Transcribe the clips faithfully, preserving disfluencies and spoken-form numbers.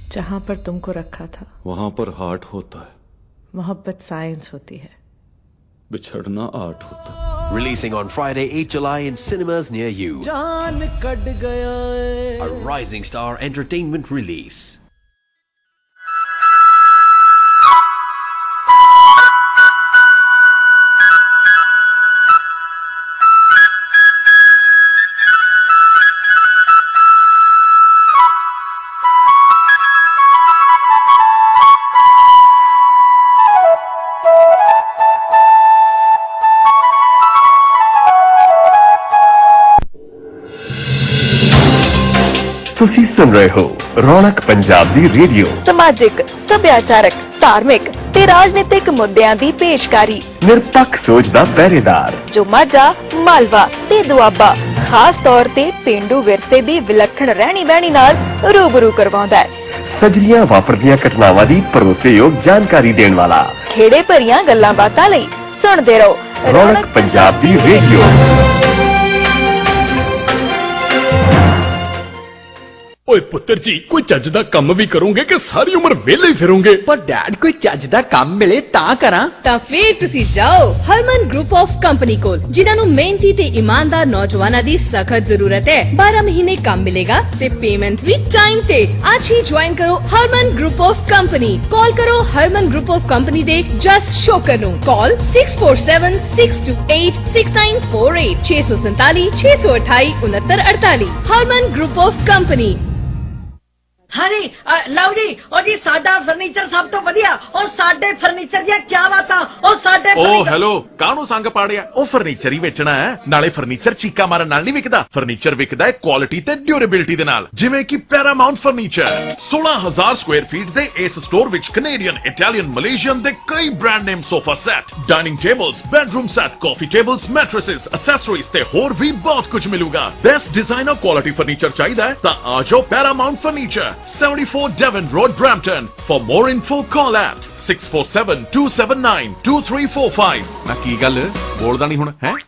जहां पर तुमको रखा था वहां पर हार्ट होता है, मोहब्बत साइंस होती है, बिछड़ना आर्ट होता है। Releasing on Friday, eighth July in cinemas near you. जान कट गया A Rising Star Entertainment release. ਤੁਸੀਂ ਸੁਣ ਰਹੇ ਹੋ ਰੌਣਕ ਪੰਜਾਬ ਦੀ ਰੇਡੀਓ। ਸਮਾਜਿਕ, ਸੱਭਿਆਚਾਰਕ, ਧਾਰਮਿਕ ਤੇ ਰਾਜਨੀਤਿਕ ਮੁੱਦਿਆਂ ਦੀ ਪੇਸ਼ਕਾਰੀ। ਨਿਰਪੱਖ ਸੋਚ ਦਾ ਪਹਿਰੇਦਾਰ ਜੋ ਮਾਝਾ, ਮਾਲਵਾ ਤੇ ਦੁਆਬਾ ਖਾਸ ਤੌਰ ਤੇ ਪੇਂਡੂ ਵਿਰਸੇ ਦੀ ਵਿਲੱਖਣ ਰਹਿਣੀ ਬਹਿਣੀ ਨਾਲ ਰੂਬਰੂ ਕਰਵਾਉਂਦਾ ਹੈ। ਸਜਲੀਆਂ ਵਾਪਰਦੀਆਂ ਘਟਨਾਵਾਂ ਦੀ ਭਰੋਸੇਯੋਗ ਜਾਣਕਾਰੀ ਦੇਣ ਵਾਲਾ। ਖੇੜੇ ਭਰੀਆਂ ਗੱਲਾਂ ਬਾਤਾਂ ਲਈ ਸੁਣਦੇ ਰਹੋ ਰੌਣਕ ਪੰਜਾਬ ਦੀ ਰੇਡੀਓ। ਓਏ ਪੁੱਤਰ ਜੀ, ਕੋਈ ਚੱਜ ਦਾ ਕੰਮ ਵੀ ਕਰੋਗੇ ਕਿ ਸਾਰੀ ਉਮਰ ਵਿਹਲੇ ਹੀ ਫਿਰੋਗੇ? ਪਰ ਡੈਡ ਕੋਈ ਚੱਜ ਦਾ ਕੰਮ ਮਿਲੇ ਤਾਂ ਕਰਾਂ। ਤਾਂ ਫੇਰ ਤੁਸੀਂ ਜਾਓ ਹਰਮਨ ਗਰੁੱਪ ਆਫ ਕੰਪਨੀ ਕੋਲ, ਜਿਨ੍ਹਾਂ ਨੂੰ ਮਿਹਨਤੀ ਤੇ ਇਮਾਨਦਾਰ ਨੌਜਵਾਨਾਂ ਦੀ ਸਖਤ ਜ਼ਰੂਰਤ ਹੈ। ਬਾਰਾਂ ਮਹੀਨੇ ਕੰਮ ਮਿਲੇਗਾ ਤੇ ਪੇਮੈਂਟ ਵੀ ਟਾਈਮ ਤੇ। ਅੱਜ ਹੀ ਜੁਆਇਨ ਕਰੋ Harman group of company. Call ਕਰੋ ਹਰਮਨ ਗਰੁੱਪ ਆਫ ਕੰਪਨੀ ਦੇ ਜਸ ਸ਼ੋਕਰ ਨੂੰ। ਕਾਲ six four seven six two eight six nine four eight ਛੇ ਸੌ ਸੰਤਾਲੀ ਛੇ ਸੌ ਅਠਾਈ ਉਨੱਤਰ ਅੜਤਾਲੀ। Harman group of company. ਹਾਂਜੀ ਲਓ ਜੀ, ਉਹ ਜੀ ਸਾਡਾ ਫਰਨੀਚਰ ਸਭ ਤੋਂ ਵਧੀਆ। ਉਹ ਸਾਡੇ ਫਰਨੀਚਰ ਦੀਆਂ ਕੀ ਬਾਤਾਂ। ਉਹ ਸਾਡੇ ਓ ਹੈਲੋ, ਕਾਹਨੂੰ ਸੰਗ ਪਾੜਿਆ? ਉਹ ਫਰਨੀਚਰ ਹੀ ਵੇਚਣਾ ਹੈ। ਨਾਲੇ ਫਰਨੀਚਰ ਚੀਕਾ ਮਾਰਨ ਨਾਲ ਨਹੀਂ ਵਿਕਦਾ, ਫਰਨੀਚਰ ਵਿਕਦਾ ਹੈ ਕੁਆਲਿਟੀ ਤੇ ਡਿਊਰੇਬਿਲਿਟੀ ਦੇ ਨਾਲ। ਜਿਵੇਂ ਕਿ ਪੈਰਾਮਾਉਂਟ ਫਰਨੀਚਰ ਸੋਲਾਂ ਹਜ਼ਾਰ ਸਕੁਆਇਰ ਫੀਟ ਦੇ ਇਸ ਸਟੋਰ ਵਿੱਚ ਕੈਨੇਡੀਅਨ, ਇਟਾਲੀਅਨ, ਮਲੇਸ਼ੀਅਨ ਦੇ ਕਈ brand name sofa set, dining tables, bedroom set, coffee tables, mattresses, accessories ਤੇ ਹੋਰ ਵੀ ਬਹੁਤ ਕੁਝ ਮਿਲੂਗਾ। ਬੈਸਟ ਡਿਜ਼ਾਈਨਰ ਕੁਆਲਿਟੀ ਫਰਨੀਚਰ ਚਾਹੀਦਾ ਹੈ ਤਾਂ ਆ ਜਾਓ Paramount furniture, seventy-four Devon Road, Brampton. For more info, call at six four seven two seven nine two three four five. ਨਾ ਕੀ ਗੱਲ ਬੋਲਦਾ ਨਹੀਂ ਹੁਣ ਹੈ?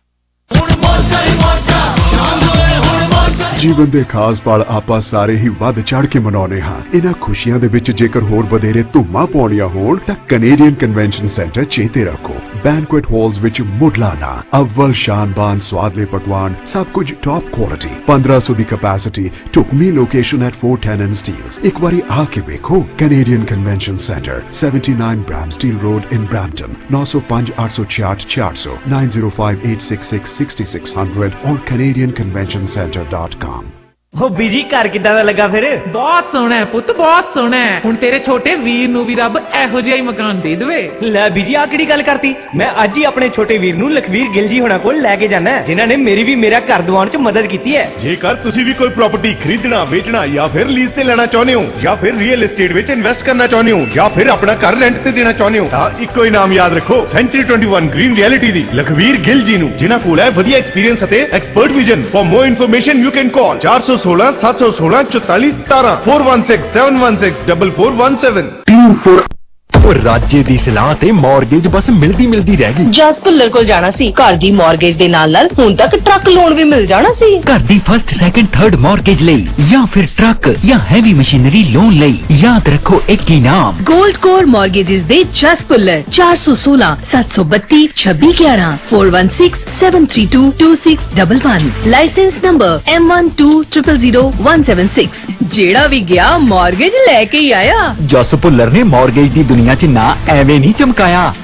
ਜੀਵਨ ਦੇ ਖਾਸ ਪਲ ਆਪਾਂ ਸਾਰੇ ਹੀ ਵੱਧ ਚੜ ਕੇ ਮਨਾਉਂਦੇ ਹਾਂ। ਇਹਨਾਂ ਖੁਸ਼ੀਆਂ ਦੇ ਵਿੱਚ ਜੇਕਰ ਹੋਰ ਵਧੇਰੇ ਧੂਮਾਂ ਪਾਉਣੀਆਂ ਹੋਣ ਤਾਂ ਕੈਨੇਡੀਅਨ ਕਨਵੈਨਸ਼ਨ ਸੈਂਟਰ ਚੇਤੇ ਰੱਖੋ। ਬੈਂਕੁਏਟ ਹਾਲਸ ਵਿੱਚ ਮੁੱਢਲਾ ਅਵਲ ਸ਼ਾਨਬਾਨ ਸਵਾਦਲੇ ਪਕਵਾਨ, ਸਭ ਕੁਝ ਟੌਪ ਕੁਆਲਿਟੀ, ਪੰਦਰਾਂ ਸੌ ਦੀ ਕੈਪੈਸਿਟੀ, ਢੁਕਵੀਂ location at four ten and Steeles। ਇੱਕ ਵਾਰੀ ਆ ਕੇ ਵੇਖੋ। Canadian convention centre seventy-nine Bramsteel Road in Brampton, nine oh five eight six eight four hundred nine oh five eight six six six six hundred or canadian convention center dot com। ਉਹ ਬੀਜੀ ਘਰ ਕਿੱਦਾਂ ਦਾ ਲੱਗਾ ਫਿਰ? ਬਹੁਤ ਸੋਹਣਾ ਹੈ ਪੁੱਤ, ਬਹੁਤ ਸੋਹਣਾ ਹੈ। ਹੁਣ ਤੇਰੇ ਛੋਟੇ ਵੀਰ ਨੂੰ ਵੀ ਰੱਬ ਇਹੋ ਜਿਹਾ ਹੀ ਮਕਾਨ ਦੇ ਦੇਵੇ। ਲੈ ਬੀਜੀ ਆ ਕਿਹੜੀ ਗੱਲ ਕਰਤੀ? ਮੈਂ ਅੱਜ ਹੀ ਆਪਣੇ ਛੋਟੇ ਵੀਰ ਨੂੰ ਲਖਵੀਰ ਗਿੱਲ ਜੀ ਹੋਣਾ ਕੋਲ ਲੈ ਕੇ ਜਾਣਾ, ਜਿਨ੍ਹਾਂ ਨੇ ਮੇਰੀ ਵੀ ਮੇਰਾ ਘਰ ਦਿਵਾਉਣ 'ਚ ਮਦਦ ਕੀਤੀ ਹੈ। ਜੇਕਰ ਤੁਸੀਂ ਵੀ ਕੋਈ ਪ੍ਰਾਪਰਟੀ ਖਰੀਦਣਾ, ਵੇਚਣਾ ਜਾਂ ਫਿਰ ਲੀਜ਼ ਤੇ ਲੈਣਾ ਚਾਹੁੰਦੇ ਹੋ, ਜਾਂ ਫਿਰ ਰੀਅਲ ਏਸਟੇਟ ਵਿੱਚ ਇਨਵੈਸਟ ਕਰਨਾ ਚਾਹੁੰਦੇ ਹੋ, ਜਾਂ ਫਿਰ ਆਪਣਾ ਘਰ ਰੈਂਟ ਤੇ ਦੇਣਾ ਚਾਹੁੰਦੇ ਹੋ, ਤਾਂ ਇੱਕੋ ਹੀ ਨਾਮ ਯਾਦ ਰੱਖੋ, ਸੈਂਚੁਰੀ twenty-one ਗ੍ਰੀਨ ਰਿਐਲਿਟੀ ਦੀ ਲਖਵੀਰ ਗਿੱਲ ਜੀ ਨੂੰ, ਜਿਨ੍ਹਾਂ ਕੋਲ ਹੈ ਵਧੀਆ ਐਕਸਪੀਰੀਅੰਸ ਅਤੇ expert vision. For more information you can call ਚਾਰ ਸੌ ਸੋਲਾਂ ਸੱਤ ਸੌ ਸੋਲਾਂ ਚੁਤਾਲੀ ਸਤਾਰਾਂ four one six seven one six four four one seven। Team four ਉਹ ਰਾਜੇ ਦੀ ਸਲਾਹ ਤੇ ਮਾਰਗੇਜ ਬਸ ਮਿਲਦੀ ਮਿਲਦੀ ਰਹਿ ਗਈ। ਜਸ ਭੁੱਲਰ ਕੋਲ ਜਾਣਾ ਸੀ। ਘਰ ਦੀ ਮਾਰਗੇਜ ਦੇ ਨਾਲ ਨਾਲ ਹੁਣ ਤੱਕ ਟਰੱਕ ਲੋਨ ਵੀ ਮਿਲ ਜਾਣਾ ਸੀ। ਘਰ ਦੀ ਫਸਟ, ਸੈਕੰਡ, ਥਰਡ ਮਾਰਗੇਜ ਲਈ ਜਾਂ ਫਿਰ ਟਰੱਕ ਜਾਂ ਹੈਵੀ ਮਸ਼ੀਨਰੀ ਲੋਨ ਲਈ ਯਾਦ ਰੱਖੋ ਇੱਕ ਹੀ ਨਾਮ, ਗੋਲਡ ਕੋਰ ਮਾਰਗੇਜਸ ਦੇ ਜਸ ਭੁੱਲਰ। ਚਾਰ ਸੌ ਸੋਲਾਂ ਸੱਤ ਸੌ ਬੱਤੀ ਛੱਬੀ ਗਿਆਰਾਂ four one six seven three two two six one one। Licence number M one two zero zero zero one seven six। ਜਿਹੜਾ ਵੀ ਗਿਆ ਮਾਰਗੇਜ ਲੈ ਕੇ ਹੀ ਆਇਆ। ਜਸ ਭੁੱਲਰ ਨੇ ਮਾਰਗੇਜ ਦੀ ਦੁਨੀਆ ਚ ਨਾ ਐਵੇਂ ਨਹੀਂ ਚਮਕਾਇਆ।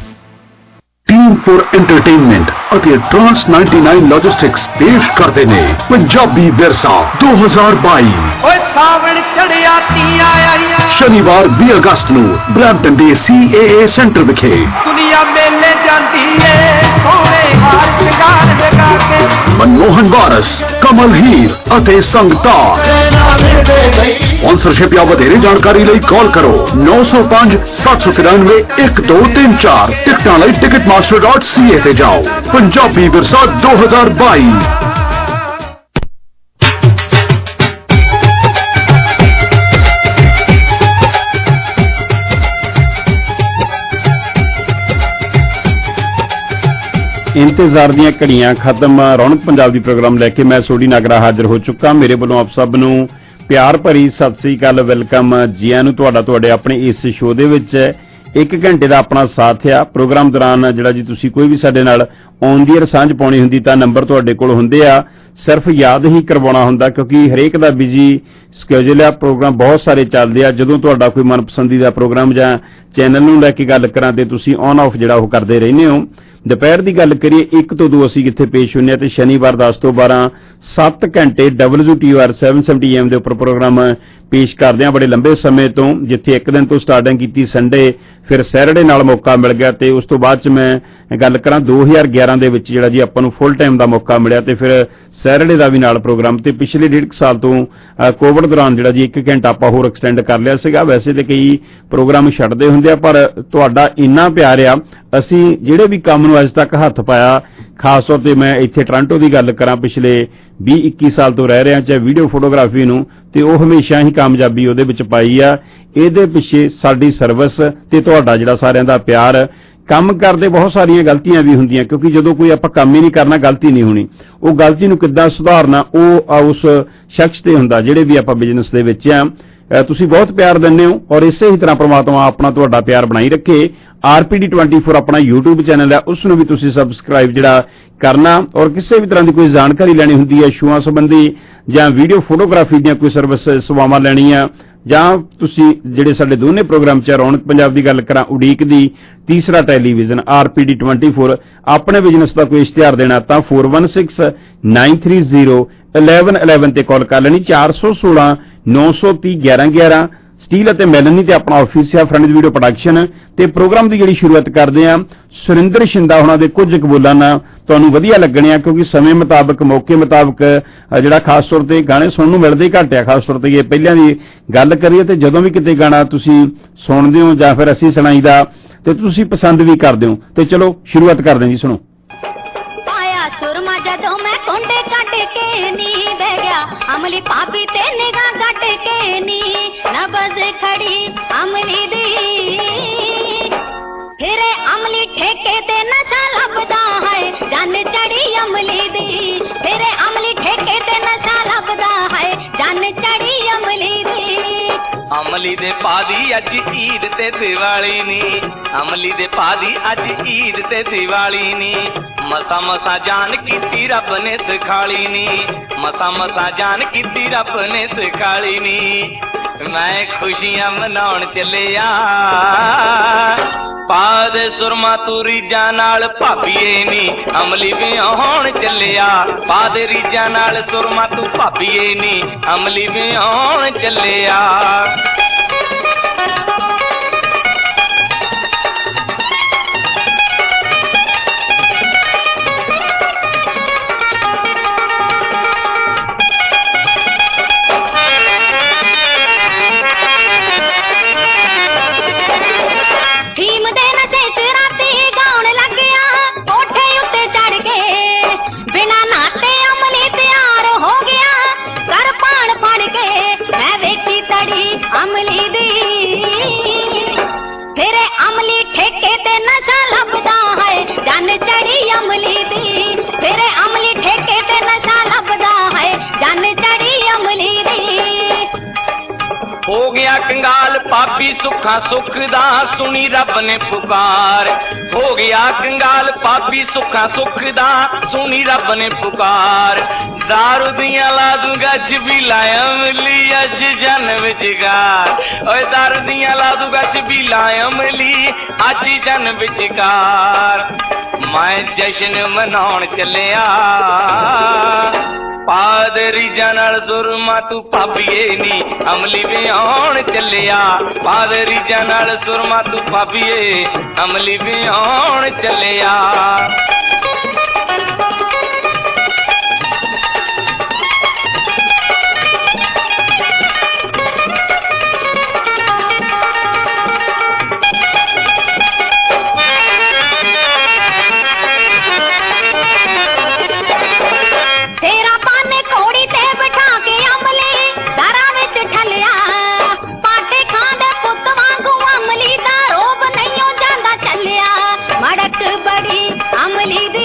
ਟੀਮ ਫੋਰ ਐਂਟਰਟੇਨਮੈਂਟ ਅਤੇ ਟਰਾਂਸ ninety-nine ਲੌਜਿਸਟਿਕਸ ਪੇਸ਼ ਕਰਦੇ ਨੇ ਪੰਜਾਬੀ ਵਿਰਸਾ ਦੋ ਹਜ਼ਾਰ ਬਾਈ। ਓਏ ਸਾਵਣ ਚੜਿਆ ਤੀਆਂ ਆਈਆਂ। ਸ਼ਨੀਵਾਰ ਵੀਹ ਅਗਸਤ ਨੂੰ ਬ੍ਰੈਂਪਟਨ ਦੇ C A A ਸੈਂਟਰ ਵਿਖੇ ਦੁਨੀਆ ਮੇਲੇ ਜਾਂਦੀ ਏ ਸੋਹਣੇ ਹਾਰ ਸ਼ਿੰਗਾਰ ਲਗਾ ਕੇ। ਮਨਮੋਹਨ ਵਾਰਸ, ਕਮਲ ਹੀਰ ਅਤੇ ਸੰਗਤਾਰ। ਸਪਾਂਸਰਸ਼ਿਪ ਜਾਂ ਵਧੇਰੇ ਜਾਣਕਾਰੀ ਲਈ ਕਾਲ ਕਰੋ ਨੌ ਸੌ ਪੰਜ ਸੱਤ ਸੌ ਤਿਰਾਨਵੇਂ ਇੱਕ ਦੋ ਤਿੰਨ ਚਾਰ। ਟਿਕਟਾਂ ਲਈ ticket master dot C A ਤੇ ਜਾਓ। ਪੰਜਾਬੀ ਵਿਰਸਾ ਦੋ ਹਜ਼ਾਰ ਬਾਈ। ਇੰਤਜ਼ਾਰ ਦੀਆਂ ਘੜੀਆਂ ਖਤਮ। ਰੌਣਕ ਪੰਜਾਬ ਦੀ ਪ੍ਰੋਗਰਾਮ ਲੈ ਕੇ ਮੈਂ ਸੋਢੀ ਨਾਗਰਾ ਹਾਜ਼ਰ ਹੋ ਚੁੱਕਾ। ਮੇਰੇ ਵੱਲੋਂ ਆਪ ਸਭ ਨੂੰ ਪਿਆਰ ਭਰੀ ਸਤਿ ਸ੍ਰੀ ਅਕਾਲ, ਵੈਲਕਮ ਜੀ ਆਇਆਂ ਨੂੰ ਤੁਹਾਡਾ ਤੁਹਾਡੇ ਆਪਣੇ ਇਸ ਸ਼ੋਅ ਦੇ ਵਿੱਚ। ਇੱਕ ਘੰਟੇ ਦਾ ਆਪਣਾ ਸਾਥ ਆ ਪ੍ਰੋਗਰਾਮ ਦੌਰਾਨ। ਜਿਹੜਾ ਜੀ ਤੁਸੀਂ ਕੋਈ ਵੀ ਸਾਡੇ ਨਾਲ ਔਨ ਦੀ ਏਅਰ ਸਾਂਝ ਪਾਉਣੀ ਹੁੰਦੀ ਤਾਂ ਨੰਬਰ ਤੁਹਾਡੇ ਕੋਲ ਹੁੰਦੇ ਆ, ਸਿਰਫ ਯਾਦ ਹੀ ਕਰਵਾਉਣਾ ਹੁੰਦਾ, ਕਿਉਂਕਿ ਹਰੇਕ ਦਾ ਬਿਜੀ ਸਕੇਜੂਲ ਆ, ਪ੍ਰੋਗਰਾਮ ਬਹੁਤ ਸਾਰੇ ਚੱਲਦੇ ਆ। ਜਦੋਂ ਤੁਹਾਡਾ ਕੋਈ ਮਨਪਸੰਦੀਦਾ ਪ੍ਰੋਗਰਾਮ ਜਾਂ ਚੈਨਲ ਨੂੰ ਲੈ ਕੇ ਗੱਲ ਕਰਾਂ ਤੇ ਤੁਸੀਂ ਔਨ ਆਫ ਜਿਹੜਾ ਉਹ ਕਰਦੇ ਰਹਿੰਦੇ ਹੋ। ਦੁਪਹਿਰ ਦੀ ਗੱਲ ਕਰੀਏ ਇੱਕ ਤੋਂ ਦੋ ਅਸੀਂ ਕਿੱਥੇ ਪੇਸ਼ ਹੁੰਦੇ ਆ, ਤੇ ਸ਼ਨੀਵਾਰ ਦਸ ਤੋਂ ਬਾਰਾਂ ਸੱਤ ਘੰਟੇ ਡਬਲਯੂ ਟੀ ਆਰ ਸੱਤ ਸੌ ਸੱਤਰ ਐਮ ਦੇ ਉੱਪਰ ਪ੍ਰੋਗਰਾਮ ਪੇਸ਼ ਕਰਦੇ ਆ ਬੜੇ ਲੰਬੇ ਸਮੇਂ ਤੋਂ, ਜਿੱਥੇ ਇੱਕ ਦਿਨ ਤੋਂ ਸਟਾਰਟਿੰਗ ਕੀਤੀ ਸੰਡੇ, ਫਿਰ ਸੈਟਰਡੇ ਨਾਲ ਮੌਕਾ ਮਿਲ ਗਿਆ, ਤੇ ਉਸ ਤੋਂ ਬਾਅਦ ਚ ਮੈਂ ਗੱਲ ਕਰਾਂ ਦੋ ਹਜ਼ਾਰ ਗਿਆਰਾਂ ਦੇ ਵਿੱਚ ਜਿਹੜਾ ਜੀ ਆਪਾਂ ਨੂੰ ਫੁੱਲ ਟਾਈਮ ਦਾ ਮੌਕਾ ਮਿਲਿਆ, ਤੇ ਫਿਰ ਸੈਟਰਡੇ ਦਾ ਵੀ ਨਾਲ ਪ੍ਰੋਗਰਾਮ। ਤੇ ਪਿਛਲੇ ਡੇਢ ਸਾਲ ਤੋਂ ਕੋਵਿਡ ਦੌਰਾਨ ਜਿਹੜਾ ਜੀ ਇੱਕ ਘੰਟਾ ਆਪਾਂ ਹੋਰ ਐਕਸਟੈਂਡ ਕਰ ਲਿਆ ਸੀਗਾ। ਵੈਸੇ ਤੇ ਕਈ ਪ੍ਰੋਗਰਾਮ ਛੱਡਦੇ ਹੁੰਦੇ ਆ, ਪਰ ਤੁਹਾਡਾ ਇੰਨਾ ਪਿਆਰ ਆ, ਅਸੀਂ ਜਿਹੜੇ ਵੀ ਕੰਮ ਨੂੰ ਅੱਜ ਤੱਕ ਹੱਥ ਪਾਇਆ, ਖਾਸ ਤੌਰ ਤੇ ਮੈਂ ਇੱਥੇ ਟੋਰਾਂਟੋ ਦੀ ਗੱਲ ਕਰਾਂ, ਪਿਛਲੇ ਵੀਹ ਇੱਕੀ ਸਾਲ ਤੋਂ ਰਹਿ ਰਿਹਾ ਚਾਹੇ ਵੀਡੀਓ ਫੋਟੋਗ੍ਰਾਫੀ ਨੂੰ, ਤੇ ਉਹ ਹਮੇਸ਼ਾ ਹੀ ਕਾਮਯਾਬੀ ਉਹਦੇ ਵਿੱਚ ਪਾਈ ਆ। ਇਹਦੇ ਪਿੱਛੇ ਸਾਡੀ ਸਰਵਿਸ ਤੇ ਤੁਹਾਡਾ ਜਿਹੜਾ ਸਾਰਿਆਂ ਦਾ ਪਿਆਰ। ਕੰਮ ਕਰਦੇ ਬਹੁਤ ਸਾਰੀਆਂ ਗਲਤੀਆਂ ਵੀ ਹੁੰਦੀਆਂ, ਕਿਉਂਕਿ ਜਦੋਂ ਕੋਈ ਆਪਾਂ ਕੰਮ ਹੀ ਨਹੀਂ ਕਰਨਾ ਗਲਤੀ ਨਹੀਂ ਹੋਣੀ। ਉਹ ਗਲਤੀ ਨੂੰ ਕਿੱਦਾਂ ਸੁਧਾਰਨਾ ਉਹ ਉਸ ਸ਼ਖਸ ਤੇ ਹੁੰਦਾ ਜਿਹੜੇ ਵੀ ਆਪਾਂ ਬਿਜ਼ਨਸ ਦੇ ਵਿੱਚ ਆ। ਤੁਸੀਂ ਬਹੁਤ ਪਿਆਰ ਦਿੰਦੇ ਹੋ, ਔਰ ਇਸੇ ਹੀ ਤਰ੍ਹਾਂ ਪ੍ਰਮਾਤਮਾ ਆਪਣਾ ਤੁਹਾਡਾ ਪਿਆਰ ਬਣਾਈ ਰੱਖੇ। ਆਰ ਪੀ ਡੀ ਚੌਬੀ ਆਪਣਾ YouTube ਚੈਨਲ ਹੈ, ਉਸ ਨੂੰ ਵੀ ਤੁਸੀਂ ਸਬਸਕ੍ਰਾਈਬ ਜਿਹੜਾ ਕਰਨਾ, ਔਰ ਕਿਸੇ ਵੀ ਤਰ੍ਹਾਂ ਦੀ ਕੋਈ ਜਾਣਕਾਰੀ ਲੈਣੀ ਹੁੰਦੀ ਹੈ ਸ਼ੋਆਂ ਸੰਬੰਧੀ ਜਾਂ ਵੀਡੀਓ ਫੋਟੋਗ੍ਰਾਫੀ ਦੀਆਂ ਕੋਈ ਸਰਵਿਸ ਸੇਵਾਵਾਂ ਲੈਣੀਆਂ, ਜਾਂ ਤੁਸੀਂ ਜਿਹੜੇ ਸਾਡੇ ਦੋਨੇ ਪ੍ਰੋਗਰਾਮ ਚ ਰੌਣਕ ਪੰਜਾਬ ਦੀ ਗੱਲ ਕਰਾਂ, ਉਡੀਕ ਦੀ, ਤੀਸਰਾ ਟੈਲੀਵਿਜ਼ਨ ਆਰ ਪੀ ਡੀ ਚੌਬੀ ਆਪਣੇ ਬਿਜ਼ਨਸ ਦਾ ਕੋਈ ਇਸ਼ਤਿਹਾਰ ਦੇਣਾ ਤਾਂ ਚਾਰ ਇੱਕ ਛੇ ਨੌ ਤਿੰਨ ਜ਼ੀਰੋ ਇੱਕ ਇੱਕ ਇੱਕ ਇੱਕ ਤੇ ਕਾਲ ਕਰ ਲੈਣੀ। ਚਾਰ ਸੌ ਸੋਲਾਂ ਨੌ ਸੌ ਤੀਹ ਗਿਆਰਾਂ ਗਿਆਰਾਂ ਸਟੀਲ ਅਤੇ ਮੈਲਨੀ ਤੇ ਆਪਣਾ ਆਫਿਸ ਆ, ਫਰੰਟ ਵੀਡੀਓ ਪ੍ਰੋਡਕਸ਼ਨ। ਤੇ ਪ੍ਰੋਗਰਾਮ ਦੀ ਜਿਹੜੀ ਸ਼ੁਰੂਆਤ ਕਰਦੇ ਆ ਸੁਰਿੰਦਰ ਸ਼ਿੰਦਾ ਹੋਣਾ ਦੇ ਕੁਝ ਕੁ ਬੋਲਾਂ ਨਾਲ ਤੁਹਾਨੂੰ ਵਧੀਆ ਲੱਗਣੇ ਆ, ਕਿਉਂਕਿ ਸਮੇਂ ਮੁਤਾਬਕ ਮੌਕੇ ਮੁਤਾਬਕ ਜਿਹੜਾ ਖਾਸ ਤੌਰ ਤੇ ਗਾਣੇ ਸੁਣਨ ਨੂੰ ਮਿਲਦੇ ਘੱਟ ਆ। ਖਾਸ ਤੌਰ ਤੇ ਇਹ ਪਹਿਲਾਂ ਦੀ ਗੱਲ ਕਰੀਏ ਤੇ ਜਦੋਂ ਵੀ ਕਿਤੇ ਗਾਣਾ ਤੁਸੀਂ ਸੁਣਦੇ ਹੋ ਜਾਂ ਫਿਰ ਅਸੀਂ ਸੁਣਾਈਦਾ ਤੇ ਤੁਸੀਂ ਪਸੰਦ ਵੀ ਕਰਦੇ ਹੋ। ਤੇ ਚਲੋ ਸ਼ੁਰੂਆਤ ਕਰਦੇ ਹਾਂ ਜੀ, ਸੁਣੋ। ਸੁਰਮਾ ਜਦੋਂ ਮੈਂ ਕੋਂਡੇ ਕੱਟ ਕੇ ਨੀ ਬਹਿ ਗਿਆ, ਅਮਲੀ ਭਾਬੀ ਤੇ ਨਿਗਾਹ ਕੱਟ ਕੇ ਨੀ ਨਬਜ਼ ਖੜੀ ਅਮਲੀ ਦੀ, ਫਿਰੇ ਅਮਲੀ ਠੇਕੇ ਤੇ ਨਸ਼ਾ ਲੱਭਦਾ ਹੈ, ਜਨ ਚੜੀ ਅਮਲੀ ਦੀ, ਫਿਰੇ ਅਮਲੀ ਠੇਕੇ ਤੇ ਨਸ਼ਾ ਲੱਭਦਾ ਹੈ, ਜਨ ਚੜੀ ਅਮਲੀ ਦੀ। ਅਮਲੀ ਦੇ ਪਾਦੀ ਅੱਜ ਈਦ ਤੇ ਦੀਵਾਲੀ ਨੀ, ਅਮਲੀ ਦੇ ਪਾਦੀ ਅੱਜ ਈਦ ਤੇ ਦੀਵਾਲੀ ਨੀ, ਮਸਾ ਮਸਾ ਜਾਨ ਕੀਤੀ ਰੱਬ ਨੇ ਸਿਖਾਲੀ ਨੀ, ਮਸਾ ਮਸਾ ਜਾਨ ਕੀਤੀ ਰੱਬ ਨੇ ਸਿਖਾਲੀ ਨੀ। ਮੈਂ ਖੁਸ਼ੀਆਂ ਮਨਾਉਣ ਚੱਲਿਆ, ਪਾ ਦੇ ਸੁਰਮਾ ਤੂੰ ਰੀਜਾਂ ਨਾਲ ਭਾਬੀਏ ਨੀ, ਅਮਲੀ ਵਿਆਹੁਣ ਚੱਲਿਆ, ਪਾ ਦੇ ਰੀਜਾਂ ਨਾਲ ਸੁਰਮਾ ਤੂੰ ਭਾਬੀਏ ਨੀ, ਅਮਲੀ ਵਿਆਹੁਣ ਚੱਲਿਆ। ਅਮਲੀ ਦੀ, ਫਿਰੇ ਅਮਲੀ ਠੇਕੇ ਤੇ ਨਸ਼ਾ ਲੱਭਦਾ ਹੈ, ਜਨ ਚੜੀ ਅਮਲੀ ਦੀ, ਫਿਰੇ ਅਮਲੀ ਠੇਕੇ ਤੇ ਨਸ਼ਾ ਲੱਭਦਾ ਹੈ, ਜਨ ਚੜੀ ਅਮਲੀ ਦੀ। ਹੋ ਗਿਆ ਕੰਗਾਲ ਪਾਪੀ ਸੁੱਖਾਂ ਸੁੱਖ ਦਾ, ਸੁਣੀ ਰੱਬ ਨੇ ਪੁਕਾਰ, ਹੋ ਗਿਆ ਕੰਗਾਲ ਪਾਪੀ ਸੁੱਖਾਂ ਸੁੱਖ ਦਾ, ਸੁਣੀ ਰੱਬ ਨੇ ਪੁਕਾਰ। ਦਾਰੂ ਦੀਆਂ ਲਾ ਦੂੰਗਾ ਛਬੀਲਾ ਅਮਲੀ ਅੱਜ ਜਨ ਵਿਚਕਾਰ, ਓਏ ਦਾਰੂ ਦੀਆਂ ਲਾ ਦੂੰਗਾ ਛਬੀਲਾ ਅਮਲੀ ਅੱਜ ਜਨ ਵਿਚਕਾਰ। ਮੈਂ ਜਸ਼ਨ ਮਨਾਉਣ ਚੱਲਿਆ, ਪਾ ਦੇ ਰੀਜਾਂ ਨਾਲ ਸੁਰਮਾ ਤੂੰ ਭਾਬੀਏ ਨੀ, ਅਮਲੀ ਵਿਆਹੁਣ ਚੱਲਿਆ, ਪਾ ਦੇ ਰੀਜਾਂ ਨਾਲ ਸੁਰਮਾ ਤੂੰ ਭਾਬੀਏ, ਅਮਲੀ ਵਿਆਹੁਣ ਚੱਲਿਆ। ਅਮਲੀ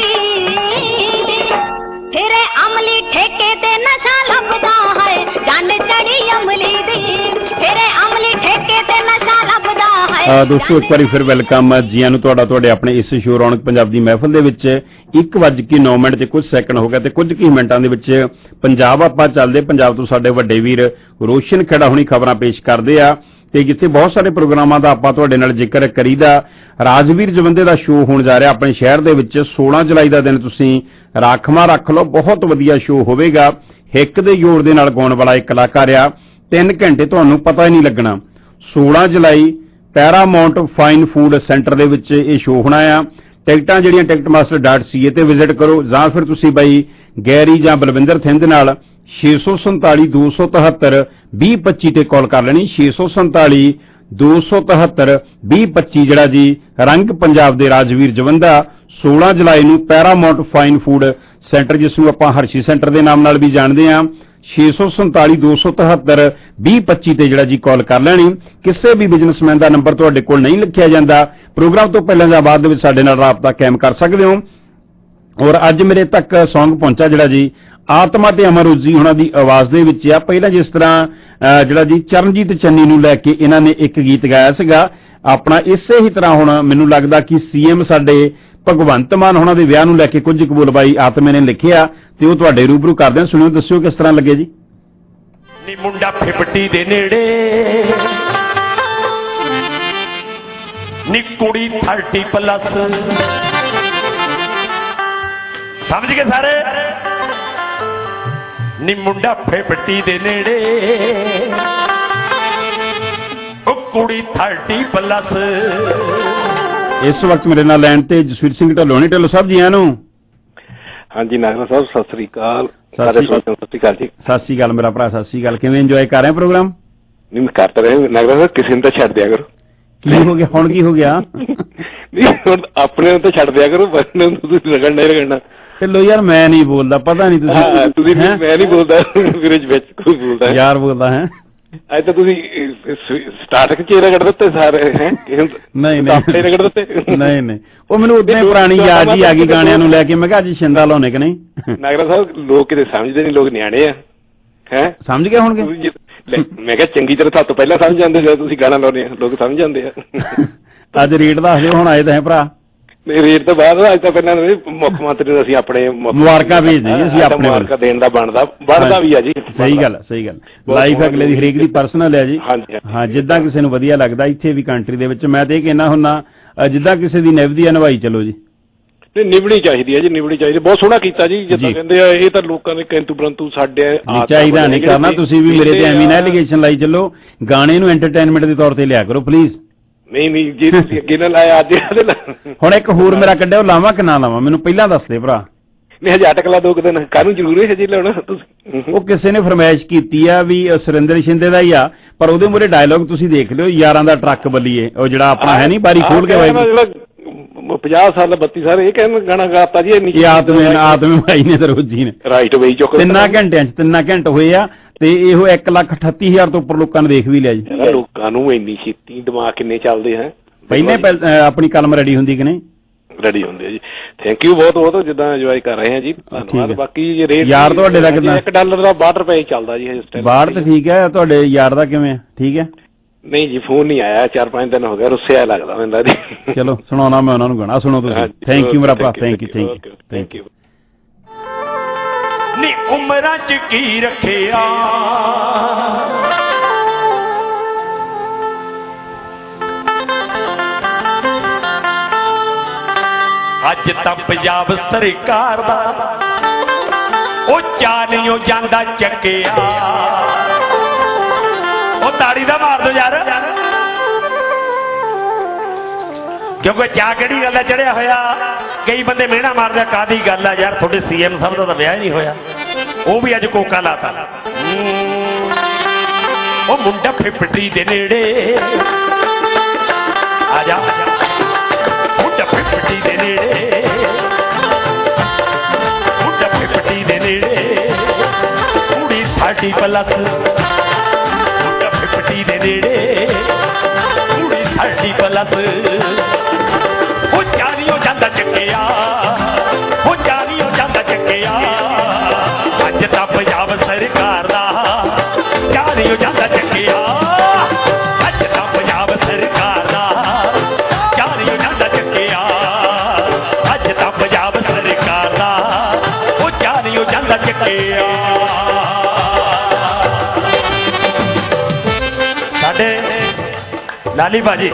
ਅ, ਦੋਸਤੋ ਇੱਕ ਵਾਰੀ ਫਿਰ ਵੈਲਕਮ ਜੀ ਆਇਆਂ ਨੂੰ ਤੁਹਾਡਾ ਤੁਹਾਡੇ ਆਪਣੇ ਇਸ ਸ਼ੋਅ ਰੌਣਕ ਪੰਜਾਬ ਦੀ ਮਹਿਫਲ ਦੇ ਵਿੱਚ ਇੱਕ ਵੱਜ ਕੇ ਨੌ ਮਿੰਟ ਤੇ ਕੁਝ ਸੈਕਿੰਡ ਹੋ ਗਿਆ ਤੇ ਕੁਝ ਕੁ ਮਿੰਟਾਂ ਦੇ ਵਿੱਚ ਪੰਜਾਬ ਆਪਾਂ ਚੱਲਦੇ। ਪੰਜਾਬ ਤੋਂ ਸਾਡੇ ਵੱਡੇ ਵੀਰ ਰੋਸ਼ਨ ਖੇੜਾ ਹੁਣੀ ਖਬਰਾਂ ਪੇਸ਼ ਕਰਦੇ ਆ ਤੇ ਜਿੱਥੇ ਬਹੁਤ ਸਾਰੇ ਪ੍ਰੋਗਰਾਮਾਂ ਦਾ ਆਪਾਂ ਤੁਹਾਡੇ ਨਾਲ ਜ਼ਿਕਰ ਕਰੀਦਾ। ਰਾਜਵੀਰ ਜਵੰਦੇ ਦਾ ਸ਼ੋਅ ਹੋਣ ਜਾ ਰਿਹਾ ਆਪਣੇ ਸ਼ਹਿਰ ਦੇ ਵਿੱਚ ਸੋਲਾਂ ਜੁਲਾਈ ਦਾ ਦਿਨ ਤੁਸੀਂ ਰਾਖਵਾਂ ਰੱਖ ਲਓ, ਬਹੁਤ ਵਧੀਆ ਸ਼ੋਅ ਹੋਵੇਗਾ। ਹਿੱਕ ਦੇ ਜ਼ੋਰ ਦੇ ਨਾਲ ਗਾਉਣ ਵਾਲਾ ਇੱਕ ਕਲਾਕਾਰ ਆ, ਤਿੰਨ ਘੰਟੇ ਤੁਹਾਨੂੰ ਪਤਾ ਹੀ ਨਹੀਂ ਲੱਗਣਾ। ਸੋਲਾਂ ਜੁਲਾਈ ਪੈਰਾਮਾਉਂਟ ਫਾਈਨ ਫੂਡ ਸੈਂਟਰ ਦੇ ਵਿੱਚ ਇਹ ਸ਼ੋਅ ਹੋਣਾ ਆ। ਟਿਕਟਾਂ ਜਿਹੜੀਆਂ ticket master dot C A ਤੇ ਵਿਜ਼ਿਟ ਕਰੋ ਜਾਂ ਫਿਰ ਤੁਸੀਂ ਬਾਈ ਗੈਰੀ ਜਾਂ ਬਲਵਿੰਦਰ ਥਿੰਦ ਨਾਲ ਛੇ ਸੌ ਸੰਤਾਲੀ ਦੋ ਸੌ ਤਿਹੱਤਰ ਵੀਹ ਪੱਚੀ ਤੇ ਕਾਲ ਕਰ ਲੈਣੀ। ਛੇ ਸੌ ਸੰਤਾਲੀ ਦੋ ਸੌ ਤਿਹੱਤਰ ਵੀਹ ਪੱਚੀ ਜਿਹੜਾ ਜੀ ਰੰਗ ਪੰਜਾਬ ਦੇ ਰਾਜਵੀਰ ਜਵੰਦਾ ਸੋਲਾਂ ਜੁਲਾਈ ਨੂੰ ਪੈਰਾਮਾਉਂਟ ਫਾਈਨ ਫੂਡ ਸੈਂਟਰ, ਜਿਸ ਨੂੰ ਆਪਾਂ ਹਰਸ਼ੀ ਸੈਂਟਰ ਦੇ ਨਾਮ ਨਾਲ ਵੀ ਜਾਣਦੇ ਹਾਂ, ਛੇ ਸੌ ਸੰਤਾਲੀ ਦੋ ਸੌ ਤਿਹੱਤਰ ਵੀਹ ਪੱਚੀ ਤੇ ਜਿਹੜਾ ਜੀ ਕਾਲ ਕਰ ਲੈਣੀ। ਕਿਸੇ ਵੀ ਬਿਜ਼ਨਸਮੈਨ ਦਾ ਨੰਬਰ ਤੁਹਾਡੇ ਕੋਲ ਨਹੀਂ ਲਿਖਿਆ ਜਾਂਦਾ। ਪ੍ਰੋਗਰਾਮ ਤੋਂ ਪਹਿਲਾਂ ਜਾਂ ਬਾਅਦ ਦੇ ਵਿੱਚ ਸਾਡੇ ਨਾਲ ਰਾਬਤਾ ਕਾਇਮ ਕਰ ਸਕਦੇ ਹੋ। ਔਰ ਅੱਜ ਮੇਰੇ ਤੱਕ ਸੌਂਗ ਪਹੁੰਚਾ ਜਿਹੜਾ ਜੀ ਆਤਮਾ ਤੇ ਅਮਰੂਜੀ ਉਹਨਾਂ ਦੀ ਆਵਾਜ਼ ਦੇ ਵਿੱਚ ਆ। ਪਹਿਲਾਂ ਜਿਸ ਤਰ੍ਹਾਂ ਜਿਹੜਾ ਜੀ ਚਰਨਜੀਤ ਚੰਨੀ ਨੂੰ ਲੈ ਕੇ ਇਹਨਾਂ ਨੇ ਇੱਕ ਗੀਤ ਗਾਇਆ ਸੀਗਾ ਆਪਣਾ, ਇਸੇ ਹੀ ਤਰ੍ਹਾਂ ਹੁਣ ਮੈਨੂੰ ਲੱਗਦਾ ਕਿ ਸੀਐਮ ਸਾਡੇ ਭਗਵੰਤ ਮਾਨ ਉਹਨਾਂ ਦੇ ਵਿਆਹ ਨੂੰ ਲੈ ਕੇ ਕੁਝ ਕੁ ਬੋਲ ਬਾਈ ਆਤਮੇ ਨੇ ਲਿਖਿਆ ਤੇ ਉਹ ਤੁਹਾਡੇ ਰੂਬਰੂ ਕਰਦੇ ਆ। ਸੁਣਿਓ, ਦੱਸਿਓ ਕਿਸ ਤਰ੍ਹਾਂ ਲੱਗੇ ਜੀ। ਨੀ ਮੁੰਡਾ ਫਿਫਟੀ ਦੇ ਨੇੜੇ, ਨੀ ਕੁੜੀ ਥਰਟੀ ਪਲੱਸ, ਸਮਝ ਗਏ ਸਾਰੇ। ਨੀ ਮੁੰਡਾ ਫਿਫਟੀ ਦੇ ਨੇੜੇ, ਉਹ ਕੁੜੀ ਥਰਟੀ ਪਲੱਸ। ਇਸ ਵਕਤ ਮੇਰੇ ਨਾਲ ਲੈਣ ਤੇ ਜਸਵੀਰ ਸਿੰਘ ਢਲੋਣੀ। ਢੱਲੋ ਸਾਹਿਬ ਜੀ ਆਇਆਂ ਨੂੰ। ਹਾਂਜੀ ਨਾਗਰਾ ਸਾਹਿਬ ਸਤਿ ਸ੍ਰੀ ਅਕਾਲ। ਸਤਿ ਸ੍ਰੀ ਅਕਾਲ ਜੀ। ਸਤਿ ਸ੍ਰੀ ਅਕਾਲ ਮੇਰਾ ਭਰਾ, ਸਤਿ ਸ੍ਰੀ ਅਕਾਲ। ਕਿਵੇਂ ਇੰਜੋਏ ਕਰ ਰਹੇ ਪ੍ਰੋਗਰਾਮ? ਨਹੀਂ ਕਰ ਤਾਂ ਰਹੇ ਨਾਗਰਾ ਸਾਹਿਬ, ਕਿਸੇ ਨੂੰ ਤਾਂ ਛੱਡ ਦਿਆ ਕਰੋ। ਕੀ ਹੋ ਗਿਆ ਹੁਣ? ਕੀ ਹੋ ਗਿਆ? ਨਹੀਂ ਹੁਣ ਆਪਣੇ ਨੂੰ ਤਾਂ ਛੱਡ ਦਿਆ ਕਰੋ, ਬੰਦੇ ਨੂੰ ਤੁਸੀਂ ਰਗੜਨਾ ਹੀ ਰਗੜਨਾ। ਢਿੱਲੋਂ ਯਾਰ ਮੈਂ ਨਹੀਂ ਬੋਲਦਾ, ਪਤਾ ਨਹੀਂ ਤੁਸੀਂ ਤੁਸੀਂ ਮੈਂ ਨਹੀਂ ਬੋਲਦਾ, ਮੇਰੇ ਵਿੱਚ ਕੋਈ ਬੋਲਦਾ ਯਾਰ ਬੋਲਦਾ ਹੈ। ਅੱਜ ਤਾਂ ਤੁਸੀਂ ਸਟਾਰਟਿੰਗ ਚ ਰਗੜ ਦਿੱਤੇ ਸਾਰੇ ਹੈ। ਨਹੀਂ ਨਹੀਂ ਰਗੜ ਦਿੱਤੇ ਨਹੀਂ ਨਹੀਂ ਉਹ ਮੈਨੂੰ ਉਦਾਂ ਹੀ ਪੁਰਾਣੀ ਯਾਦ ਜੀ ਆ ਗਈ ਗਾਣਿਆਂ ਨੂੰ ਲੈ ਕੇ। ਮੈਂ ਕਿਹਾ ਅੱਜ ਛਿੰਦਾ ਲਾਉਣੇ ਕਿ ਨਹੀਂ। ਨਾਗਰਾ ਸਾਹਿਬ ਲੋਕ ਕਿਤੇ ਸਮਝਦੇ ਨਹੀਂ, ਲੋਕ ਨਿਆਣੇ ਆ। ਹੈ ਸਮਝ ਗਏ ਹੋਣਗੇ। ਮੈਂ ਕਿਹਾ ਚੰਗੀ ਤਰ੍ਹਾਂ ਤੁਹਾਡੇ ਤੋਂ ਪਹਿਲਾਂ ਸਮਝ ਜਾਂਦੇ ਜਦੋਂ ਤੁਸੀਂ ਗਾਣਾ ਲਾਉਣੇ ਆ, ਲੋਕ ਸਮਝ ਜਾਂਦੇ ਆ। ਅੱਜ ਰੇਟ ਦੱਸ ਦਿਓ ਹੁਣ ਆਏ ਤਾਂ ਹੈ ਭਰਾ। ਰੇਟ ਤੋਂ ਬਾਅਦ ਅੱਜ ਤਾਂ ਪਹਿਲਾਂ ਮੁੱਖ ਮੰਤਰੀ ਨੂੰ ਅਸੀਂ ਆਪਣੇ ਮੁਬਾਰਕਾਂ ਭੇਜਦੇ ਜੀ, ਅਸੀਂ ਆਪਣੇ ਮੁਬਾਰਕਾਂ ਦੇਣ ਦਾ ਬਣਦਾ ਬਣਦਾ ਵੀ ਆ ਜੀ। ਸਹੀ ਗੱਲ ਸਹੀ ਗੱਲ। ਲਾਈਫ ਅਗਲੇ ਦੀ ਹਰੇਕ ਦੀ ਪਰਸਨਲ ਹੈ ਜੀ। ਹਾਂ ਜਿੱਦਾਂ ਕਿਸੇ ਨੂੰ ਵਧੀਆ ਲੱਗਦਾ। ਇੱਥੇ ਵੀ ਕੰਟਰੀ ਦੇ ਵਿੱਚ ਮੈਂ ਤੇ ਇਹ ਕਹਿਣਾ ਹੁੰਦਾ ਜਿੱਦਾਂ ਕਿਸੇ ਦੀ ਨਿਭਦੀ ਆ ਨਿਭਾਈ ਚਲੋ ਜੀ। ਨਹੀਂ ਨਿਭਣੀ ਚਾਹੀਦੀ ਹੈ ਜੀ, ਨਿਭਣੀ ਚਾਹੀਦੀ। ਬਹੁਤ ਸੋਹਣਾ ਕੀਤਾ ਜੀ। ਜਿੱਦਾਂ ਕਹਿੰਦੇ ਆ ਇਹ ਤਾਂ ਲੋਕਾਂ ਨੇ ਕਿੰਤੂ ਪਰੰਤੂ ਸਾਡੇ ਚਾਹੀਦਾ ਨਹੀਂ ਕਰਨਾ। ਤੁਸੀਂ ਵੀ ਮੇਰੇ ਤੇ ਐਵੇਂ ਨਾ ਐਲੀਗੇਸ਼ਨ ਲਾਈ ਚੱਲੋ। ਗਾਣੇ ਨੂੰ ਐਂਟਰਟੇਨਮੈਂਟ ਦੇ ਤੌਰ ਤੇ ਲਿਆ ਕਰੋ ਪਲੀਜ਼। ਨਹੀਂ ਨਹੀਂ ਜੀ ਤੁਸੀਂ ਅੱਗੇ ਨਾ ਲਾਇਆ ਅੱਜ ਹੁਣ ਇੱਕ ਹੋਰ ਮੇਰਾ ਕੱਢਿਆ, ਉਹ ਲਾਵਾਂ ਕਿ ਨਾ ਲਾਵਾਂ ਮੈਨੂੰ ਪਹਿਲਾਂ ਦੱਸ ਦੇ ਭਰਾ। ਨਹੀਂ ਹਜੇ ਅਟਕ ਲਾ ਦੋ ਦਿਨ, ਕਾਹਨੂੰ ਜ਼ਰੂਰੀ ਹੈ ਜੀ ਲਾਉਣਾ ਤੁਸੀਂ? ਉਹ ਕਿਸੇ ਨੇ ਫਰਮਾਇਸ਼ ਕੀਤੀ ਆ ਵੀ ਸੁਰਿੰਦਰ ਸ਼ਿੰਦੇ ਦਾ ਹੀ ਆ, ਪਰ ਉਹਦੇ ਮੂਹਰੇ ਡਾਇਲੋਗ ਤੁਸੀਂ ਦੇਖ ਲਿਓ, ਯਾਰਾਂ ਦਾ ਟਰੱਕ ਬੱਲੀਏ, ਉਹ ਜਿਹੜਾ ਆਪਣਾ ਹੈ ਨਹੀਂ ਬਾਰੀ ਖੋਲ ਕੇ ਜਿਹੜਾ ਪੰਜਾਹ ਸਾਲ ਬੱਤੀ ਸਾਲ ਇਹ ਕਹਿਣ ਗਾਣਾ ਗਾਤਾ ਜੀ। ਇਹ ਆਤਮੇ ਆਤਮੇ ਭਾਈ ਨੇ ਤੇ ਰੋਜੀ ਨੇ ਰਾਈਟ ਬਈ ਚੁੱਕ ਤਿੰਨਾਂ ਘੰਟਿਆਂ ਚ ਤਿੰਨਾਂ ਘੰਟੇ ਹੋਏ ਆ ਤੇ ਇਹੋ ਇੱਕ ਲੱਖ ਅਠੱਤੀ ਹਜ਼ਾਰ ਤੋਂ ਉੱਪਰ ਲੋਕਾਂ ਨੇ ਦੇਖ ਵੀ ਲਿਆ ਜੀ। ਲੋਕਾਂ ਨੂੰ ਇੰਨੀ ਛੇਤੀ ਦਿਮਾਗ ਕਿੰਨੇ ਚੱਲਦੇ ਹੈ। ਪਹਿਲੇ ਆਪਣੀ ਕਲਮ ਰੈਡੀ ਹੁੰਦੀ ਕਿ ਨਹੀਂ? ਰੈਡੀ ਹੁੰਦੇ ਆ ਜੀ। ਥੈਂਕ ਯੂ ਬਹੁਤ ਬਹੁਤ, ਜਿੱਦਾਂ ਇੰਜੋਏ ਕਰ ਰਹੇ ਆ ਜੀ, ਧੰਨਵਾਦ। ਬਾਕੀ ਰੇਟ ਯਾਰ ਤੁਹਾਡੇ ਦਾ ਕਿੰਨਾ? ਇੱਕ ਡਾਲਰ ਦਾ ਬਾਹਠ ਰੁਪਏ ਚੱਲਦਾ ਜੀ ਇਸ ਟਾਈਮ। ਬਾਹਠ ਤਾਂ ਠੀਕ ਹੈ, ਤੁਹਾਡੇ ਯਾਰ ਦਾ ਕਿਵੇਂ? ਠੀਕ ਹੈ। ਨਹੀਂ ਜੀ ਫੋਨ ਨਹੀਂ ਆਇਆ, ਚਾਰ ਪੰਜ ਦਿਨ ਹੋ ਗਏ, ਰੁੱਸਿਆ ਲੱਗਦਾ ਮੈਨੂੰ ਜੀ। ਚਲੋ ਸੁਣਾਉਣਾ ਮੈਂ ਉਹਨਾਂ ਨੂੰ ਗਾਣਾ, ਸੁਣੋ ਤੁਸੀਂ। ਥੈਂਕ ਯੂ ਮੇਰਾ ਭਰਾ, thank you thank you thank you. ਨੀ ਉਮਰਾਂ ਚ ਕੀ ਰੱਖਿਆ, ਅੱਜ ਤਾਂ ਪੰਜਾਬ ਸਰਕਾਰ ਦਾ ਉਹ ਚਾਲਿਓ ਜਾਂਦਾ ਚੱਕਿਆ। ਉਹ ਤਾੜੀ ਦਾ ਮਾਰ ਦੋ ਯਾਰ, ਕਿਉਂਕਿ ਚਾਹ ਕਿਹੜੀ ਗੱਲ ਹੈ ਚੜਿਆ ਹੋਇਆ। ਕਈ ਬੰਦੇ ਮਿਹਣਾ ਮਾਰਦੇ ਕਾਦੀ ਗੱਲ ਆ ਯਾਰ, ਤੁਹਾਡੇ ਸੀਐਮ ਸਾਹਿਬ ਦਾ ਤਾਂ ਵਿਆਹ ਹੀ ਨਹੀਂ ਹੋਇਆ, ਉਹ ਵੀ ਅੱਜ ਕੋਕਾ ਲਾਤਾ। ਉਹ ਮੁੰਡਾ ਫਿਫਟੀ ਦੇ ਨੇੜੇ ਆ ਜਾ, ਮੁੰਡਾ ਫਿਫਟੀ ਦੇ ਨੇੜੇ, ਮੁੰਡਾ ਫਿਫਟੀ ਦੇ ਨੇੜੇ, ਕੁੜੀ ਸਾਡੀ ਪਲੱਸ। ਮੁੰਡਾ ਫਿਫਟੀ ਦੇ ਨੇੜੇ, ਕੁੜੀ ਸਾਡੀ ਪਲੱਸ। ਉਹ ਜਾਨੀਓ ਜਾਂਦਾ ਚੱਕਿਆ, ਉਹ ਜਾਨੀਓ ਜਾਂਦਾ ਚੱਕਿਆ। ਅੱਜ ਤਾਂ ਪੰਜਾਬ ਸਰਕਾਰ ਦਾ ਜਾਨੀਓ ਜਾਂਦਾ ਚੱਕਿਆ। ਅੱਜ ਤਾਂ ਪੰਜਾਬ ਸਰਕਾਰ ਦਾ ਸਾਡੇ ਲਾਲੀ ਭਾਜੀ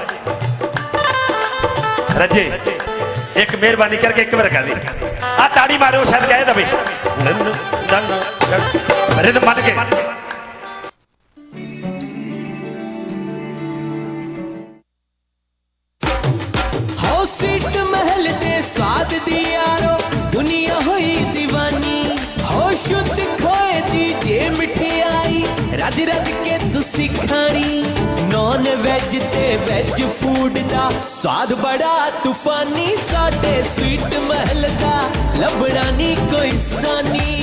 ਰੱਜੇ ਇੱਕ ਮਿਹਰਬਾਨੀ ਕਰਕੇ ਇੱਕ ਵਾਰ ਕਰ ਦੇ ਆ ਤਾੜੀ ਮਾਰੋ ਸ਼ਾਇਦ ਕਹੇ ਦਵੇ ਰਿਦਮ ਮੰਨ ਕੇ ਹੋ ਸੀਟ ਮਹਿਲ ਦੇ ਸਵਾਦ ਦੀ ਯਾਰੋ ਦੁਨੀਆ ਹੋਈ ਦੀਵਾਨੀ ਹੋ ਸ਼ੁੱਧ ਖੋਏ ਦੀ ਜੇ ਮਿਠਾਈ ਰੱਜ ਰੱਜ ਕੇ ਤੁਸੀਂ ਖਾਣੀ ਨੌਨ ਵੈਜ ਤੇ ਵੈਜ ਫੂਡ ਦਾ ਸਵਾਦ ਬੜਾ ਤੂਫਾਨੀ ਸਾਡੇ ਸਵੀਟ ਮਹਿਲ ਦਾ ਲੱਭਣਾ ਨਹੀਂ ਕੋਈ ਸਾਨੀ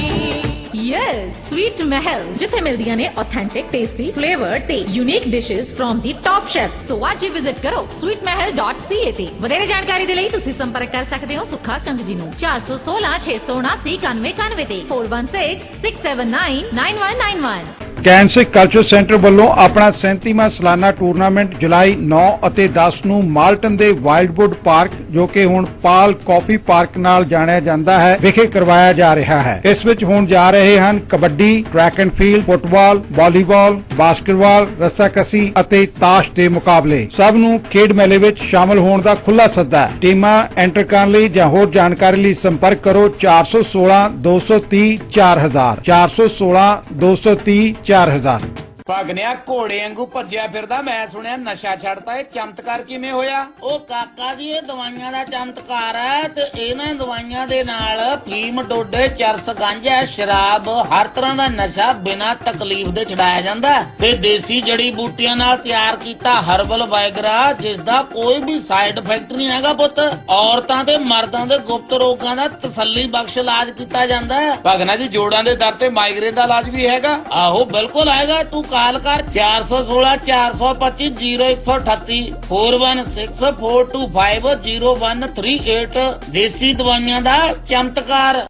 ਯੈਸ ਸਵੀਟ ਮਹਿਲ ਜਿੱਥੇ ਮਿਲਦੀਆਂ ਨੇ ਆਥੈਂਟਿਕ ਟੇਸਟੀ ਫਲੇਵਰ ਤੇ unique dishes from the top chef so ਅੱਜ ਹੀ ਵਿਜ਼ਿਟ ਕਰੋ sweet mahal dot c a ਤੇ ਵਧੇਰੇ ਜਾਣਕਾਰੀ ਦੇ ਲਈ ਤੁਸੀਂ ਸੰਪਰਕ ਕਰ ਸਕਦੇ ਹੋ ਸੁੱਖਾ ਕੰਗ ਜੀ ਨੂੰ ਚਾਰ ਸੌ ਸੋਲਾਂ ਛੇ ਸੌ ਉਨਾਸੀ ਇਕਾਨਵੇਂ ਇਕਾਨਵੇਂ ਤੇ four one six six seven nine nine one nine one। ਕੈਨਸਿਕ ਕਲਚਰ ਸੈਂਟਰ ਵੱਲੋਂ ਆਪਣਾ ਸੈਂਤੀਵਾਂ ਸਾਲਾਨਾ ਟੂਰਨਾਮੈਂਟ ਜੁਲਾਈ ਨੌ ਅਤੇ ਦਸ ਨੂੰ ਮਾਲਟਨ ਦੇ ਵਾਈਲਡਵੁੱਡ ਪਾਰਕ ਜੋ ਕਿ ਹੁਣ ਪਾਲ ਕਾਫੀ ਪਾਰਕ ਨਾਲ ਜਾਣਿਆ ਜਾਂਦਾ ਹੈ ਵਿਖੇ ਕਰਵਾਇਆ ਜਾ ਰਿਹਾ ਹੈ। ਇਸ ਵਿੱਚ ਹੁਣ ਜਾ ਰਹੇ ਹਨ kabaddi, track and field, football, volleyball, basketball, ਰੱਸਾਕੱਸੀ ਅਤੇ ਤਾਸ਼ ਦੇ ਮੁਕਾਬਲੇ। ਸਭ ਨੂੰ ਖੇਡ ਮੇਲੇ ਵਿੱਚ ਸ਼ਾਮਲ ਹੋਣ ਦਾ ਖੁੱਲਾ ਸੱਦਾ ਹੈ। ਟੀਮਾਂ ਐਂਟਰ ਕਰਨ ਲਈ ਜਾਂ ਹੋਰ ਜਾਣਕਾਰੀ ਲਈ ਸੰਪਰਕ ਕਰੋ ਚਾਰ ਸੌ ਸੋਲਾਂ ਦੋ ਸੌ ਤੀਹ ਚਾਰ ਹਜ਼ਾਰ ਚਾਰ ਸੌ ਸੋਲਾਂ ਦੋ ਸੌ ਤੀਹ ਚਾਰ ਹਜ਼ਾਰ। ਭਗਨਿਆ ਘੋੜੇ ਵਾਂਗੂ ਭੱਜਿਆ ਫਿਰਦਾ ਮੈਂ ਸੁਣਿਆ ਨਸ਼ਾ ਛੱਡਤਾ ਇਹ ਚਮਤਕਾਰ ਕਿਵੇਂ ਹੋਇਆ? ਉਹ ਕਾਕਾ ਜੀ ਇਹ ਦਵਾਈਆਂ ਦਾ ਚਮਤਕਾਰ ਹੈ ਤੇ ਇਹਨਾਂ ਦਵਾਈਆਂ ਦੇ ਨਾਲ ਫੀਮ, ਡੋਡੇ, ਚਰਸ, ਗਾਂਜਾ, ਸ਼ਰਾਬ ਹਰ ਤਰ੍ਹਾਂ ਦਾ ਨਸ਼ਾ ਬਿਨਾਂ ਤਕਲੀਫ ਦੇ ਛਡਾਇਆ ਜਾਂਦਾ ਤੇ ਦੇਸੀ ਜੜੀ ਬੂਟੀਆਂ ਨਾਲ ਤਿਆਰ ਕੀਤਾ ਹਰਬਲ ਵਾਇਗਰਾ ਜਿਸ ਦਾ ਕੋਈ ਵੀ ਸਾਈਡ ਇਫੈਕਟ ਨਹੀਂ ਹੈਗਾ ਪੁੱਤ। ਔਰਤਾਂ ਤੇ ਮਰਦਾਂ ਦੇ ਗੁਪਤ ਰੋਗਾਂ ਦਾ ਤਸੱਲੀ ਬਖਸ਼ ਇਲਾਜ ਕੀਤਾ ਜਾਂਦਾ ਹੈ। ਭਗਨਾ ਜੀ ਜੋੜਾਂ ਦੇ ਦਰਦ ਤੇ ਮਾਈਗ੍ਰੇਨ ਦਾ ਇਲਾਜ ਵੀ ਹੈਗਾ? ਆਹੋ ਬਿਲਕੁਲ ਹੈਗਾ। ਤੂੰ ਕਾਲ ਕਰ ਚਾਰ ਸੌ ਸੋਲਾਂ ਚਾਰ ਸੌ ਪੱਚੀ ਜ਼ੀਰੋ ਇੱਕ ਸੌ ਅਠੱਤੀ four one six four two five zero one three eight। ਦੇਸੀ ਦਵਾਈਆਂ ਦਾ ਚਮਤਕਾਰ।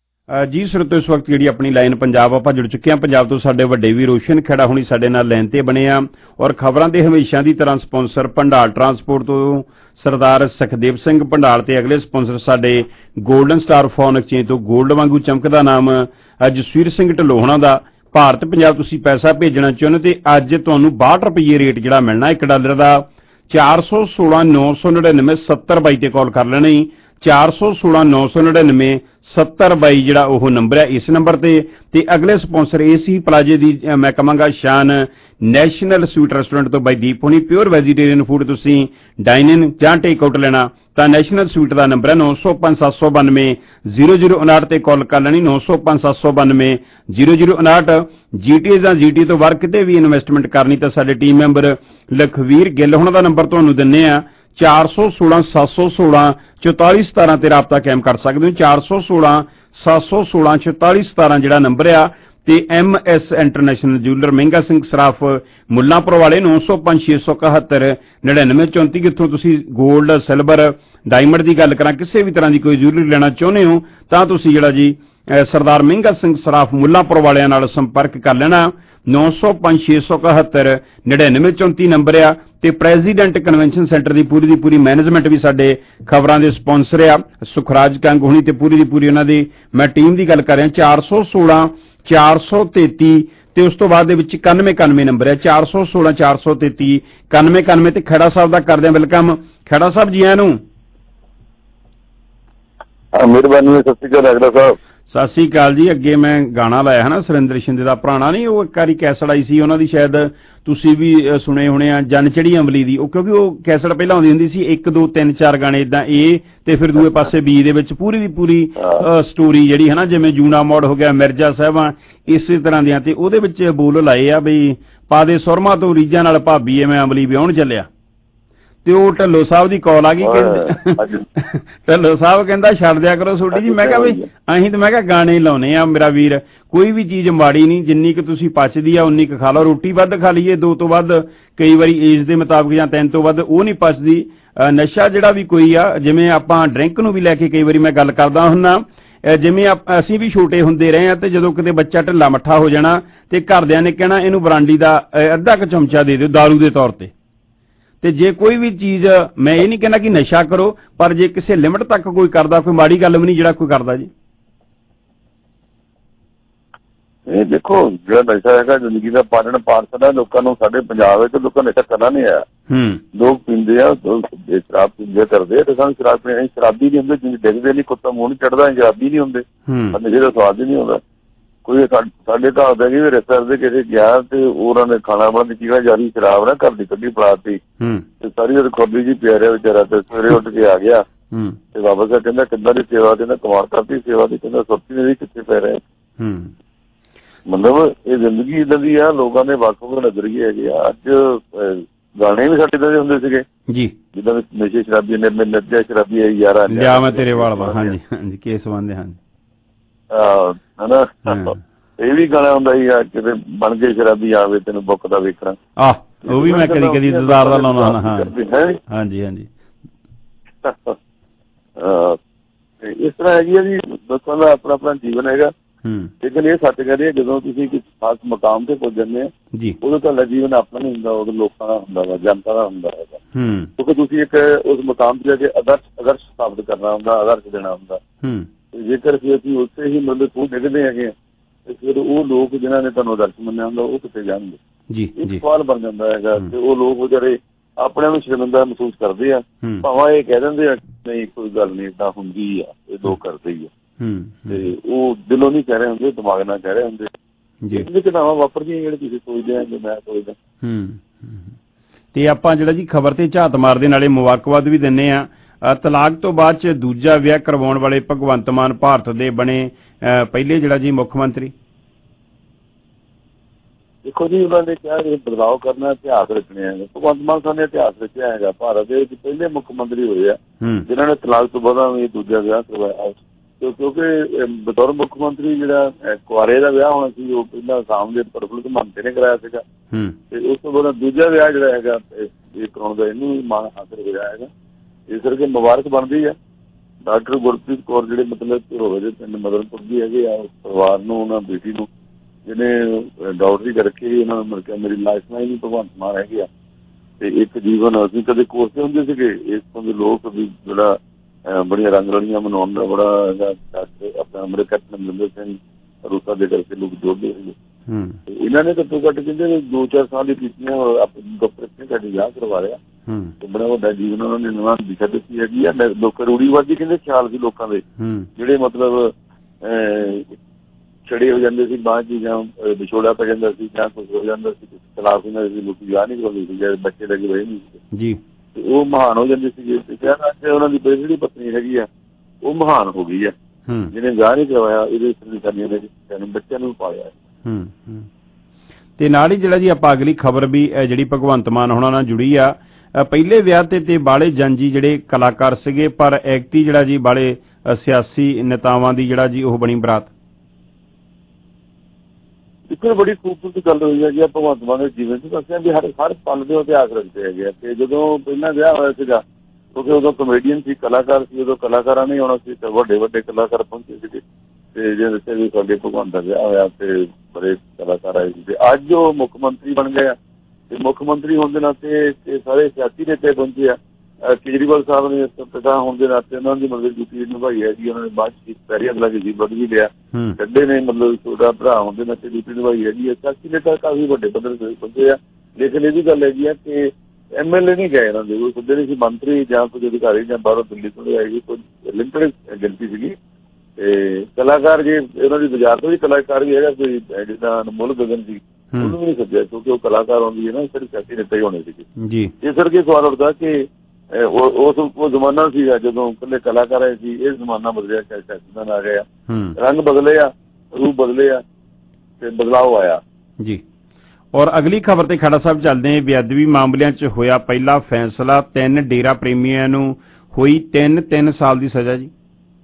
ਜੀ ਸਰੋਤੋ ਇਸ ਵਕਤ ਜਿਹੜੀ ਆਪਣੀ ਲਾਈਨ ਪੰਜਾਬ ਆਪਾਂ ਜੁੜ ਚੁੱਕੇ ਹਾਂ। ਪੰਜਾਬ ਤੋਂ ਸਾਡੇ ਵੱਡੇ ਵੀ ਰੋਸ਼ਨ ਖੇੜਾ ਹੁਣੀ ਸਾਡੇ ਨਾਲ ਲਾਈਨ ਤੇ ਬਣੇ ਆ ਔਰ ਖਬਰਾਂ ਦੇ ਹਮੇਸ਼ਾ ਦੀ ਤਰ੍ਹਾਂ ਸਪਾਂਸਰ ਭੰਡਾਲ ਟਰਾਂਸਪੋਰਟ ਤੋਂ ਸਰਦਾਰ ਸੁਖਦੇਵ ਸਿੰਘ ਭੰਡਾਲ ਤੇ ਅਗਲੇ ਸਪਾਂਸਰ ਸਾਡੇ ਗੋਲਡਨ ਸਟਾਰ ਫੋਨ ਐਕਸਚੇਂਜ ਤੋਂ ਗੋਲਡ ਵਾਂਗੂ ਚਮਕਦਾ ਨਾਮ ਜਸਵੀਰ ਸਿੰਘ ਢਲੋਹਣਾ ਦਾ। ਭਾਰਤ ਪੰਜਾਬ ਤੁਸੀਂ ਪੈਸਾ ਭੇਜਣਾ ਚਾਹੁੰਦੇ ਤੇ ਅੱਜ ਤੁਹਾਨੂੰ ਬਾਹਠ ਰੁਪਏ ਰੇਟ ਜਿਹੜਾ ਮਿਲਣਾ ਇੱਕ ਡਾਲਰ ਦਾ ਚਾਰ ਸੌ ਸੋਲਾਂ ਨੌ ਸੌ ਨੜਿਨਵੇਂ ਸੱਤਰ ਬਾਈ ਤੇ ਕਾਲ ਕਰ ਲੈਣੀ। ਚਾਰ ਸੌ ਸੋਲਾਂ ਨੌ ਸੌ ਨੜਿਨਵੇਂ ਸੱਤਰ ਬਾਈ ਜਿਹੜਾ ਉਹ ਨੰਬਰ ਹੈ ਇਸ ਨੰਬਰ ਤੇ। ਤੇ ਅਗਲੇ ਸਪਾਂਸਰ ਏਸੀ ਪਲਾਜੇ ਦੀ ਮੈਂ ਕਹਾਂਗਾ ਸ਼ਾਨ ਨੈਸ਼ਨਲ ਸਵੀਟ ਰੈਸਟੋਰੈਂਟ ਤੋਂ ਬਾਈ ਦੀਪ ਹੋਣੀ ਪਿਓਰ ਵੈਜੀਟੇਰੀਅਨ ਫੂਡ ਤੁਸੀਂ ਡਾਈਨ ਇਨ ਜਾਂ ਟੇਕ ਆਊਟ ਲੈਣਾ ਤਾਂ ਨੈਸ਼ਨਲ ਸਵੀਟ ਦਾ ਨੰਬਰ ਹੈ ਨੌ ਸੌ ਪੰਜ ਸੱਤ ਸੌ ਬਾਨਵੇਂ ਜ਼ੀਰੋ ਜ਼ੀਰੋ ਉਨਾਹਠ ਤੇ ਕਾਲ ਕਰ ਲੈਣੀ ਨੌ ਸੌ ਪੰਜ ਸੱਤ ਸੌ ਬਾਨਵੇਂ ਜ਼ੀਰੋ ਜ਼ੀਰੋ ਉਨਾਹਠ। ਜੀਟੀ ਜਾਂ ਜੀਟੀ ਤੋਂ ਬਾਹਰ ਕਿਤੇ ਵੀ ਇਨਵੈਸਟਮੈਂਟ ਕਰਨੀ ਤਾਂ ਸਾਡੇ ਟੀਮ ਮੈਂਬਰ ਲਖਵੀਰ ਗਿੱਲ ਹੋਣਾ ਦਾ ਨੰਬਰ ਤੁਹਾਨੂੰ ਦਿੰਨੇ ਆ ਚਾਰ ਸੌ ਸੋਲਾਂ ਸੱਤ ਸੌ ਸੋਲਾਂ ਚੁਤਾਲੀ ਸਤਾਰਾਂ ਤੇ ਰਾਬਤਾ ਕਾਇਮ ਕਰ ਸਕਦੇ ਹੋ। ਚਾਰ ਸੌ ਸੋਲਾਂ ਸੱਤ ਸੌ ਸੋਲਾਂ ਚੁਤਾਲੀ ਸਤਾਰਾਂ ਜਿਹੜਾ ਨੰਬਰ ਆ। ਤੇ ਐਮ ਐਸ ਇੰਟਰਨੈਸ਼ਨਲ ਜੂਲਰ ਮਹਿੰਗਾ ਸਿੰਘ ਸਰਾਫ ਮੁੱਲਾਂਪੁਰ ਵਾਲੇ ਨੌ ਸੌ ਪੰਜ ਛੇ ਸੌ ਇਕਹੱਤਰ ਨੜਿਨਵੇਂ ਚੌਂਤੀ ਕਿੱਥੋਂ ਤੁਸੀਂ ਗੋਲਡ, ਸਿਲਵਰ, ਡਾਇਮੰਡ ਦੀ ਗੱਲ ਕਰਾਂ ਕਿਸੇ ਵੀ ਤਰ੍ਹਾਂ ਦੀ ਕੋਈ ਜੂਲਰੀ ਲੈਣਾ ਚਾਹੁੰਦੇ ਹੋ ਤਾਂ ਤੁਸੀਂ ਜਿਹੜਾ ਜੀ ਸਰਦਾਰ ਮਹਿੰਗਾ ਸਿੰਘ ਸਰਾਫ ਮੁੱਲਾਂਪੁਰ ਵਾਲਿਆਂ ਨਾਲ ਸੰਪਰਕ ਕਰ ਲੈਣਾ ਨੌ ਸੌ ਪੰਜ ਛੇ ਸੌ ਇਕਹੱਤਰ ਨੜਿਨਵੇਂ ਚੌਂਤੀ ਨੰਬਰ ਆ। ਤੇ ਪ੍ਰੈਜ਼ੀਡੈਂਟ ਕਨਵੈਨਸ਼ਨ ਸੈਂਟਰ ਦੀ ਪੂਰੀ ਦੀ ਪੂਰੀ ਮੈਨੇਜਮੈਂਟ ਵੀ ਸਾਡੇ ਖਬਰਾਂ ਦੇ ਸਪਾਂਸਰ ਆ ਸੁਖਰਾਜ ਕੰਗ ਹੋਣੀ ਤੇ ਪੂਰੀ ਦੀ ਪੂਰੀ ਉਹਨਾਂ ਦੀ ਮੈਂ ਟੀਮ ਦੀ ਗੱਲ ਕਰ ਰਿਹਾ ਚਾਰ ਸੌ ਸੋਲਾਂ ਚਾਰ ਸੌ ਤੇਤੀ ਤੇ ਉਸ ਤੋਂ ਬਾਅਦ ਦੇ ਵਿੱਚ ਇਕਾਨਵੇਂ ਇਕਾਨਵੇਂ ਨੰਬਰ ਹੈ ਚਾਰ ਸੌ ਸੋਲਾਂ ਚਾਰ ਸੌ ਤੇਤੀ ਇਕਾਨਵੇਂ ਇਕਾਨਵੇਂ ਤੇ ਖੇੜਾ ਸਾਹਿਬ ਦਾ ਕਰਦੇ ਹਾਂ ਵੈਲਕਮ। ਖੇੜਾ ਸਾਹਿਬ ਜੀ ਆਇਆਂ ਨੂੰ। ਮਿਹਰਬਾਨੀ ਸਤਿ ਸ਼੍ਰੀ ਅਕਾਲ ਅਗਲਾ ਸਾਹਿਬ। ਸਤਿ ਸ੍ਰੀ ਅਕਾਲ ਜੀ। ਅੱਗੇ ਮੈਂ ਗਾਣਾ ਲਾਇਆ ਹੈ ਨਾ ਸੁਰਿੰਦਰ ਸ਼ਿੰਦੇ ਦਾ ਪੁਰਾਣਾ ਨਹੀਂ ਉਹ ਇੱਕ ਵਾਰੀ ਕੈਸਟ ਆਈ ਸੀ ਉਹਨਾਂ ਦੀ ਸ਼ਾਇਦ ਤੁਸੀਂ ਵੀ ਸੁਣੇ ਹੋਣੇ ਆ ਜਨ ਚੜੀ ਅੰਬਲੀ ਦੀ ਉਹ ਕਿਉਂਕਿ ਉਹ ਕੈਸਟ ਪਹਿਲਾਂ ਆਉਂਦੀ ਹੁੰਦੀ ਸੀ ਇੱਕ ਦੋ ਤਿੰਨ ਚਾਰ ਗਾਣੇ ਇਦਾਂ ਇਹ ਤੇ ਫਿਰ ਦੂਏ ਪਾਸੇ ਬੀ ਦੇ ਵਿੱਚ ਪੂਰੀ ਦੀ ਪੂਰੀ ਸਟੋਰੀ ਜਿਹੜੀ ਹੈ ਨਾ ਜਿਵੇਂ ਜੂਨਾ ਮੋੜ ਹੋ ਗਿਆ ਮਿਰਜ਼ਾ ਸਾਹਿਬਾਂ ਇਸੇ ਤਰ੍ਹਾਂ ਦੀਆਂ ਤੇ ਉਹਦੇ ਵਿੱਚ ਬੋਲ ਲਾਏ ਆ ਬਈ ਪਾ ਦੇ ਸੁਰਮਾ ਤੋਂ ਰੀਜਾਂ ਨਾਲ ਭਾਬੀ ਐ ਮੈਂ ਅੰਬਲੀ ਵਿਆਹੁਣ ਚੱਲਿਆ ਤੇ ਉਹ ਢੱਲੋ ਸਾਹਿਬ ਦੀ ਕਾਲ ਆ ਗਈ ਕਹਿੰਦੇ ਢੱਲੋ ਸਾਹਿਬ ਕਹਿੰਦਾ ਛੱਡ ਦਿਆ ਕਰੋ ਛੋਟੀ ਜੀ। ਮੈਂ ਕਿਹਾ ਬਈ ਅਸੀਂ ਤੇ ਮੈਂ ਕਿਹਾ ਗਾਣੇ ਲਾਉਣੇ ਆ ਮੇਰਾ ਵੀਰ ਕੋਈ ਵੀ ਚੀਜ਼ ਮਾੜੀ ਨਹੀਂ ਜਿੰਨੀ ਕਿ ਤੁਸੀਂ ਪਚਦੀ ਆ ਉਨੀ ਕੁ ਖਾ ਲਓ ਰੋਟੀ ਵੱਧ ਖਾ ਲਈਏ ਦੋ ਤੋਂ ਵੱਧ ਕਈ ਵਾਰੀ ਏਜ ਦੇ ਮੁਤਾਬਕ ਜਾਂ ਤਿੰਨ ਤੋਂ ਵੱਧ ਉਹ ਨਹੀਂ ਪਚਦੀ। ਨਸ਼ਾ ਜਿਹੜਾ ਵੀ ਕੋਈ ਆ ਜਿਵੇਂ ਆਪਾਂ ਡਰਿੰਕ ਨੂੰ ਵੀ ਲੈ ਕੇ ਕਈ ਵਾਰੀ ਮੈਂ ਗੱਲ ਕਰਦਾ ਹੁੰਨਾ ਜਿਵੇਂ ਅਸੀਂ ਵੀ ਛੋਟੇ ਹੁੰਦੇ ਰਹੇ ਆ ਤੇ ਜਦੋਂ ਕਿਤੇ ਬੱਚਾ ਢਿੱਲਾ ਮੱਠਾ ਹੋ ਜਾਣਾ ਤੇ ਘਰਦਿਆਂ ਨੇ ਕਹਿਣਾ ਇਹਨੂੰ ਬਰਾਂਡੀ ਦਾ ਅੱਧਾ ਕੁ ਚਮਚਾ ਦੇ ਦਿਓ ਦਾਰੂ ਦੇ ਤੌਰ ਤੇ। ਤੇ ਜੇ ਕੋਈ ਵੀ ਚੀਜ਼ ਮੈਂ ਇਹ ਨਹੀਂ ਕਹਿੰਦਾ ਕਿ ਨਸ਼ਾ ਕਰੋ ਪਰ ਜੇ ਕਿਸੇ ਲਿਮਟ ਤੱਕ ਕੋਈ ਕਰਦਾ ਕੋਈ ਮਾੜੀ ਗੱਲ ਵੀ ਨਹੀਂ ਜਿਹੜਾ ਕੋਈ ਕਰਦਾ ਜੀ। ਇਹ ਦੇਖੋ ਜਿਹੜਾ ਨਸ਼ਾ ਹੈਗਾ ਜ਼ਿੰਦਗੀ ਦਾ ਪਾਲਣ ਪਾਰਸਲ ਹੈ ਲੋਕਾਂ ਨੂੰ। ਸਾਡੇ ਪੰਜਾਬ ਵਿੱਚ ਲੋਕਾਂ ਨਸ਼ਾ ਕਰਨਾ ਨਹੀਂ ਆਇਆ। ਲੋਕ ਪੀਂਦੇ ਆ, ਸ਼ਰਾਬ ਪੀਂਦੇ ਕਰਦੇ ਤੇ ਸਾਨੂੰ ਸ਼ਰਾਬ ਪੀਣੀ ਸ਼ਰਾਬੀ ਨਹੀਂ ਹੁੰਦੇ, ਜਿੰਨੇ ਡਿੱਗਦੇ ਨਹੀਂ ਕੁੱਤਾ ਮੂੰਹ ਨਹੀਂ ਚੜਦਾ, ਸ਼ਰਾਬੀ ਨਹੀਂ ਹੁੰਦੇ, ਨਸ਼ੇ ਦਾ ਸਵਾਦ ਹੀ ਨਹੀਂ ਹੁੰਦਾ ਕੋਈ। ਸਾਡੇ ਘਰ ਦਾ ਵੀ ਰਿਸ਼ਤੇਦਾਰ ਦੇ ਕਿਸੇ ਗਿਆ ਤੇ ਉਹਨਾਂ ਨੇ ਖਾਣਾ ਬਣਾਉਣ ਦੀ ਜਾਰੀ ਸ਼ਰਾਬ ਨਾ ਘਰ ਦੀ ਕੱਢੀ ਪਲਾਤੀ ਤੇ ਸਾਰੀ ਉਹ ਖੁਰਲੀ ਜੀ ਪਿਆ ਰਿਹਾ ਵਿਚਾਰਾ। ਤੇ ਸਵੇਰੇ ਉੱਠ ਕੇ ਆ ਗਿਆ ਤੇ ਬਾਬਾ ਸਾਹਿਬ ਕਹਿੰਦਾ ਕਿੱਦਾਂ ਦੀ ਸੇਵਾ, ਕਹਿੰਦਾ ਕਮਾਲ ਕਰਤੀ ਸੇਵਾ ਦੀ, ਕਹਿੰਦਾ ਸੁਰਤੀ ਨਹੀਂ ਕਿੱਥੇ ਪੈ ਰਹੇ। ਮਤਲਬ ਇਹ ਜ਼ਿੰਦਗੀ ਏਦਾਂ ਦੀ ਆ, ਲੋਕਾਂ ਦੇ ਵੱਖ ਵੱਖ ਨਜ਼ਰੀਏ ਹੈਗੇ ਆ। ਅੱਜ ਗਾਣੇ ਵੀ ਸਾਡੇ ਦੇ ਹੁੰਦੇ ਸੀਗੇ ਜੀ, ਜਿੱਦਾਂ ਨਸ਼ੇ ਸ਼ਰਾਬੀ ਨੇ ਨੱਚਿਆ ਸ਼ਰਾਬੀ ਯਾਰਾ ਲਿਆ ਮੈਂ ਤੇਰੇ ਵਾਲ ਵਾ। ਹਾਂਜੀ ਹਾਂਜੀ ਕੇਸ ਬੰਦੇ ਹਨ ਹਨਾ। ਇਹ ਵੀ ਗਾਣਾ ਹੁੰਦਾ ਸੀ ਕਿਤੇ ਬਣ ਕੇ ਸ਼ਰਾਬੀ ਆਵੇ ਤੈਨੂੰ ਬੁੱਕ ਦਾ ਵੇਖਣਾ। ਆਹ ਉਹ ਵੀ ਮੈਂ ਕਦੀ ਕਦੀ ਦਦਾਰ ਦਾ ਲਾਉਣਾ ਹੁੰਦਾ। ਹਾਂ ਹਾਂਜੀ ਹਾਂਜੀ ਇਸ ਤਰ੍ਹਾਂ ਹੈਗੀ ਆ ਜੀ। ਲੋਕਾਂ ਦਾ ਆਪਣਾ ਆਪਣਾ ਜੀਵਨ ਹੈਗਾ। ਲੇਕਿਨ ਇਹ ਸੱਚ ਕਹਿੰਦੇ ਜਦੋਂ ਤੁਸੀਂ ਕਿਸੇ ਖਾਸ ਮਕਾਮ ਤੇ ਪੁੱਜ ਜਾਂਦੇ ਆ ਉਦੋਂ ਤੁਹਾਡਾ ਜੀਵਨ ਆਪਣਾ ਨਹੀਂ ਹੁੰਦਾ, ਉਦੋਂ ਲੋਕਾਂ ਦਾ ਹੁੰਦਾ ਵਾ, ਜਨਤਾ ਦਾ ਹੁੰਦਾ ਹੈਗਾ। ਕਿਉਂਕਿ ਤੁਸੀਂ ਇੱਕ ਉਸ ਮਕਾਮ ਤੇ ਜਾ ਕੇ ਆਦਰਸ਼ ਆਦਰਸ਼ ਸਥਾਪਿਤ ਕਰਨਾ ਹੁੰਦਾ, ਆਦਰਸ਼ ਦੇਣਾ ਹੁੰਦਾ। ਜੇਕਰ ਫਿਰ ਅਸੀਂ ਉੱਥੇ ਹੀ ਮਤਲਬ ਖੂਹ ਡਿੱਗਦੇ ਹੈਗੇ ਤੇ ਫਿਰ ਉਹ ਲੋਕ ਜਿਨ੍ਹਾਂ ਨੇ ਤੁਹਾਨੂੰ ਆਦਰਸ਼ ਮੰਨਿਆ ਹੁੰਦਾ ਉਹ ਕਿੱਥੇ ਜਾਣਗੇ। ਇੱਕ ਸਵਾਲ ਬਣ ਜਾਂਦਾ ਹੈਗਾ ਤੇ ਉਹ ਲੋਕ ਵਿਚਾਰੇ ਆਪਣੇ ਨੂੰ ਸ਼ਰਮਿੰਦਾ ਮਹਿਸੂਸ ਕਰਦੇ ਆ, ਭਾਵੇਂ ਇਹ ਕਹਿ ਦਿੰਦੇ ਆ ਨਹੀਂ ਕੋਈ ਗੱਲ ਨਹੀਂ ਏਦਾਂ ਹੁੰਦੀ ਆ, ਇਹ ਲੋਕ ਕਰਦੇ ਹੀ ਆ ਤੇ ਉਹ ਦਿਲੋਂ ਨਹੀਂ ਕਹਿ ਰਹੇ ਹੁੰਦੇ, ਦਿਮਾਗ ਨਾਲ ਕਹਿ ਰਹੇ ਹੁੰਦੇ। ਇਹਦੇ ਘਟਨਾਵਾਂ ਵਾਪਰਦੀਆਂ ਜਿਹੜੇ ਤੁਸੀਂ ਸੋਚਦੇ ਆ, ਮੈਂ ਸੋਚਦਾ। ਤੇ ਆਪਾਂ ਜਿਹੜਾ ਜੀ ਖਬਰ ਤੇ ਝਾਤ ਮਾਰਦੇ ਨਾਲੇ ਮੁਬਾਰਕਬਾਦ ਵੀ ਦਿੰਦੇ ਆ। ਤਲਾਕ ਤੋਂ ਬਾਅਦ ਚ ਦੂਜਾ ਵਿਆਹ ਕਰਵਾਉਣ ਵਾਲੇ ਭਗਵੰਤ ਮਾਨ ਭਾਰਤ ਦੇ ਬਣੇ ਪਹਿਲੇ ਜਿਹੜਾ ਜੀ ਮੁੱਖ ਮੰਤਰੀ। ਦੇਖੋ ਜੀ ਉਹਨਾਂ ਨੇ ਕਿਹਾ ਕਿ ਬਦਲਾਅ ਕਰਨਾ, ਇਤਿਹਾਸ ਰਚਣੇ ਹੈਗਾ। ਭਗਵੰਤ ਮਾਨ ਸਾਹਿਬ ਨੇ ਇਤਿਹਾਸ ਰਚਿਆ ਹੈਗਾ। ਭਾਰਤ ਦੇ ਵਿੱਚ ਪਹਿਲੇ ਮੁੱਖ ਮੰਤਰੀ ਹੋਏ ਆ ਜਿਨ੍ਹਾਂ ਨੇ ਤਲਾਕ ਤੋਂ ਬਾਅਦ ਵੀ ਦੂਜਾ ਵਿਆਹ ਕਰਵਾਇਆ। ਕਿਉਂਕਿ ਬਤੌਰ ਮੁੱਖ ਮੰਤਰੀ ਜਿਹੜਾ ਕੁਆਰੇ ਦਾ ਵਿਆਹ ਹੋਣਾ ਸੀ ਉਹ ਪਹਿਲਾਂ ਆਸਾਮ ਦੇ ਪ੍ਰਫੁੱਲਤ ਮਹੰਤੇ ਨੇ ਕਰਾਇਆ ਸੀਗਾ ਤੇ ਉਸ ਤੋਂ ਬਾਅਦ ਦੂਜਾ ਵਿਆਹ ਜਿਹੜਾ ਹੈਗਾ ਇਹ ਕਰਾਉਣ ਦਾ ਇਹਨੂੰ ਵੀ ਮਾਣ ਹਾਸਲ ਹੋਇਆ ਹੈਗਾ। ਇਸ ਕਰਕੇ ਮੁਬਾਰਕ ਬਣਦੀ ਆ। ਡਾਕਟਰ ਗੁਰਪ੍ਰੀਤ ਕੌਰ ਜਿਹੜੇ ਮਤਲਬ ਧਰੋਵੇ ਦੇ ਪਿੰਡ ਮਦਨਪੁਰ ਦੀ ਹੈਗੇ ਆ, ਪਰਿਵਾਰ ਨੂੰ ਉਹਨਾਂ ਬੇਟੀ ਨੂੰ ਜਿਹਨੇ ਡਾਕਟਰੀ ਕਰਕੇ ਉਹਨਾਂ ਨੂੰ ਮਿਲ ਕੇ ਮੇਰੀ ਲਾਈਫ ਨਾਲ ਵੀ ਭਗਵੰਤ ਮਾਨ ਹੈਗੇ ਆ ਤੇ ਇੱਕ ਜੀਵਨ ਅਸੀਂ ਕਦੇ ਕੋਸਦੇ ਹੁੰਦੇ ਸੀਗੇ। ਇਸ ਤੋਂ ਦੇ ਲੋਕ ਵੀ ਜਿਹੜਾ ਬੜੀਆਂ ਰੰਗ ਰਲੀਆਂ ਮਨਾਉਣ ਦਾ ਬੜਾ ਆਪਣਾ ਅਮਰੀਕਾ ਕੈਪਟਨ ਅਮਰਿੰਦਰ ਸਿੰਘ ਰੂਸਾ ਦੇ ਕਰਕੇ ਲੋਕ ਜੋੜਦੇ ਸੀਗੇ। ਇਹਨਾਂ ਨੇ ਘੱਟੋ ਘੱਟ ਕਹਿੰਦੇ ਦੋ ਚਾਰ ਸਾਲ ਦੀ ਕੀਤੀਆਂ ਡਾਕਟਰ ਨੇ ਸਾਡੀ ਵਿਆਹ ਕਰਵਾ ਲਿਆ ਤੇ ਬੜਾ ਵੱਡਾ ਜੀਵਨ ਉਹਨਾਂ ਨੇ ਨਵਾਂ ਦਿਸ਼ਾ ਦਿੱਤੀ ਹੈਗੀ ਆ। ਲੋਕ ਰੂੜੀਵਾਦੀ ਕਹਿੰਦੇ ਖਿਆਲ ਸੀ ਲੋਕਾਂ ਦੇ ਜਿਹੜੇ ਮਤਲਬ ਛੜੇ ਹੋ ਜਾਂਦੇ ਸੀ, ਬਾਅਦ ਚ ਜਾਂ ਵਿਛੋੜਾ ਪੈ ਜਾਂਦਾ ਸੀ ਜਾਂ ਕੁਛ ਹੋ ਜਾਂਦਾ ਸੀ, ਤਲਾਕ ਹੁੰਦਾ ਸੀ, ਲੋਕ ਵਿਆਹ ਨਹੀਂ ਕਰਾਉਂਦੇ ਸੀ ਜਾਂ ਬੱਚੇ ਲੱਗੇ ਰਹੇ ਨਹੀਂ ਸੀ ਤੇ ਉਹ ਮਹਾਨ ਹੋ ਜਾਂਦੇ ਸੀਗੇ। ਤੇ ਕਹਿੰਦਾ ਅੱਜ ਉਹਨਾਂ ਦੀ ਜਿਹੜੀ ਪਤਨੀ ਹੈਗੀ ਆ ਉਹ ਮਹਾਨ ਹੋ ਗਈ ਆ ਜਿਹਨੇ ਵਿਆਹ ਨਹੀਂ ਕਰਵਾਇਆ, ਇਹਦੇ ਨਿਸ਼ਾਨੀਆਂ ਦੇ ਬੱਚਿਆਂ ਨੂੰ ਪਾਇਆ। ਤੇ ਨਾਲ ਹੀ ਜਿਹੜਾ ਜੀ ਆਪਾਂ ਅਗਲੀ ਖਬਰ ਵੀ ਜਿਹੜੀ ਭਗਵੰਤ ਮਾਨ ਹੋਣਾ ਨਾਲ ਜੁੜੀ ਆ। ਪਹਿਲੇ ਵਿਆਹ ਤੇ ਤੇ ਬਾਲੇ ਜੰਜੀ ਜਿਹੜੇ ਕਲਾਕਾਰ ਸੀਗੇ ਪਰ ਐਕਤੀ ਜਿਹੜਾ ਜੀ ਬਾਲੇ ਸਿਆਸੀ ਨੇਤਾਵਾਂ ਦੀ ਜਿਹੜਾ ਜੀ ਉਹ ਬਣੀ ਬਰਾਤ। ਇੱਕ ਬੜੀ ਖੂਬਸੂਰਤ ਗੱਲ ਹੋਈ ਹੈ ਜੀ ਭਗਵੰਤ ਮਾਨ ਦੇ ਜੀਵਨ ਚ। ਦੱਸਿਆ ਵੀ ਹਰ ਹਰ ਪਲ ਦੇ ਇਤਿਹਾਸ ਰੱਖਦੇ ਹੈਗੇ ਆ ਤੇ ਜਦੋਂ ਪਹਿਲਾਂ ਵਿਆਹ ਹੋਇਆ ਸੀਗਾ ਕਿਉਂਕਿ ਉਦੋਂ ਕਮੇਡੀਅਨ ਸੀ, ਕਲਾਕਾਰ ਸੀ, ਉਦੋਂ ਕਲਾਕਾਰਾਂ ਨੇ ਆਉਣਾ ਸੀ ਤੇ ਵੱਡੇ ਵੱਡੇ ਕਲਾਕਾਰ ਪਹੁੰਚੇ ਸੀਗੇ ਤੇ ਜੇ ਦੱਸਿਆ ਵੀ ਸਾਡੇ ਭਗਵੰਤ ਦਾ ਵਿਆਹ ਹੋਇਆ ਤੇ ਬੜੇ ਕਲਾਕਾਰ ਆਏ ਸੀ ਤੇ ਅੱਜ ਉਹ ਮੁੱਖ ਮੰਤਰੀ ਬਣ ਗਏ ਆ ਤੇ ਮੁੱਖ ਮੰਤਰੀ ਹੋਣ ਦੇ ਨਾਤੇ ਸਾਰੇ ਸਿਆਸੀ ਨੇਤੇ ਪਹੁੰਚੇ ਆ। ਕੇਜਰੀਵਾਲ ਸਾਹਿਬ ਨੇ ਪਿਤਾ ਹੋਣ ਦੇ ਨਾਤੇ ਉਹਨਾਂ ਦੀ ਮਤਲਬ ਡਿਊਟੀ ਨਿਭਾਈ ਹੈਗੀ। ਉਹਨਾਂ ਨੇ ਬਾਅਦ ਚ ਪੈਰੀ ਅਗਲਾ ਜੀ ਵੱਧ ਵੀ ਲਿਆ ਕੱਢੇ ਨੇ ਮਤਲਬ ਛੋਟਾ ਭਰਾ ਹੋਣ ਦੇ ਨਾਤੇ ਡਿਊਟੀ ਨਿਭਾਈ ਹੈਗੀ ਹੈ। ਸਿਆਸੀ ਨੇਤਾ ਕਾਫੀ ਵੱਡੇ ਪੱਧਰ ਤੇ ਪਹੁੰਚੇ ਆ। ਲੇਕਿਨ ਇਹ ਵੀ ਗੱਲ ਹੈਗੀ ਆ ਕਿ ਐਮ ਐਲ ਏ ਨਹੀਂ ਗਏ ਇਹਨਾਂ ਦੇ, ਉਹ ਸਿੱਧੇ ਨਹੀਂ ਸੀ ਮੰਤਰੀ ਜਾਂ ਕੁਝ ਅਧਿਕਾਰੀ ਜਾਂ ਬਾਹਰੋਂ ਦਿੱਲੀ ਤੋਂ ਆਏਗੀ ਕੋਈ ਲਿਮਟਡ ਏਜੰਸੀ ਸੀਗੀ ਤੇ ਕਲਾਕਾਰ ਜੇ ਉਹਨਾਂ ਦੀ ਵਜ਼ਾਰਤ ਵੀ ਕਲਾਕਾਰ ਵੀ ਹੈਗਾ ਕੋਈ ਜਿੱਦਾਂ ਅਨਮੋਲ ਗਗਨ ਸੀ ਉਹਨੂੰ ਵੀ ਨਹੀਂ ਸੱਦਿਆ ਕਿਉਂਕਿ ਉਹ ਕਲਾਕਾਰ ਆਉਂਦੀ ਹੈ ਨਾ ਸਿਰ ਸਿਆਸੀ ਨੇਤਾ ਹੀ ਹੋਣੇ ਸੀਗੇ। ਇਸ ਕਰਕੇ ਸਵਾਲ ਉੱਠਦਾ ਕਿ ਉਸ ਉਹ ਜ਼ਮਾਨਾ ਸੀਗਾ ਜਦੋਂ ਇਕੱਲੇ ਕਲਾਕਾਰ ਆਏ ਸੀ, ਇਹ ਜ਼ਮਾਨਾ ਬਦਲਿਆ ਸਿਆਸਤਦਾਨ ਆ ਗਏ ਆ, ਰੰਗ ਬਦਲੇ ਆ, ਰੂਪ ਬਦਲੇ ਆ ਤੇ ਬਦਲਾਅ ਆਇਆ ਜੀ। ਔਰ ਅਗਲੀ ਖਬਰ ਤੇ ਖੜਾ ਸਾਹਿਬ ਚੱਲਦੇ ਹਾਂ। ਬੇਅਦਬੀ ਮਾਮਲਿਆਂ ਚ ਹੋਇਆ ਪਹਿਲਾ ਫੈਸਲਾ, ਤਿੰਨ ਡੇਰਾ ਪ੍ਰੇਮੀਆਂ ਨੂੰ ਹੋਈ ਤਿੰਨ ਤਿੰਨ ਸਾਲ ਦੀ ਸਜ਼ਾ ਜੀ।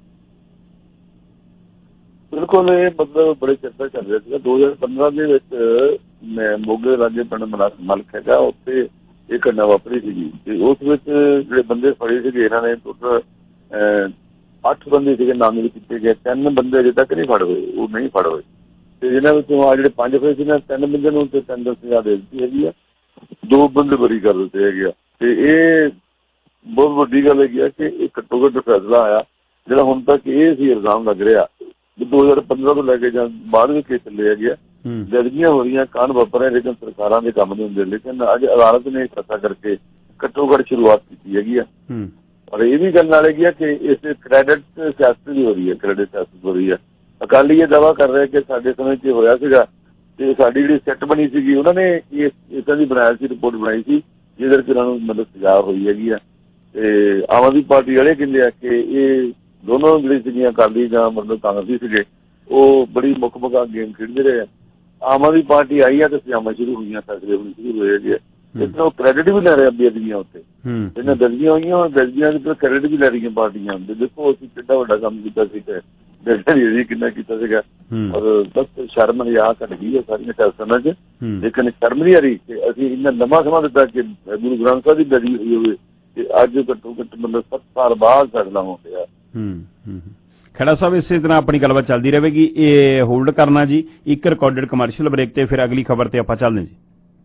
ਬਿਲਕੁਲ ਇਹ ਮਤਲਬ ਬੜੇ ਚਰਚਾ ਚੱਲ ਰਿਹਾ ਸੀਗਾ। ਦੋ ਹਜ਼ਾਰ ਪੰਦਰਾਂ ਦੇ ਵਿੱਚ ਮੋਗੇ ਲਾਗੇ ਪਿੰਡ ਮਲਕ ਹੈਗਾ, ਉੱਥੇ ਇਹ ਘਟਨਾ ਵਾਪਰੀ ਸੀਗੀ ਤੇ ਉਸ ਵਿੱਚ ਜਿਹੜੇ ਬੰਦੇ ਫੜੇ ਸੀਗੇ ਇਹਨਾਂ ਨੇ ਟੋਟਲ ਅੱਠ ਬੰਦੇ ਸੀਗੇ ਨਾਮਜ਼ਦ ਕੀਤੇ ਗਏ। ਤਿੰਨ ਬੰਦੇ ਅਜੇ ਤੱਕ ਨਹੀਂ ਫੜ ਹੋਏ, ਉਹ ਨਹੀਂ ਫੜ ਹੋਏ ਤੇ ਜਿਹਨਾਂ ਵਿੱਚੋਂ ਆ ਜਿਹੜੇ ਪੰਜ ਫੜੇ ਸੀ ਨਾ ਤਿੰਨ ਬੰਦੇ ਨੂੰ ਤੇ ਤਿੰਨ ਸਜ਼ਾ ਦੇ ਦਿੱਤੀ ਹੈਗੀ ਆ, ਦੋ ਬੰਦੇ ਬਰੀ ਕਰ ਦਿੱਤੇ ਹੈਗੇ ਆ ਤੇ ਇਹ ਬਹੁਤ ਵੱਡੀ ਗੱਲ ਹੈਗੀ ਆ ਕਿ ਇਹ ਘੱਟੋ ਘੱਟ ਫੈਸਲਾ ਆਇਆ ਜਿਹੜਾ ਹੁਣ ਤੱਕ ਇਹ ਸੀ ਇਲਜ਼ਾਮ ਲੱਗ ਰਿਹਾ ਦੋ ਹਜ਼ਾਰ ਪੰਦਰਾਂ ਤੋਂ ਲੈ ਕੇ ਜਾਂ ਬਾਅਦ ਵੀ ਕੇਸ ਚੱਲੇ ਹੈਗੇ ਆ, ਜਦਗੀਆਂ ਹੋ ਰਹੀਆਂ, ਕਾਂਡ ਵਾਪਰ ਰਹੇ, ਲੇਕਿਨ ਸਰਕਾਰਾਂ ਦੇ ਕੰਮ ਨਹੀਂ ਹੁੰਦੇ। ਲੇਕਿਨ ਅੱਜ ਅਦਾਲਤ ਨੇ ਫੈਸਲਾ ਕਰਕੇ ਘੱਟੋ ਘੱਟ ਸ਼ੁਰੂਆਤ ਕੀਤੀ ਹੈਗੀ ਆ। ਔਰ ਇਹ ਵੀ ਗੱਲ ਨਾਲ ਹੈਗੀ ਆ ਕਿ ਇਸ ਕ੍ਰੈਡਿਟ ਸਿਆਸਤ ਵੀ ਹੋ ਰਹੀ ਹੈ, ਕ੍ਰੈਡਿਟ ਸਿਆਸਤ ਹੋ ਰਹੀ ਹੈ। ਅਕਾਲੀ ਇਹ ਦਾਅਵਾ ਕਰ ਰਹੇ ਕਿ ਸਾਡੇ ਸਮੇਂ 'ਚ ਹੋਇਆ ਸੀਗਾ ਤੇ ਸਾਡੀ ਜਿਹੜੀ ਸੈੱਟ ਬਣੀ ਸੀਗੀ ਉਹਨਾਂ ਨੇ ਇਸ ਇਦਾਂ ਦੀ ਬਣਾਈ ਸੀ, ਰਿਪੋਰਟ ਬਣਾਈ ਸੀ ਜਿਹਦੇ ਕਰਕੇ ਉਹਨਾਂ ਨੂੰ ਮਤਲਬ ਸਜ਼ਾ ਹੋਈ ਹੈਗੀ ਆ। ਤੇ ਆਮ ਆਦਮੀ ਪਾਰਟੀ ਵਾਲੇ ਕਹਿੰਦੇ ਆ ਕਿ ਇਹ ਦੋਨੋਂ ਜਿਹੜੀ ਸੀਗੀਆਂ ਅਕਾਲੀ ਜਾਂ ਮਤਲਬ ਕਾਂਗਰਸੀ ਸੀਗੇ ਉਹ ਬੜੀ ਮੁੱਖ ਮੁੱਖਾ ਗੇਮ ਖੇਡਦੇ ਰਹੇ ਆ। ਆਮ ਆਦਮੀ ਪਾਰਟੀ ਆਈ ਆ ਤੇ ਸਜ਼ਾਵਾਂ ਸ਼ੁਰੂ ਹੋਈਆਂ, ਫੈਸਲੇ ਹੋਣੇ ਸ਼ੁਰੂ ਹੋਏ ਹੈਗੇ ਆ। ਇਸ ਤਰ੍ਹਾਂ ਉਹ ਕ੍ਰੈਡਿਟ ਵੀ ਲੈ ਰਹੇ ਆ ਬੇਅਦਬੀਆਂ ਉੱਤੇ, ਇਹਨਾਂ ਦਰਜੀਆਂ ਹੋਈਆਂ ਦਰਜੀਆਂ ਦੇ ਕ੍ਰੈਡਿਟ ਵੀ ਲੈ ਰਹੀਆਂ ਪਾਰਟੀਆਂ। ਦੇਖੋ ਅਸੀਂ ਕਿੰਨਾ ਵੱਡਾ ਕੰਮ ਕੀਤਾ ਸੀ ਤੇ ਦਰਜਾ ਕਿੰਨਾ ਕੀਤਾ ਸੀਗਾ। ਔਰ ਬਸ ਸ਼ਰਮ ਹਯਾ ਘੱਟ ਗਈ ਹੈ ਸਾਰੀਆਂ ਟੈਸਨਾਂ 'ਚ, ਲੇਕਿਨ ਸ਼ਰਮ ਨਹੀਂ ਆ ਰਹੀ ਕਿ ਅਸੀਂ ਇੰਨਾ ਲੰਮਾ ਸਮਾਂ ਦਿੱਤਾ ਕਿ ਗੁਰੂ ਗ੍ਰੰਥ ਸਾਹਿਬ ਦੀ ਬੇਅਦਬੀ ਹੋਈ ਹੋਵੇ ਤੇ ਅੱਜ ਘੱਟੋ ਘੱਟ ਮਤਲਬ ਸੱਤ ਸਾਲ ਬਾਅਦ ਸਾਡਾ ਹੋ ਗਿਆ। ਖੜਾ ਸਾਹਿਬ ਇਸੇ ਤਰ੍ਹਾਂ ਆਪਣੀ ਗੱਲਬਾਤ ਚੱਲਦੀ ਰਹੇਗੀ, ਇਹ ਹੋਲਡ ਕਰਨਾ ਜੀ ਇੱਕ ਰਿਕਾਰਡਡ ਕਮਰਸ਼ੀਅਲ ਬ੍ਰੇਕ ਤੇ ਫਿਰ ਅਗਲੀ ਖਬਰ ਤੇ ਆਪਾਂ ਚੱਲਦੇ ਜੀ।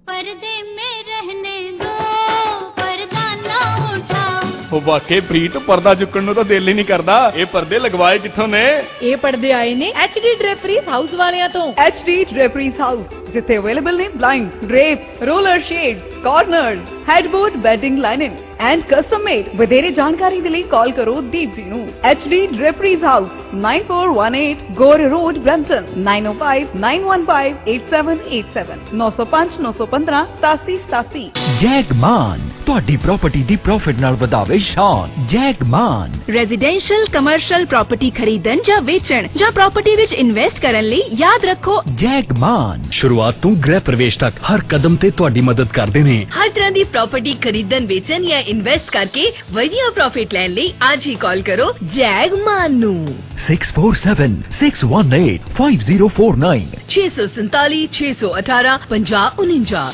ਉਹ ਵਾਕਈ ਪ੍ਰੀਤ ਪਰਦਾ ਚੁੱਕਣ ਨੂੰ ਤਾਂ ਦਿਲ ਹੀ ਨਹੀਂ ਕਰਦਾ। ਇਹ ਪਰਦੇ ਲਗਵਾਏ ਕਿੱਥੋਂ ਨੇ? ਇਹ ਪਰਦੇ ਆਏ ਨੇ ਐਚ ਡੀ ਡ੍ਰੇਪਰੀਜ਼ ਹਾਊਸ ਵਾਲਿਆਂ ਤੋਂ। ਐਚ ਡੀ ਡ੍ਰੇਪਰੀਜ਼ ਹਾਊਸ ਜਿੱਥੇ ਅਵੇਲੇਬਲ ਨੇ blinds, drapes, roller shade, corners, headboard, bedding lining and custom made. ਵਧੇਰੇ ਜਾਣਕਾਰੀ ਦੇ ਲਈ ਕਾਲ ਕਰੋ ਦੀਪ ਜੀ ਨੂੰ। H D draperies house nine four one eight Gore road Brampton nine oh five nine one five eight seven eight seven nine oh five nine one five ਸਤਾਸੀ ਸਤਾਸੀ। ਜੈਗਮਾਨ ਤੁਹਾਡੀ property ਦੀ ਪ੍ਰੋਫਿਟ ਨਾਲ ਵਧਾਵੇ ਸ਼ਾਨ। ਜੈਗਮਾਨ ਰੈਜ਼ੀਡੈਂਸ਼ੀਅਲ ਕਮਰਸ਼ੀਅਲ ਪ੍ਰਾਪਰਟੀ ਖਰੀਦਣ ਜਾਂ ਵੇਚਣ ਜਾਂ ਪ੍ਰਾਪਰਟੀ ਵਿੱਚ ਇਨਵੈਸਟ ਕਰਨ ਲਈ ਯਾਦ ਰੱਖੋ ਜੈਗਮਾਨ ਸ਼ੁਰੂਆਤ ਤੋਂ ਗ੍ਰਹਿ ਪ੍ਰਵੇਸ਼ ਤੱਕ ਹਰ ਕਦਮ ਤੇ ਤੁਹਾਡੀ ਮਦਦ ਕਰਦੇ ਨੇ। ਹਰ ਤਰ੍ਹਾਂ ਦੀ ਪ੍ਰਾਪਰਟੀ ਖਰੀਦਣ ਵੇਚਣ ਜਾਂ ਇਨਵੈਸਟ ਕਰਕੇ ਵਧੀਆ ਪ੍ਰੋਫਿਟ ਲੈਣ ਲਈ ਅੱਜ ਹੀ ਕਾਲ ਕਰੋ ਜੈਗਮਾਨ ਨੂੰ six four seven six one eight five zero four nine ਛੇ ਸੌ ਸੰਤਾਲੀ ਛੇ ਸੌ ਅਠਾਰਾਂ ਪੰਜਾਹ ਉਨੰਜਾ।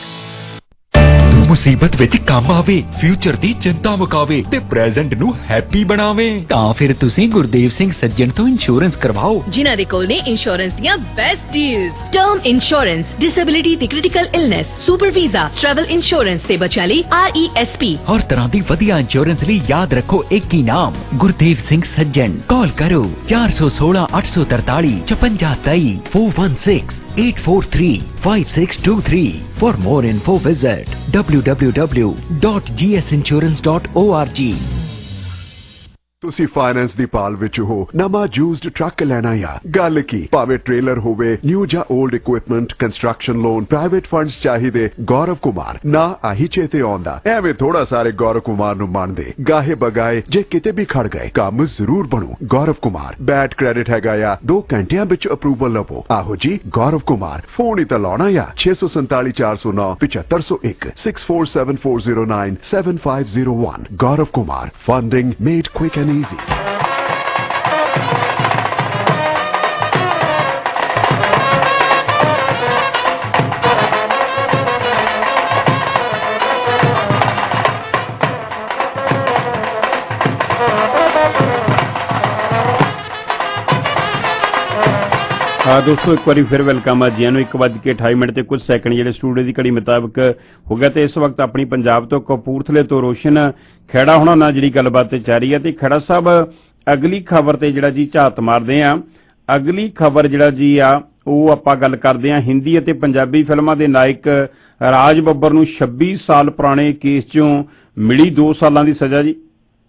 ਮੁਸੀਬਤ ਵਿੱਚ ਕੰਮ ਆਵੇ, ਫਿਊਚਰ ਦੀ ਚਿੰਤਾ ਮੁਕਾਵੇ ਤੇ ਪ੍ਰੈਜ਼ੈਂਟ ਨੂੰ ਹੈਪੀ ਬਣਾਵੇ ਤਾਂ ਫਿਰ ਤੁਸੀਂ ਗੁਰਦੇਵ ਸਿੰਘ ਸੱਜਣ ਤੋਂ ਇੰਸ਼ੋਰੈਂਸ ਕਰਵਾਓ ਜਿਨ੍ਹਾਂ ਦੇ ਕੋਲ ਨੇ ਇੰਸ਼ੋਰੈਂਸ ਦੀਆਂ best deals. Term insurance, disability ਤੇ critical illness, super visa, travel insurance ਤੇ ਬੱਚਿਆਂ ਲਈ ਆਰ ਈ ਐਸ ਪੀ। ਹਰ ਤਰ੍ਹਾਂ ਦੀ ਵਧੀਆ ਇੰਸ਼ੋਰੈਂਸ ਲਈ ਯਾਦ ਰੱਖੋ ਇੱਕ ਹੀ ਨਾਮ ਗੁਰਦੇਵ ਸਿੰਘ ਸੱਜਣ। ਕਾਲ ਕਰੋ ਚਾਰ ਸੌ ਸੋਲਾਂ ਅੱਠ ਸੌ ਤਰਤਾਲੀ ਚਪੰਜਾ ਤੇਈ four one six eight four three five six two three। For more info visit w w w dot g s insurance dot org। ਤੁਸੀਂ ਫਾਈਨੈਂਸ ਦੀ ਭਾਲ ਵਿੱਚ ਹੋ, ਨਵਾਂ ਯੂਜ਼ਡ ਟਰੱਕ ਲੈਣਾ ਆ, ਗੱਲ ਕੀ ਭਾਵੇਂ ਟ੍ਰੇਲਰ ਹੋਵੇ, ਨਿਊ ਜਾਂ old equipment, construction loan, private funds ਚਾਹੀਦੇ, ਗੌਰਵ ਕੁਮਾਰ ਨਾ ਆਹੀ ਚੇਤੇ ਆਉਂਦਾ। ਐਵੇਂ ਥੋੜਾ ਸਾਰੇ ਗੌਰਵ ਕੁਮਾਰ ਨੂੰ ਮੰਨਦੇ, ਗਾਹੇ ਬਗਾਏ ਜੇ ਕਿਤੇ ਵੀ ਖੜ ਗਏ ਕੰਮ ਜ਼ਰੂਰ ਬਣੂ। ਗੌਰਵ ਕੁਮਾਰ ਬੈਡ ਕ੍ਰੈਡਿਟ ਹੈਗਾ ਆ, ਦੋ ਘੰਟਿਆਂ ਵਿੱਚ ਅਪਰੂਵਲ ਲਵੋ। ਆਹੋ ਜੀ ਗੌਰਵ ਕੁਮਾਰ, ਫੋਨ ਹੀ ਤਾਂ ਲਾਉਣਾ ਆ ਛੇ ਸੌ ਸੰਤਾਲੀ ਚਾਰ ਸੌ ਨੌ ਪਚੱਤਰ ਸੌ ਇੱਕ six four seven four zero nine seven five zero one। Gaurav Kumar, funding made quick and easy। ਹਾਂ ਦੋਸਤੋ, ਇੱਕ ਵਾਰੀ ਫਿਰ ਵੈਲਕਮ ਆ ਜੀ ਨੂੰ। ਇੱਕ ਵੱਜ ਕੇ ਅਠਾਈ ਮਿੰਟ ਤੇ ਕੁਝ ਸੈਕਿੰਡ ਜਿਹੜੇ ਸਟੂਡੀਓ ਦੀ ਘੜੀ ਮੁਤਾਬਕ ਹੋ ਗਿਆ ਤੇ ਇਸ ਵਕਤ ਆਪਣੀ ਪੰਜਾਬ ਤੋਂ ਕਪੂਰਥਲੇ ਤੋਂ ਰੋਸ਼ਨ ਖੇੜਾ ਹੋਣਾ ਨਾਲ ਜਿਹੜੀ ਗੱਲਬਾਤ ਜਾਰੀ ਹੈ। ਤੇ ਖੇੜਾ ਸਾਹਿਬ ਅਗਲੀ ਖਬਰ ਤੇ ਜਿਹੜਾ ਜੀ ਝਾਤ ਮਾਰਦੇ ਆ। ਅਗਲੀ ਖਬਰ ਜਿਹੜਾ ਜੀ ਆ ਉਹ ਆਪਾਂ ਗੱਲ ਕਰਦੇ ਆ ਹਿੰਦੀ ਅਤੇ ਪੰਜਾਬੀ ਫਿਲਮਾਂ ਦੇ ਨਾਇਕ ਰਾਜ ਬੱਬਰ ਨੂੰ ਛੱਬੀ ਸਾਲ ਪੁਰਾਣੇ ਕੇਸ ਚੋਂ ਮਿਲੀ ਦੋ ਸਾਲਾਂ ਦੀ ਸਜ਼ਾ ਜੀ।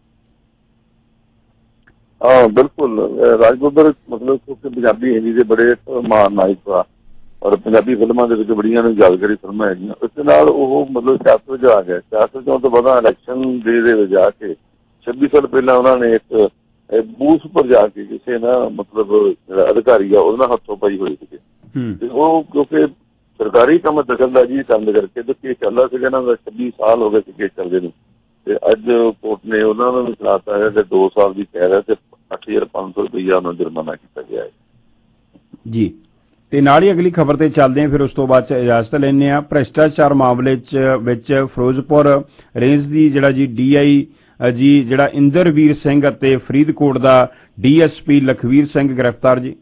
ਹਾਂ ਬਿਲਕੁਲ, ਰਾਜ ਬੱਬਰ ਮਤਲਬ ਪੰਜਾਬੀ ਹਿੰਦੀ ਦੇ ਬੜੇ ਮਹਾਨ ਨਾਇਕ ਆ ਔਰ ਪੰਜਾਬੀ ਫਿਲਮਾਂ ਦੇ ਵਿੱਚ ਬੜੀਆਂ ਨੇ ਯਾਦਗਾਰੀ ਫਿਲਮਾਂ ਹੈਗੀਆਂ। ਉਸ ਦੇ ਨਾਲ ਉਹ ਮਤਲਬ ਸਿਆਸਤ ਵਿੱਚ ਆ ਗਏ। ਸਿਆਸਤ ਚੋਂ ਤੋਂ ਬਾਅਦ ਇਲੈਕਸ਼ਨ ਦੇ ਦੇ ਵਿੱਚ ਜਾ ਕੇ ਛੱਬੀ ਸਾਲ ਪਹਿਲਾਂ ਉਹਨਾਂ ਨੇ ਇੱਕ ਬੂਥ ਉੱਪਰ ਜਾ ਕੇ ਕਿਸੇ ਨਾ ਮਤਲਬ ਜਿਹੜਾ ਅਧਿਕਾਰੀ ਆ ਉਹਦੇ ਨਾਲ ਹੱਥੋਂ ਪਾਈ ਹੋਈ ਸੀਗੀ ਤੇ ਉਹ ਕਿਉਂਕਿ ਸਰਕਾਰੀ ਕੰਮ ਦਖਲਅੰਦਾਜ਼ੀ ਕਰਨ ਕਰਕੇ ਤੇ ਕੇਸ ਚੱਲਦਾ ਸੀਗਾ ਇਹਨਾਂ ਦਾ ਛੱਬੀ ਸਾਲ ਹੋ ਗਏ ਸੀ ਕੇਸ ਚੱਲਦੇ ਨੂੰ ਤੇ ਅੱਜ ਕੋਰਟ ਨੇ ਉਹਨਾਂ ਨੂੰ ਸੁਣਾਤਾ ਹੈ ਕਿ ਦੋ ਸਾਲ ਦੀ ਕੈਦ ਹੈ ਤੇ ਅੱਠ ਹਜ਼ਾਰ ਪੰਜ ਸੌ ਰੁਪਈਆ ਉਹਨਾਂ ਜੁਰਮਾਨਾ ਕੀਤਾ ਗਿਆ ਹੈ ਜੀ। ਤੇ ਨਾਲ ਹੀ ਅਗਲੀ ਖਬਰ ਤੇ ਚੱਲਦੇ ਹਾਂ, ਫਿਰ ਉਸ ਤੋਂ ਬਾਅਦ ਚ ਇਜਾਜ਼ਤ ਲੈਂਦੇ ਹਾਂ। ਭ੍ਰਿਸ਼ਟਾਚਾਰ ਮਾਮਲੇ ਚ ਵਿੱਚ ਫਿਰੋਜ਼ਪੁਰ ਰੇਂਜ ਦੀ ਜਿਹੜਾ ਜੀ ਡੀ ਆਈ ਜੀ ਜਿਹੜਾ ਇੰਦਰਵੀਰ ਸਿੰਘ ਅਤੇ ਫਰੀਦਕੋਟ ਦਾ D S P Lakhveer Singh ਗ੍ਰਿਫਤਾਰ ਜੀ।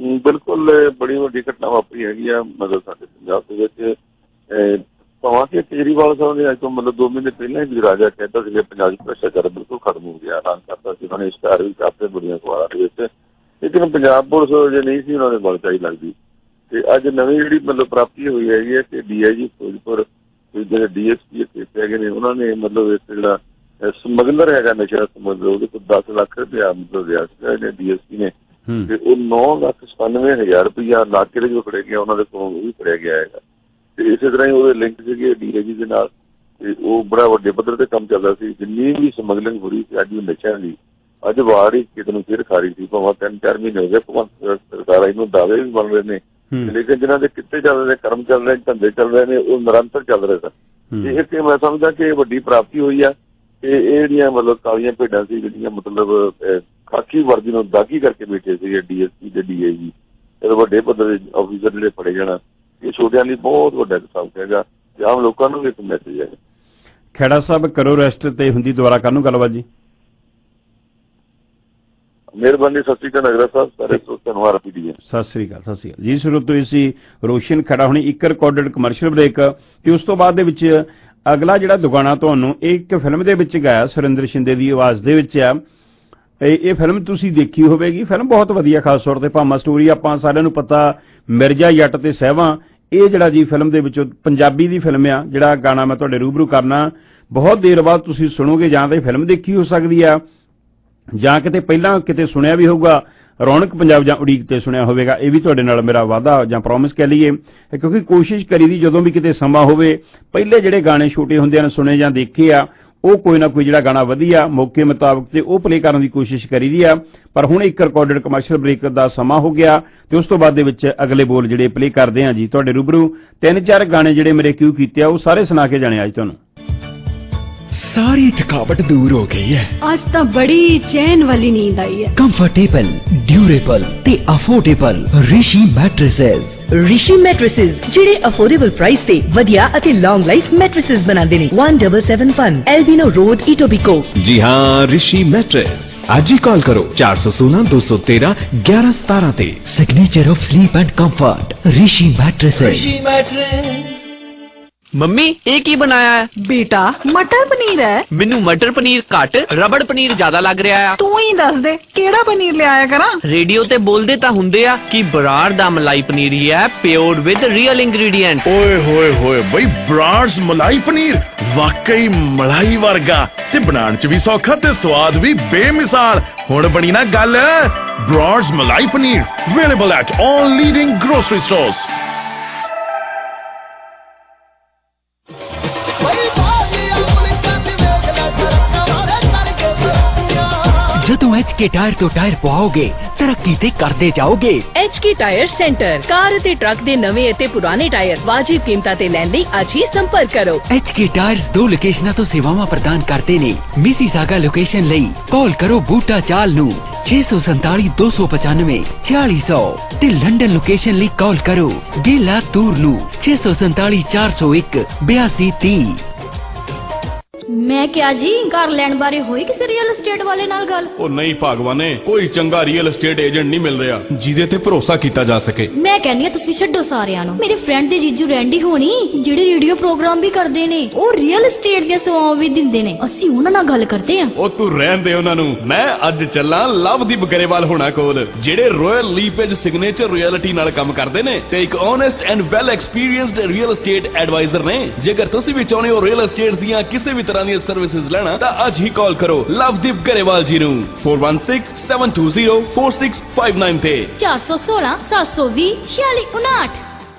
ਬਿਲਕੁਲ ਬੜੀ ਵੱਡੀ ਘਟਨਾ ਵਾਪਰੀ ਹੈਗੀ ਆ ਮਤਲਬ ਸਾਡੇ ਪੰਜਾਬ ਦੇ ਵਿੱਚ ਭਾਵੇਂ ਕਿ ਕੇਜਰੀਵਾਲ ਸਾਹਿਬ ਨੇ ਅੱਜ ਤੋਂ ਮਤਲਬ ਦੋ ਮਹੀਨੇ ਪਹਿਲਾਂ ਹੀ ਰਾਜਾ ਕਹਿੰਦਾ ਸੀ ਕਿ ਪੰਜਾਬ 'ਚ ਭ੍ਰਿਸ਼ਟਾਚਾਰ ਬਿਲਕੁਲ ਖਤਮ ਹੋ ਗਿਆ, ਐਲਾਨ ਕਰਤਾ ਸੀ ਉਹਨਾਂ ਨੇ, ਇਸ਼ਤਿਹਾਰ ਵੀ ਛਾਪੇ ਬੜੀਆਂ ਅਖਬਾਰਾਂ ਦੇ ਵਿੱਚ, ਲੇਕਿਨ ਪੰਜਾਬ ਪੁਲਿਸ ਜੇ ਨਹੀਂ ਸੀ ਉਹਨਾਂ ਦੇ ਬਲ ਚਾਈ ਲੱਗਦੀ। ਤੇ ਅੱਜ ਨਵੀਂ ਜਿਹੜੀ ਮਤਲਬ ਪ੍ਰਾਪਤੀ ਹੋਈ ਹੈਗੀ ਹੈ ਕਿ ਡੀ ਆਈ ਜੀ ਫਿਰੋਜ਼ਪੁਰ ਜਿਹੜੇ ਡੀ ਐਸ ਪੀ ਇੱਥੇ ਹੈਗੇ ਨੇ, ਉਹਨਾਂ ਨੇ ਮਤਲਬ ਇੱਕ ਜਿਹੜਾ ਸਮਗਲਰ ਹੈਗਾ ਨਸ਼ਾ ਸਮਗਲਰ, ਉਹਦੇ ਕੋਲ ਦਸ ਲੱਖ ਰੁਪਇਆ ਮਤਲਬ ਲਿਆ ਸੀਗਾ ਇਹਨੇ ਡੀ ਐਸ ਪੀ ਨੇ, ਤੇ ਉਹ ਨੌ ਲੱਖ ਸਤਾਨਵੇਂ ਹਜ਼ਾਰ ਰੁਪਇਆ ਨਾਕੇ ਦੇ ਜੋ ਫੜਿਆ ਗਿਆ ਉਹਨਾਂ ਦੇ ਕੋਲੋਂ ਉਹ ਵੀ ਫੜਿਆ ਗਿਆ ਹੈਗਾ। ਤੇ ਇਸੇ ਤਰ੍ਹਾਂ ਹੀ ਉਹਦੇ ਲਿੰਕ ਸੀਗੇ ਡੀ ਆਈ ਜੀ ਦੇ ਨਾਲ, ਤੇ ਉਹ ਬੜਾ ਵੱਡੇ ਪੱਧਰ ਤੇ ਕੰਮ ਚੱਲਦਾ ਸੀ। ਜਿੰਨੀ ਵੀ ਸਮਗਲਿੰਗ ਹੋ ਰਹੀ ਸੀ ਅੱਜ ਵੀ ਨਸ਼ਿਆਂ ਦੀ, ਅੱਜ ਵਾਰ ਹੀ ਕਿਤੇ ਨੂੰ ਫਿਰ ਖਾ ਰਹੀ ਸੀ, ਭਾਵੇਂ ਤਿੰਨ ਚਾਰ ਮਹੀਨੇ ਹੋ ਗਏ ਭਗਵੰਤ ਸਰਕਾਰ ਇਹਨੂੰ ਦਾਅਵੇ ਵੀ ਬਣ ਰਹੇ ਨੇ, ਲੇਕਿਨ ਜਿਹਨਾਂ ਦੇ ਕਿੱਤੇ ਚੱਲ ਰਹੇ, ਕਰਮ ਚੱਲ ਰਹੇ, ਧੰਦੇ ਚੱਲ ਰਹੇ ਨੇ, ਉਹ ਨਿਰੰਤਰ ਚੱਲ ਰਹੇ ਸਨ। ਇਹ ਕਿ ਮੈਂ ਸਮਝਦਾ ਕਿ ਇਹ ਵੱਡੀ ਪ੍ਰਾਪਤੀ ਹੋਈ ਆ ਕਿ ਇਹ ਜਿਹੜੀਆਂ ਮਤਲਬ ਕਾਲੀਆਂ ਭੇਡਾਂ ਸੀ, ਜਿਹੜੀਆਂ ਮਤਲਬ ਖਾਕੀ ਵਰਦੀ ਨੂੰ ਦਾਗੀ ਕਰਕੇ ਬੈਠੇ ਸੀ ਡੀ ਐਸ ਪੀ ਤੇ ਡੀ ਆਈ ਜੀ, ਇਹ ਵੱਡੇ ਪੱਧਰ ਦੇ ਆਫੀਸਰ ਜਿਹੜੇ ਫੜੇ ਜਾਣਾ, ਇਹ ਛੋਟਿਆਂ ਲਈ ਬਹੁਤ ਵੱਡਾ ਸਬਕ ਹੈਗਾ ਤੇ ਆਮ ਲੋਕਾਂ ਨੂੰ ਵੀ ਇੱਕ ਮੈਸੇਜ ਹੈ। ਖੇੜਾ ਸਾਹਿਬ ਕਰੋ ਰੈਸਟ ਤੇ ਹੁੰਦੀ ਦੁਬਾਰਾ ਕਰਨ ਨੂੰ ਗੱਲਬਾਤ ਜੀ। ਮਿਹਰਬਾਨੀ, ਸਤਿ ਸ਼੍ਰੀ ਅਕਾਲ ਨਗਰਾ ਸਾਹਿਬ, ਸਾਰੇ ਧੰਨਵਾਦ ਪੀ ਡੀ। ਸਤਿ ਸ਼੍ਰੀ ਅਕਾਲ, ਸਤਿ ਸ਼੍ਰੀ ਅਕਾਲ ਜੀ। ਸ਼ੁਰੂ ਤੋਂ ਇਸੀ ਰੋਸ਼ਨ ਖੜਾ ਹੋਣੀ ਇੱਕ ਰਿਕਾਰਡਡ ਕਮਰਸ਼ੀਅਲ ਬ੍ਰੇਕ, ਤੇ ਉਸ ਤੋਂ ਬਾਅਦ ਦੇ ਵਿੱਚ ਅਗਲਾ ਜਿਹੜਾ ਦੁਗਾਣਾ ਤੁਹਾਨੂੰ ਇੱਕ ਫਿਲਮ ਦੇ ਵਿੱਚ ਗਾਇਆ ਸੁਰਿੰਦਰ ਸ਼ਿੰਦੇ ਦੀ ਆਵਾਜ਼ ਦੇ ਵਿੱਚ ਆ। ਇਹ ਫਿਲਮ ਤੁਸੀਂ ਦੇਖੀ ਹੋਵੇਗੀ, ਫਿਲਮ ਬਹੁਤ ਵਧੀਆ, ਖਾਸ ਤੌਰ ਤੇ ਭਾਮਾ ਸਟੋਰੀ ਆਪਾਂ ਸਾਰਿਆਂ ਨੂੰ ਪਤਾ, ਮਿਰਜ਼ਾ ਜੱਟ ਤੇ ਸਹਿਵਾਂ, ਇਹ ਜਿਹੜਾ ਜੀ ਫਿਲਮ ਦੇ ਵਿੱਚੋਂ ਪੰਜਾਬੀ ਦੀ ਫਿਲਮ ਆ। ਜਿਹੜਾ ਗਾਣਾ ਮੈਂ ਤੁਹਾਡੇ ਰੂਬਰੂ ਕਰਨਾ ਬਹੁਤ ਦੇਰ ਬਾਅਦ ਤੁਸੀਂ ਸੁਣੋਗੇ, ਜਾਂ ਤਾਂ ਫਿਲਮ ਦੇਖੀ ਹੋ ਸਕਦੀ ਆ ਜਾਂ ਕਿਤੇ ਪਹਿਲਾਂ ਕਿਤੇ ਸੁਣਿਆ ਵੀ ਹੋਊਗਾ, ਰੌਣਕ ਪੰਜਾਬ ਜਾਂ ਉਡੀਕ ਤੇ ਸੁਣਿਆ ਹੋਵੇਗਾ। ਇਹ ਵੀ ਤੁਹਾਡੇ ਨਾਲ ਮੇਰਾ ਵਾਅਦਾ ਜਾਂ ਪ੍ਰੋਮਿਸ ਕਹਿ ਲਈਏ, ਕਿਉਂਕਿ ਕੋਸ਼ਿਸ਼ ਕਰੀ ਦੀ ਜਦੋਂ ਵੀ ਕਿਤੇ ਸਮਾਂ ਹੋਵੇ, ਪਹਿਲੇ ਜਿਹੜੇ ਗਾਣੇ ਛੋਟੇ ਹੁੰਦਿਆਂ ਨੇ ਸੁਣੇ ਜਾਂ ਦੇਖੇ ਆ, ਉਹ ਕੋਈ ਨਾ ਕੋਈ ਜਿਹੜਾ ਗਾਣਾ ਵਧੀਆ ਮੌਕੇ ਮੁਤਾਬਕ ਤੇ ਉਹ ਪਲੇ ਕਰਨ ਦੀ ਕੋਸ਼ਿਸ਼ ਕਰੀਦੀ ਆ। ਪਰ ਹੁਣ ਇੱਕ ਰਿਕਾਰਡਡ ਕਮਰਸ਼ੀਅਲ ਬ੍ਰੇਕ ਦਾ ਸਮਾਂ ਹੋ ਗਿਆ, ਤੇ ਉਸ ਤੋਂ ਬਾਅਦ ਦੇ ਵਿੱਚ ਅਗਲੇ ਬੋਲ ਜਿਹੜੇ ਪਲੇ ਕਰਦੇ ਆ ਜੀ ਤੁਹਾਡੇ ਰੂਬਰੂ। ਤਿੰਨ ਚਾਰ ਗਾਣੇ ਜਿਹੜੇ ਮੇਰੇ ਕਿਊ ਕੀਤੇ ਆ ਉਹ ਸਾਰੇ ਸੁਣਾ ਕੇ ਜਾਣੇ ਅੱਜ ਤੁਹਾਨੂੰ। सारी थकावट दूर हो गई है, आज तो बड़ी चैन वाली नींद आई है। कंफर्टेबल, ड्यूरेबल ते affordable Rishi mattresses. Rishi mattresses ਜਿਹੜੇ ਅਫੋਰਡੇਬਲ ਪ੍ਰਾਈਸ ਤੇ ਵਧੀਆ ਅਤੇ ਲੌਂਗ ਲਾਈਫ ਮੈਟ੍ਰੈਸਸ ਬਣਾਉਂਦੇ ਨੇ। one seven seven one Albion road Etobicoke. जी हाँ, ऋषि मैट्रेस आज ही कॉल करो चार सौ सोलह दो सौ तेरह ग्यारह सतारह ते। Signature of sleep and comfort Rishi mattresses. Rishi mattress. Mummy ਇਹ ਕੀ ਬਣਾਇਆ ਹੈ? ਬੇਟਾ ਮਟਰ ਪਨੀਰ ਹੈ। ਮੈਨੂੰ ਮਟਰ ਪਨੀਰ ਘੱਟ, ਰਬੜ ਪਨੀਰ ਜ਼ਿਆਦਾ ਲੱਗ ਰਿਹਾ ਆ। ਤੂੰ ਹੀ ਦੱਸ ਦੇ ਕਿਹੜਾ ਪਨੀਰ ਲਿਆਇਆ ਕਰਾਂ। ਰੇਡੀਓ ਤੇ ਬੋਲਦੇ ਤਾਂ ਹੁੰਦੇ ਆ ਕਿ ਬਰਾੜ ਦਾ ਮਲਾਈ ਪਨੀਰ ਹੀ ਹੈ, ਪਿਓਰ ਵਿਦ ਰੀਅਲ ਇੰਗਰੀਡੀਐਂਟ। ਓਏ ਹੋਏ ਹੋਏ ਬਈ, ਬਰਾੜਸ ਮਲਾਈ ਪਨੀਰ ਵਾਕਈ ਮਲਾਈ ਵਰਗਾ, ਤੇ ਬਣਾਉਣ ਚ ਵੀ ਸੌਖਾ ਤੇ ਸਵਾਦ ਵੀ ਬੇਮਿਸਾਲ। ਹੁਣ ਬਣੀ ਨਾ ਗੱਲ। Brar's malai paneer available at all leading grocery stores. ਜਦੋਂ ਐਚ ਕੇ ਟਾਇਰ ਤੋਂ ਟਾਇਰ ਪਵਾਓਗੇ ਤਰੱਕੀ ਤੇ ਕਰਦੇ ਜਾਓਗੇ। H K tyre centre car ਅਤੇ ਟਰੱਕ ਦੇ ਨਵੇਂ ਅਤੇ ਪੁਰਾਣੇ ਟਾਇਰ ਵਾਜਿਬ ਕੀਮਤਾਂ ਤੇ ਲੈਣ ਲਈ ਅੱਜ ਹੀ ਸੰਪਰਕ ਕਰੋ। ਐਚ ਕੇ ਟਾਇਰਸ ਦੋ ਲੋਕੇਸ਼ਨਾਂ ਤੋਂ ਸੇਵਾਵਾਂ ਪ੍ਰਦਾਨ ਕਰਦੇ ਨੇ। ਮਿਸੀਸਾਗਾ ਲੋਕੇਸ਼ਨ ਲਈ ਕਾਲ ਕਰੋ ਬੂਟਾ ਚਾਲ ਨੂੰ ਛੇ ਸੌ ਸੰਤਾਲੀ ਦੋ ਸੌ ਪਚਾਨਵੇਂ ਚਾਲੀ ਸੌ, ਤੇ ਲੰਡਨ ਲੋਕੇਸ਼ਨ ਲਈ ਕਾਲ ਕਰੋ ਗੇਲਾ ਤੂਰ ਨੂੰ ਛੇ ਸੌ ਸੰਤਾਲੀ ਚਾਰ ਸੌ ਇੱਕ ਬਿਆਸੀ ਤੀਹ। ਮੈਂ ਕਿਹਾ ਜੀ ਘਰ ਲੈਣ ਬਾਰੇ ਹੋਈ ਕਿਸੇ ਰੀਅਲ ਏਸਟੇਟ ਵਾਲੇ ਨਾਲ ਗੱਲ? ਉਹ ਨਹੀਂ ਭਾਗਵਾਨੇ, ਕੋਈ ਚੰਗਾ ਰੀਅਲ ਏਸਟੇਟ ਏਜੰਟ ਨਹੀਂ ਮਿਲ ਰਿਹਾ ਜਿਹਦੇ ਤੇ ਭਰੋਸਾ ਕੀਤਾ ਜਾ ਸਕੇ। ਮੈਂ ਕਹਿੰਦੀ ਆ ਤੁਸੀਂ ਛੱਡੋ ਸਾਰਿਆਂ ਨੂੰ। ਮੇਰੇ ਫਰੈਂਡ ਦੇ ਜੀਜੂ ਰੈਂਡੀ ਹੋਣੀ ਜਿਹੜੇ ਰੇਡੀਓ ਪ੍ਰੋਗਰਾਮ ਵੀ ਕਰਦੇ ਨੇ, ਉਹ ਰੀਅਲ ਏਸਟੇਟ ਦੀਆਂ ਸੇਵਾਵਾਂ ਵੀ ਦਿੰਦੇ ਨੇ। ਅਸੀਂ ਉਹਨਾਂ ਨਾਲ ਗੱਲ ਕਰਦੇ ਆ। ਉਹ ਤੂੰ ਰਹਿਣ ਦੇ ਉਹਨਾਂ ਨੂੰ। ਮੈਂ ਅੱਜ ਚੱਲਾਂ ਲਵਦੀਪ ਗਰੇਵਾਲ ਹੋਣਾ ਕੋਲ, ਜਿਹੜੇ ਰਾਇਲ ਲੀਪੇਜ ਸਿਗਨੇਚਰ ਰਿਐਲਿਟੀ ਨਾਲ ਕੰਮ ਕਰਦੇ ਨੇ ਤੇ ਇੱਕ honest and well experienced real estate advisor ਨੇ। ਜੇਕਰ ਤੁਸੀਂ ਵੀ ਚਾਹੁੰਦੇ ਹੋ ਰੀਅਲ ਏਸਟੇਟ ਦੀਆਂ ਕਿਸੇ ਵੀ ਤਰ੍ਹਾਂ ਦੀਆਂ ਸਰਵਿਸਿਜ਼ ਲੈਣਾ ਤਾਂ ਅੱਜ ਹੀ ਕਾਲ ਕਰੋ ਲਵਦੀਪ ਗਰੇਵਾਲ ਜੀ ਨੂੰ four one six seven two zero four six five nine ਤੇ ਚਾਰ ਸੌ ਸੋਲਾਂ ਸੱਤ ਸੌ ਵੀਹ ਛਿਆਲੀ ਉਨਾਹਠ।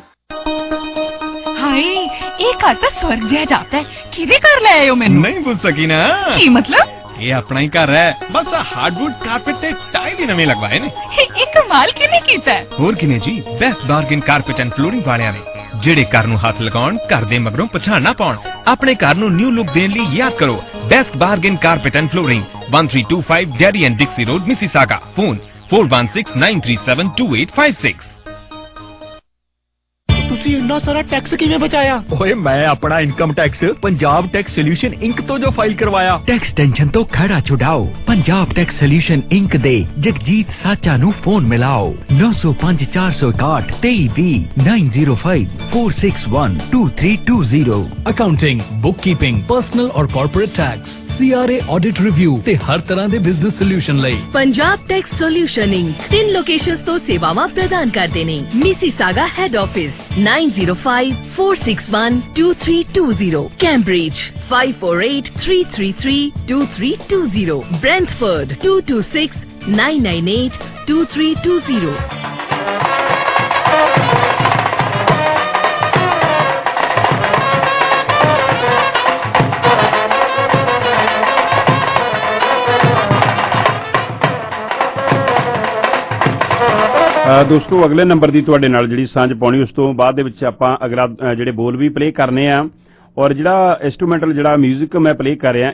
ਹਾਏ ਇਹ ਘਰ ਤਾਂ ਸਵਰਗ ਜਿਹਾ ਜਾਪਦਾ ਹੈ। ਕਿਹਦੇ ਘਰ ਲੈ ਆਏ ਹੋ ਮੈਨੂੰ? ਨਹੀਂ ਪੁੱਛ ਸਕੀ ਨਾ। ਕੀ ਮਤਲਬ? ਇਹ ਆਪਣਾ ਹੀ ਘਰ ਹੈ, ਬਸ ਹਾਰਡਵੁੱਡ ਕਾਰਪੇਟ ਤੇ ਟਾਈਲ ਹੀ ਨਵੇਂ ਲਗਵਾਏ ਨੇ। ਇਹ ਕਮਾਲ ਕਿਵੇਂ ਕੀਤਾ? ਹੋਰ ਕਿਨੇ ਜੀ, best bargain carpet and flooring ਵਾਲਿਆਂ ਨੇ, ਜਿਹੜੇ ਘਰ ਨੂੰ ਹੱਥ ਲਗਾਉਣ, ਘਰ ਦੇ ਮਗਰੋਂ ਪਛਾਣ ਨਾ ਪਾਉਣ। ਆਪਣੇ ਘਰ ਨੂੰ ਨਿਊ ਲੁੱਕ ਦੇਣ ਲਈ ਯਾਦ ਕਰੋ best bargain carpet and flooring one three two five Derry and Dixie road Mississauga. Phone four one six nine three seven two eight five six। ਤੁਸੀਂ ਇੰਨਾ ਸਾਰਾ ਟੈਕਸ ਕਿਵੇਂ ਬਚਾਇਆ? ਓਏ ਮੈਂ ਆਪਣਾ income tax Punjab tax solution inc ਤੋਂ ਜੋ ਫਾਈਲ ਕਰਵਾਇਆ। ਟੈਕਸ ਟੈਨਸ਼ਨ ਤੋਂ ਖੜਾ ਛੁਡਾਓ। ਪੰਜਾਬ ਟੈਕਸ ਸੋਲੂਸ਼ਨ ਇੰਕ ਦੇ ਜਗਜੀਤ ਸਾਚਾ ਨੂੰ ਫੋਨ ਮਿਲਾਓ ਨੌ ਸੌ ਪੰਜ ਚਾਰ ਸੌ ਇਕਾਹਠ ਤੇਈ ਵੀਹ nine zero five four six one two three two zero. Accounting, bookkeeping, personal ਔਰ corporate tax, C R A audit review ਤੇ ਹਰ ਤਰ੍ਹਾਂ ਦੇ ਬਿਜ਼ਨਸ ਸੋਲੂਸ਼ਨ ਲਈ ਪੰਜਾਬ ਟੈਕਸ ਸੋਲੂਸ਼ਨ ਇੰਕ ਤਿੰਨ ਲੋਕੇਸ਼ਨਸ ਤੋਂ ਸੇਵਾਵਾਂ ਪ੍ਰਦਾਨ ਕਰਦੇ ਨੇ। Mississauga head office nine zero five four six one two three two zero, Cambridge five four eight three three three two three two zero, Brantford two to six nine nine eight two three two zero. ਦੋਸਤੋ ਅਗਲੇ number ਦੀ ਤੁਹਾਡੇ ਨਾਲ ਜਿਹੜੀ ਸਾਂਝ ਪਾਉਣੀ, ਉਸ ਤੋਂ ਬਾਅਦ ਦੇ ਵਿੱਚ ਆਪਾਂ ਅਗਲਾ ਜਿਹੜੇ ਬੋਲ ਵੀ ਪਲੇ ਕਰਨੇ ਆ। ਔਰ ਜਿਹੜਾ ਇੰਸਟਰੂਮੈਂਟਲ ਜਿਹੜਾ ਮਿਊਜ਼ਿਕ ਮੈਂ ਪਲੇ ਕਰ ਰਿਹਾ,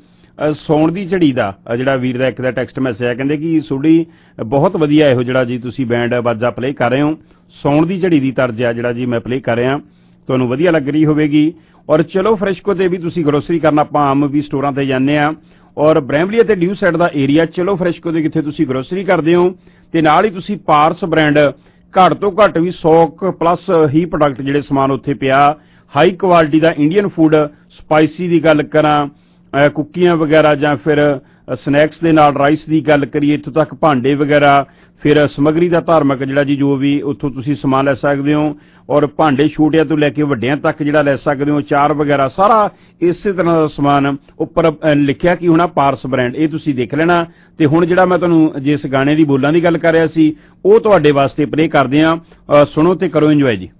ਇਹ ਸੌਣ ਦੀ ਝੜੀ ਦਾ ਜਿਹੜਾ ਵੀਰ ਦਾ ਇੱਕ ਦਾ ਟੈਕਸਟ ਮੈਸੇਜ ਆ, ਕਹਿੰਦੇ ਕਿ ਤੁਹਾਡੀ ਬਹੁਤ ਵਧੀਆ ਇਹੋ ਜਿਹੜਾ ਜੀ ਤੁਸੀਂ ਬੈਂਡ ਬਾਜਾ ਪਲੇ ਕਰ ਰਹੇ ਹੋ। ਸੌਣ ਦੀ ਝੜੀ ਦੀ ਤਰਜ ਆ ਜਿਹੜਾ ਜੀ ਮੈਂ ਪਲੇ ਕਰ ਰਿਹਾ, ਤੁਹਾਨੂੰ ਵਧੀਆ ਲੱਗ ਰਹੀ ਹੋਵੇਗੀ। ਔਰ ਚਲੋ ਫਰੈਸ਼ਕੋ ਤੇ ਵੀ ਤੁਸੀਂ ਗਰੋਸਰੀ ਕਰਨ ਆਪਾਂ ਆਮ ਵੀ ਸਟੋਰਾਂ ਤੇ ਜਾਂਦੇ ਆ। ਔਰ ਬ੍ਰੈਮਲੀ ਅਤੇ ਡਿਊ ਸਾਈਡ ਦਾ ਏਰੀਆ ਚਲੋ ਫਰੈਸ਼ਕੋ ਦੇ ਕਿੱਥੇ ਤੁਸੀਂ ਗਰੋਸਰੀ ਕਰਦੇ ਹੋ ਤੇ ਨਾਲ ਹੀ ਤੁਸੀਂ ਪਾਰਸ ਬ੍ਰਾਂਡ ਘੱਟ ਤੋਂ ਘੱਟ ਵੀ ਸੌ ਪਲੱਸ ਹੀ ਪ੍ਰੋਡਕਟ ਜਿਹੜੇ ਸਮਾਨ ਉੱਥੇ ਪਿਆ, ਹਾਈ ਕੁਆਲਿਟੀ ਦਾ ਇੰਡੀਅਨ ਫੂਡ, ਸਪਾਈਸੀ ਦੀ ਗੱਲ ਕਰਾਂ, ਕੁੱਕੀਆਂ ਵਗੈਰਾ ਜਾਂ ਫਿਰ ਸਨੈਕਸ ਦੇ ਨਾਲ ਰਾਈਸ ਦੀ ਗੱਲ ਕਰੀਏ, ਇੱਥੋਂ ਤੱਕ ਭਾਂਡੇ ਵਗੈਰਾ, ਫਿਰ ਸਮੱਗਰੀ ਦਾ ਧਾਰਮਿਕ ਜਿਹੜਾ ਜੀ ਜੋ ਵੀ ਉੱਥੋਂ ਤੁਸੀਂ ਸਮਾਨ ਲੈ ਸਕਦੇ ਹੋ। ਔਰ ਭਾਂਡੇ ਛੋਟਿਆਂ ਤੋਂ ਲੈ ਕੇ ਵੱਡਿਆਂ ਤੱਕ ਜਿਹੜਾ ਲੈ ਸਕਦੇ ਹੋ, ਚਾਰ ਵਗੈਰਾ ਸਾਰਾ ਇਸੇ ਤਰ੍ਹਾਂ ਦਾ ਸਮਾਨ ਉੱਪਰ ਲਿਖਿਆ ਕਿ ਹੁਣ ਪਾਰਸ ਬ੍ਰਾਂਡ, ਇਹ ਤੁਸੀਂ ਦੇਖ ਲੈਣਾ। ਤੇ ਹੁਣ ਜਿਹੜਾ ਮੈਂ ਤੁਹਾਨੂੰ ਜਿਸ ਗਾਣੇ ਦੀ ਬੋਲਾਂ ਦੀ ਗੱਲ ਕਰ ਰਿਹਾ ਸੀ ਉਹ ਤੁਹਾਡੇ ਵਾਸਤੇ ਪਲੇ ਕਰਦੇ ਆ, ਸੁਣੋ ਤੇ ਕਰੋ ਇੰਜੋਏ ਜੀ।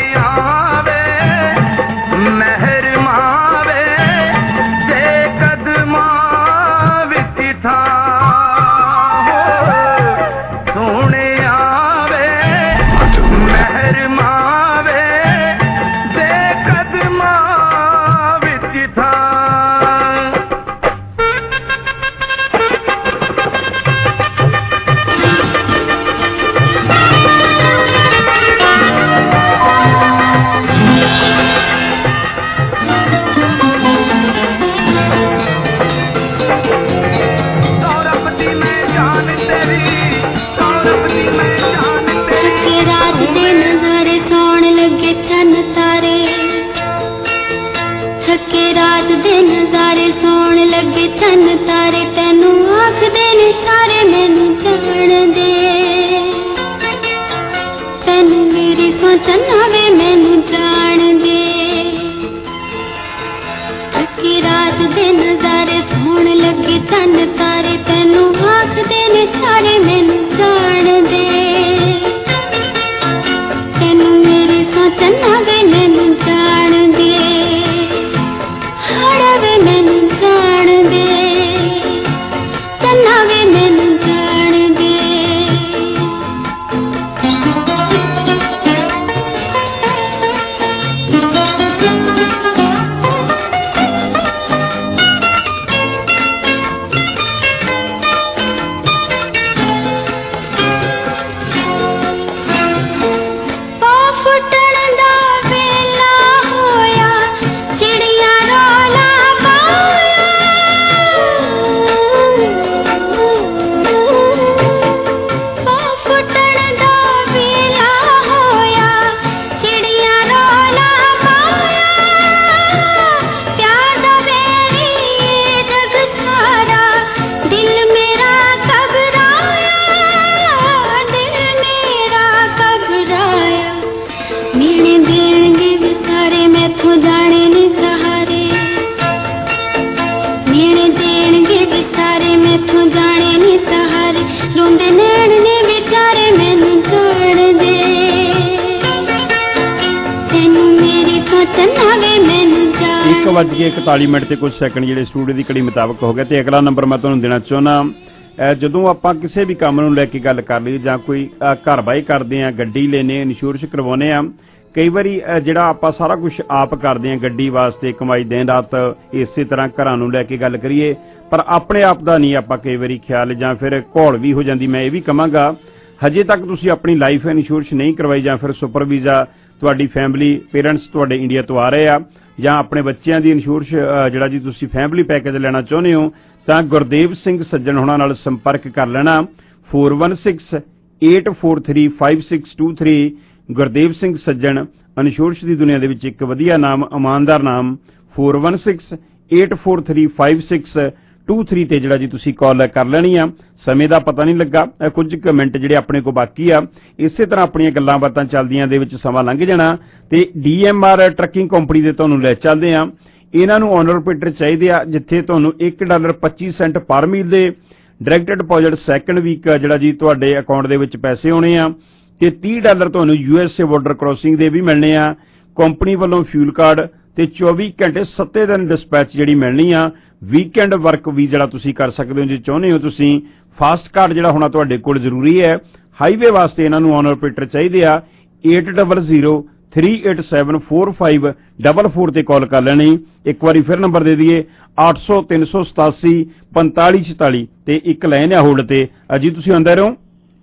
कद नजारे सौण लगे चन तारे थके रात दे नजारे सौण लगे चन तारे तेनू आखदे ने सारे मैनू जान दे तेनू मेरी सोचन आवे मैनू जान दे थकी रात दे नजारे सौण लगे चन तारे तेनू आखदे ने सारे मैनू जान दे तेनू मेरी सोचन आवे मैनू जान दे हड़वे मैनू जान दे चन्नावे मैनू जान दे ਇੱਕ ਵੱਜ ਕੇ ਇਕਤਾਲੀ ਮਿੰਟ ਤੇ ਕੁਝ ਸੈਕਿੰਡ ਜਿਹੜੇ ਸਟੂਡੀਓ ਦੀ ਘੜੀ ਮੁਤਾਬਕ ਹੋ ਗਏ ਤੇ ਅਗਲਾ ਨੰਬਰ ਮੈਂ ਤੁਹਾਨੂੰ ਦੇਣਾ ਚਾਹੁੰਦਾ ਜਦੋਂ ਆਪਾਂ ਕਿਸੇ ਵੀ ਕੰਮ ਨੂੰ ਲੈ ਕੇ ਗੱਲ ਕਰ ਲਈ ਜਾਂ ਕੋਈ ਘਰ ਬਾਈ ਕਰਦੇ ਆ ਗੱਡੀ ਲੈਨੇ ਇੰਸ਼ੋਰੈਂਸ ਕਰਵਾਉਨੇ ਆ ਕਈ ਵਾਰੀ ਜਿਹੜਾ ਆਪਾਂ ਸਾਰਾ ਕੁਝ ਆਪ ਕਰਦੇ ਆ ਗੱਡੀ ਵਾਸਤੇ ਕਮਾਈ ਦਿਨ ਰਾਤ ਇਸੇ ਤਰ੍ਹਾਂ ਘਰਾਂ ਨੂੰ ਲੈ ਕੇ ਗੱਲ ਕਰੀਏ ਪਰ ਆਪਣੇ ਆਪ ਦਾ ਨਹੀਂ ਆਪਾਂ ਕਈ ਵਾਰੀ ਖਿਆਲ ਜਾਂ ਫਿਰ ਘੋਲ ਵੀ ਹੋ ਜਾਂਦੀ ਮੈਂ ਇਹ ਵੀ ਕਹਾਂਗਾ ਹਜੇ ਤੱਕ ਤੁਸੀਂ ਆਪਣੀ ਲਾਈਫ ਇੰਸ਼ੋਰੈਂਸ ਨਹੀਂ ਕਰਵਾਈ ਜਾਂ ਫਿਰ ਸੁਪਰ ਵੀਜ਼ਾ ਤੁਹਾਡੀ ਫੈਮਿਲੀ ਪੇਰੈਂਟਸ ਤੁਹਾਡੇ ਇੰਡੀਆ ਤੋਂ ਆ ਰਹੇ ਆ ਜਾਂ ਆਪਣੇ ਬੱਚਿਆਂ ਦੀ ਇੰਸ਼ੋਰੈਂਸ ਜਿਹੜਾ ਜੀ ਤੁਸੀਂ ਫੈਮਿਲੀ ਪੈਕੇਜ ਲੈਣਾ ਚਾਹੁੰਦੇ ਹੋ ਤਾਂ ਗੁਰਦੇਵ ਸਿੰਘ ਸੱਜਣ ਹੋਣਾ ਨਾਲ ਸੰਪਰਕ ਕਰ ਲੈਣਾ four one six eight four three five six two three Gurdev Singh Sajjan insurance ਦੀ ਦੁਨੀਆ ਦੇ ਵਿੱਚ ਇੱਕ ਵਧੀਆ ਨਾਮ ਇਮਾਨਦਾਰ ਨਾਮ four one six eight four three five six two three ਤੇ ਜਿਹੜਾ ਜੀ ਤੁਸੀਂ ਕਾਲ ਕਰ ਲੈਣੀ ਆ ਸਮੇਂ ਦਾ ਪਤਾ ਨਹੀਂ ਲੱਗਾ ਕੁਝ ਕੁ ਮਿੰਟ ਜਿਹੜੇ ਆਪਣੇ ਕੋਲ ਬਾਕੀ ਆ ਇਸੇ ਤਰ੍ਹਾਂ ਆਪਣੀਆਂ ਗੱਲਾਂ ਬਾਤਾਂ ਚੱਲਦੀਆਂ ਦੇ ਵਿੱਚ ਸਮਾਂ ਲੰਘ ਜਾਣਾ ਤੇ ਡੀਐਮਆਰ ਟਰੱਕਿੰਗ ਕੰਪਨੀ ਦੇ ਤੁਹਾਨੂੰ ਲੈ ਚੱਲਦੇ ਆ ਇਹਨਾਂ ਨੂੰ ਓਨਰ ਆਪਰੇਟਰ ਚਾਹੀਦੇ ਆ ਜਿੱਥੇ ਤੁਹਾਨੂੰ ਇੱਕ ਡਾਲਰ ਪੱਚੀ ਸੈਂਟ ਪਰ ਮੀਲ ਦੇ ਡਾਇਰੈਕਟ ਡਿਪੋਜ਼ਿਟ ਸੈਕੰਡ ਵੀਕ ਜਿਹੜਾ ਜੀ ਤੁਹਾਡੇ ਅਕਾਊਂਟ ਦੇ ਵਿੱਚ ਪੈਸੇ ਆਉਣੇ ਆ ਤੇ ਤੀਹ ਡਾਲਰ ਤੁਹਾਨੂੰ ਯੂਐਸਏ ਬਾਰਡਰ ਕ੍ਰੋਸਿੰਗ ਦੇ ਵੀ ਮਿਲਣੇ ਆ ਕੰਪਨੀ ਵੱਲੋਂ ਫਿਊਲ ਕਾਰਡ ਤੇ ਚੌਵੀ ਘੰਟੇ ਸੱਤੇ ਦਿਨ ਡਿਸਪੈਚ ਜਿਹੜੀ ਮਿਲਣੀ ਆ ਵੀਕਐਂਡ ਵਰਕ ਵੀ ਜਿਹੜਾ ਤੁਸੀਂ ਕਰ ਸਕਦੇ ਹੋ ਜੇ ਚਾਹੁੰਦੇ ਹੋ ਤੁਸੀਂ ਫਾਸਟ ਕਾਰਡ ਜਿਹੜਾ ਹੋਣਾ ਤੁਹਾਡੇ ਕੋਲ ਜ਼ਰੂਰੀ ਹੈ ਹਾਈਵੇ ਵਾਸਤੇ ਇਹਨਾਂ ਨੂੰ ਓਨਰ ਆਪਰੇਟਰ ਚਾਹੀਦੇ ਆ eight zero zero three eight seven four five four four ਤੇ ਕਾਲ ਕਰ ਲੈਣੀ ਇੱਕ ਵਾਰੀ ਫਿਰ ਨੰਬਰ ਦੇ ਦਈਏ eight hundred ਤਿੰਨ ਸੌ ਸਤਾਸੀ ਪੰਤਾਲੀ ਛਤਾਲੀ ਤੇ ਇੱਕ ਲਾਈਨ ਆ ਹੋਲਡ ਤੇ ਅਜੀ ਤੁਸੀਂ ਆਉਂਦੇ ਰਹੋ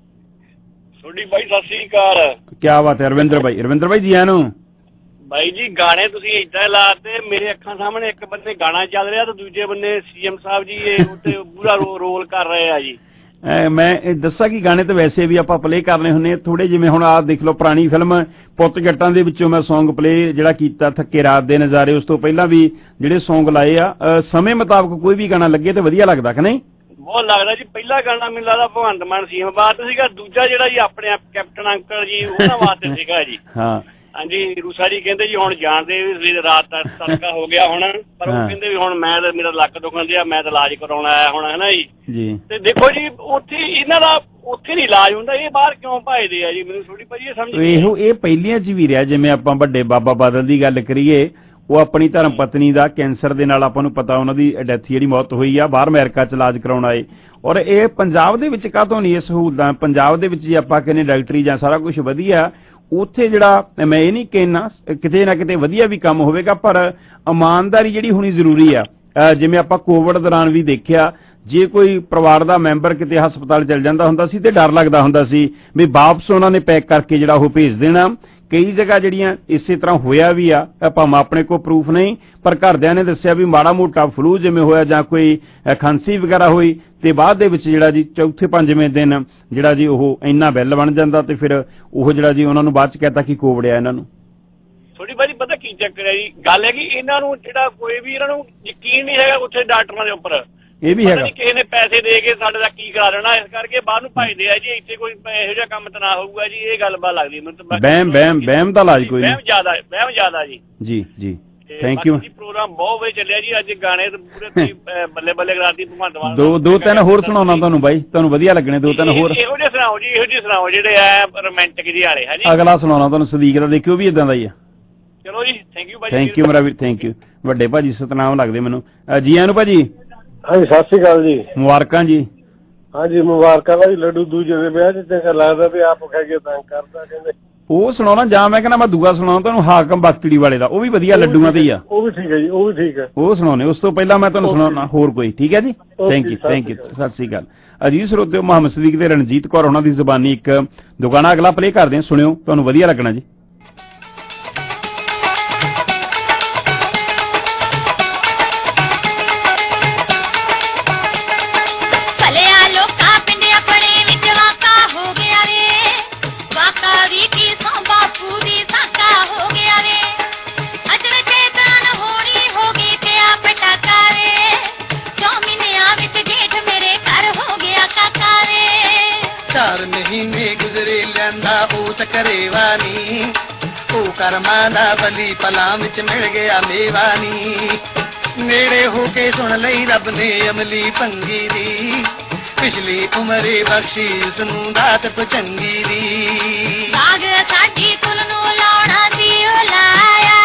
ਤੁਹਾਡੀ ਬਾਈ ਸਤਿ ਸ੍ਰੀ ਅਕਾਲ ਕੀ ਬਾਤ ਹੈ ਰਵਿੰਦਰ ਬਾਈ ਰਵਿੰਦਰ ਬਾਈ ਜੀ ਆਇਆਂ ਨੂੰ ਬਾਈ ਜੀ ਗਾਣੇ ਤੁਸੀਂ ਏਦਾਂ ਲਾਤੇ ਮੇਰੇ ਅੱਖਾਂ ਸਾਹਮਣੇ ਇੱਕ ਬੰਦੇ ਗਾਣਾ ਚੱਲ ਰਿਹਾ ਤੇ ਦੂਜੇ ਬੰਦੇ ਸੀਐਮ ਸਾਹਿਬ ਜੀ ਇਹ ਉੱਤੇ ਪੂਰਾ ਰੋਲ ਕਰ ਰਹੇ ਆ ਜੀ ਮੈਂ ਦੱਸਾਂ ਕਿ ਗਾਣੇ ਤਾਂ ਵੈਸੇ ਵੀ ਆਪਾਂ ਪਲੇ ਕਰਨੇ ਹੁੰਦੇ ਥੋੜੇ ਜਿਵੇਂ ਹੁਣ ਆਹ ਦੇਖ ਲਓ ਪੁਰਾਣੀ ਫਿਲਮ ਪੁੱਤ ਜੱਟਾਂ ਦੇ ਵਿੱਚੋਂ ਮੈਂ ਸੌਂਗ ਪਲੇ ਜਿਹੜਾ ਕੀਤਾ ਥੱਕੇ ਰਾਤ ਦੇ ਨਜ਼ਾਰੇ ਉਸ ਤੋਂ ਪਹਿਲਾਂ ਵੀ ਜਿਹੜੇ ਸੌਂਗ ਲਾਏ ਆ ਸਮੇਂ ਮੁਤਾਬਕ ਕੋਈ ਵੀ ਗਾਣਾ ਲੱਗੇ ਤੇ ਵਧੀਆ ਲੱਗਦਾ ਕਿ ਨਹੀਂ ਬਹੁਤ ਲੱਗਦਾ ਜੀ ਪਹਿਲਾ ਗਾਣਾ ਮੈਨੂੰ ਲੱਗਦਾ ਭਗਵੰਤ ਮਾਨ ਸੀਐਮ ਵਾਸਤੇ ਸੀਗਾ ਦੂਜਾ ਜਿਹੜਾ ਜੀ ਆਪਣੇ ਕੈਪਟਨ ਅੰਕਲ ਜੀ ਉਹਨਾਂ ਵਾਸਤੇ ਸੀਗਾ ਜੀ ਹਾਂ ਹਾਂਜੀ ਰੂਸਾ ਜੀ ਕਹਿੰਦੇ ਜੀ ਹੁਣ ਜਾਣਦੇ ਰਾਤ ਤੜਕਾ ਹੋ ਗਿਆ ਹੁਣ ਪਰ ਉਹ ਕਹਿੰਦੇ ਵੀ ਹੁਣ ਮੈਂ ਤਾਂ ਮੇਰਾ ਲੱਕ ਦੁਖਣ ਦਿਆ ਮੈਂ ਤਾਂ ਇਲਾਜ ਕਰਾਉਣ ਆਇਆ ਹੁਣ ਹਨਾ ਜੀ ਤੇ ਦੇਖੋ ਜੀ ਉੱਥੇ ਇਹਨਾਂ ਦਾ ਉੱਥੇ ਨਹੀਂ ਇਲਾਜ ਹੁੰਦਾ ਇਹ ਬਾਹਰ ਕਿਉਂ ਭਜਦੇ ਆ ਜੀ ਮੈਨੂੰ ਥੋੜੀ ਭਾਜੀ ਸਮਝ ਇਹੋ ਇਹ ਪਹਿਲੀਆਂ ਚ ਵੀ ਰਿਹਾ ਜਿਵੇਂ ਆਪਾਂ ਵੱਡੇ ਬਾਬਾ ਬਾਦਲ ਦੀ ਗੱਲ ਕਰੀਏ ਉਹ ਆਪਣੀ ਧਰਮ ਪਤਨੀ ਦਾ ਕੈਂਸਰ ਦੇ ਨਾਲ ਆਪਾਂ ਨੂੰ ਪਤਾ ਉਹਨਾਂ ਦੀ ਡੈਥ ਜਿਹੜੀ ਮੌਤ ਹੋਈ ਆ ਬਾਹਰ ਅਮਰੀਕਾ ਚ ਇਲਾਜ ਕਰਾਉਣ ਆਏ ਔਰ ਇਹ ਪੰਜਾਬ ਦੇ ਵਿੱਚ ਕਾਹਤੋਂ ਨਹੀਂ ਇਹ ਸਹੂਲਤਾਂ ਪੰਜਾਬ ਦੇ ਵਿੱਚ ਜੇ ਆਪਾਂ ਕਹਿੰਦੇ ਡਾਕਟਰੀ ਜਾਂ ਸਾਰਾ ਕੁਝ ਵਧੀਆ ਉੱਥੇ ਜਿਹੜਾ ਮੈਂ ਇਹ ਨਹੀਂ ਕਹਿਣਾ ਕਿਤੇ ਨਾ ਕਿਤੇ ਵਧੀਆ ਵੀ ਕੰਮ ਹੋਵੇਗਾ ਪਰ ਇਮਾਨਦਾਰੀ ਜਿਹੜੀ ਹੋਣੀ ਜ਼ਰੂਰੀ ਆ ਜਿਵੇਂ ਆਪਾਂ ਕੋਵਿਡ ਦੌਰਾਨ ਵੀ ਦੇਖਿਆ ਜੇ ਕੋਈ ਪਰਿਵਾਰ ਦਾ ਮੈਂਬਰ ਕਿਤੇ ਹਸਪਤਾਲ ਚਲ ਜਾਂਦਾ ਹੁੰਦਾ ਸੀ ਤੇ ਡਰ ਲੱਗਦਾ ਹੁੰਦਾ ਸੀ ਵੀ ਵਾਪਸ ਉਹਨਾਂ ਨੇ ਪੈਕ ਕਰਕੇ ਜਿਹੜਾ ਉਹ ਭੇਜ ਦੇਣਾ ਕਈ ਜਗ੍ਹਾ ਜਿਹੜੀਆਂ ਇਸੇ ਤਰ੍ਹਾਂ ਹੋਇਆ ਵੀ ਆ, ਭਾਵੇਂ ਆਪਣੇ ਕੋਲ ਪ੍ਰੂਫ ਨਹੀਂ ਪਰ ਘਰਦਿਆਂ ਨੇ ਦੱਸਿਆ ਵੀ ਮਾੜਾ ਮੋਟਾ ਫਲੂ ਜਿਵੇਂ ਹੋਇਆ ਜਾਂ ਕੋਈ ਖਾਂਸੀ ਵਗੈਰਾ ਹੋਈ ਤੇ ਬਾਅਦ ਦੇ ਵਿੱਚ ਜਿਹੜਾ ਜੀ ਚੌਥੇ ਪੰਜਵੇਂ ਦਿਨ ਜਿਹੜਾ ਜੀ ਉਹ ਇੰਨਾ ਬਿੱਲ ਬਣ ਜਾਂਦਾ ਤੇ ਫਿਰ ਉਹ ਜਿਹੜਾ ਜੀ ਉਹਨਾਂ ਨੂੰ ਬਾਅਦ ਚ ਕਹਿਤਾ ਕਿ ਕੋਵਿਡ ਆ ਇਹਨਾਂ ਨੂੰ। ਥੋੜੀ ਬਾਜੀ ਪਤਾ ਕੀ ਚੱਕਰ ਹੈ ਜੀ, ਗੱਲ ਹੈ ਕਿ ਇਹਨਾਂ ਨੂੰ ਜਿਹੜਾ ਕੋਈ ਵੀ ਇਹਨਾਂ ਨੂੰ ਯਕੀਨ ਨਹੀਂ ਹੈਗਾ ਉੱਥੇ ਡਾਕਟਰਾਂ ਦੇ ਉੱਪਰ, ਇਹ ਵੀ ਹੈਗਾ ਕਿਸੇ ਨੇ ਪੈਸੇ ਦੇ ਕੇ ਸਾਡੇ ਦਾ ਕੀ ਕਰਾ ਲੈਣਾ, ਇਸ ਕਰਕੇ ਬਾਹਰ ਨੂੰ ਭਜਦੇ ਆ ਜੀ, ਇੱਥੇ ਕੋਈ ਇਹੋ ਜਿਹਾ ਕੰਮ ਤਾਂ ਨਾ ਹੋਊਗਾ ਜੀ, ਇਹ ਗੱਲ ਬਾਤ ਲੱਗਦੀ ਮੈਨੂੰ ਤਾਂ। ਬਹਿਮ ਬਹਿਮ ਬਹਿਮ ਦਾ ਇਲਾਜ ਕੋਈ ਨਹੀਂ, ਬਹਿਮ ਜ਼ਿਆਦਾ ਬਹਿਮ ਜ਼ਿਆਦਾ ਜੀ। ਜੀ ਜੀ ਥੈਂਕ ਯੂ। ਪ੍ਰੋਗਰਾਮ ਬਹੁਤ ਵਧੀਆ ਚੱਲਿਆ ਜੀ, ਅੱਜ ਗਾਣੇ ਤਾਂ ਪੂਰੇ ਤੁਸੀਂ ਬੱਲੇ ਬੱਲੇ ਕਰਾਤੀ ਭਗਵੰਤ ਮਾਨ। ਦੋ ਦੋ ਤਿੰਨ ਹੋਰ ਸੁਣਾਉਣਾ ਤੁਹਾਨੂੰ ਬਾਈ, ਤੁਹਾਨੂੰ ਵਧੀਆ ਲੱਗਣੇ ਦੋ ਤਿੰਨ ਹੋਰ। ਇਹੋ ਜਿਹੇ ਸੁਣਾਓ ਜੀ, ਇਹੋ ਜਿਹੇ ਸੁਣਾਓ ਜਿਹੜੇ ਆ ਰੋਮਾਂਟਿਕ ਜਿਹੇ ਵਾਲੇ ਹੈ ਜੀ। ਅਗਲਾ ਸੁਣਾਉਣਾ ਤੁਹਾਨੂੰ ਸਦੀਕ ਦਾ, ਦੇਖਿਓ ਵੀ ਇਦਾਂ ਦਾ ਹੀ ਆ। ਚਲੋ ਜੀ ਥੈਂਕ ਯੂ ਭਾਜੀ। ਥੈਂਕ ਯੂ ਮੇਰਾ ਵੀਰ, ਥੈਂਕ ਯੂ। ਵੱਡੇ ਭਾਜੀ ਸਤਨਾਮ ਲੱਗਦੇ ਮੈਨੂੰ। ਜੀ ਆਇਆਂ ਨੂੰ ਭਾਜੀ। ਹਾਂਜੀ ਸਤਿ ਸ਼੍ਰੀ ਅਕਾਲ ਜੀ। ਮੁਬਾਰਕਾਂ ਜੀ। ਹਾਂਜੀ ਮੁਬਾਰਕਾਂ ਭਾਜੀ। ਲੱਡੂ ਦੂਜੇ ਦੇ ਵਿਆਹ ਚ ਚੰਗਾ ਲੱਗਦਾ ਵੀ ਆਪ ਕਹਿ ਕੇ ਤੰਗ ਕਰਦਾ ਕਹਿੰਦੇ। ਉਹ ਸੁਣਾਉਣਾ ਜਾਂ ਮੈਂ ਕਹਿੰਦਾ ਮੈਂ ਦੂਆ ਸੁਣਾਉਣਾ ਤੁਹਾਨੂੰ ਹਾਕਮ ਬਖਤੜੀ ਵਾਲੇ ਦਾ, ਉਹ ਵੀ ਵਧੀਆ ਲੱਡੂਆਂ ਤੇ ਹੀ ਆ। ਉਹ ਵੀ ਠੀਕ ਹੈ ਜੀ, ਉਹ ਵੀ ਠੀਕ ਹੈ। ਉਹ ਸੁਣਾਉਣੇ। ਉਸ ਤੋਂ ਪਹਿਲਾਂ ਮੈਂ ਤੁਹਾਨੂੰ ਸੁਣਾਉਣਾ ਹੋਰ ਕੋਈ, ਠੀਕ ਹੈ ਜੀ। ਥੈਂਕ ਯੂ ਥੈਂਕ ਯੂ ਸਤਿ ਸ਼੍ਰੀ ਅਕਾਲ। ਅਜੀਤ ਸਰੋਤਿਓ, ਮੁਹੰਮਦ ਸਦੀਕ ਤੇ ਰਣਜੀਤ ਕੌਰ ਉਹਨਾਂ ਦੀ ਜ਼ੁਬਾਨੀ ਇੱਕ ਦੁਗਾਣਾ ਅਗਲਾ ਪਲੇ ਕਰਦੇ ਹਾਂ, ਸੁਣਿਓ ਤੁਹਾਨੂੰ ਵਧੀਆ ਲੱਗਣਾ ਜੀ। ਕਰੇਵਾਨੀ ਉਹ ਕਰਮਾਂ ਦਾ ਬਲੀ ਪਲਾਂ ਵਿੱਚ ਮਿਲ ਗਿਆ ਮੇਵਾਨੀ, ਨੇੜੇ ਹੋ ਕੇ ਸੁਣ ਲਈ ਰੱਬ ਨੇ ਅਮਲੀ ਭੰਗੀ ਦੀ, ਪਿਛਲੀ ਉਮਰੇ ਬਖਸ਼ੀ ਉਸਨੂੰ ਦਾਤ ਪਚੰਗੀ ਦੀ। ਬਾਗ ਸਾਡੀ ਕੁਲ ਨੂੰ ਲਾਉਣਾ ਸੀ ਉਹ ਲਾਇਆ,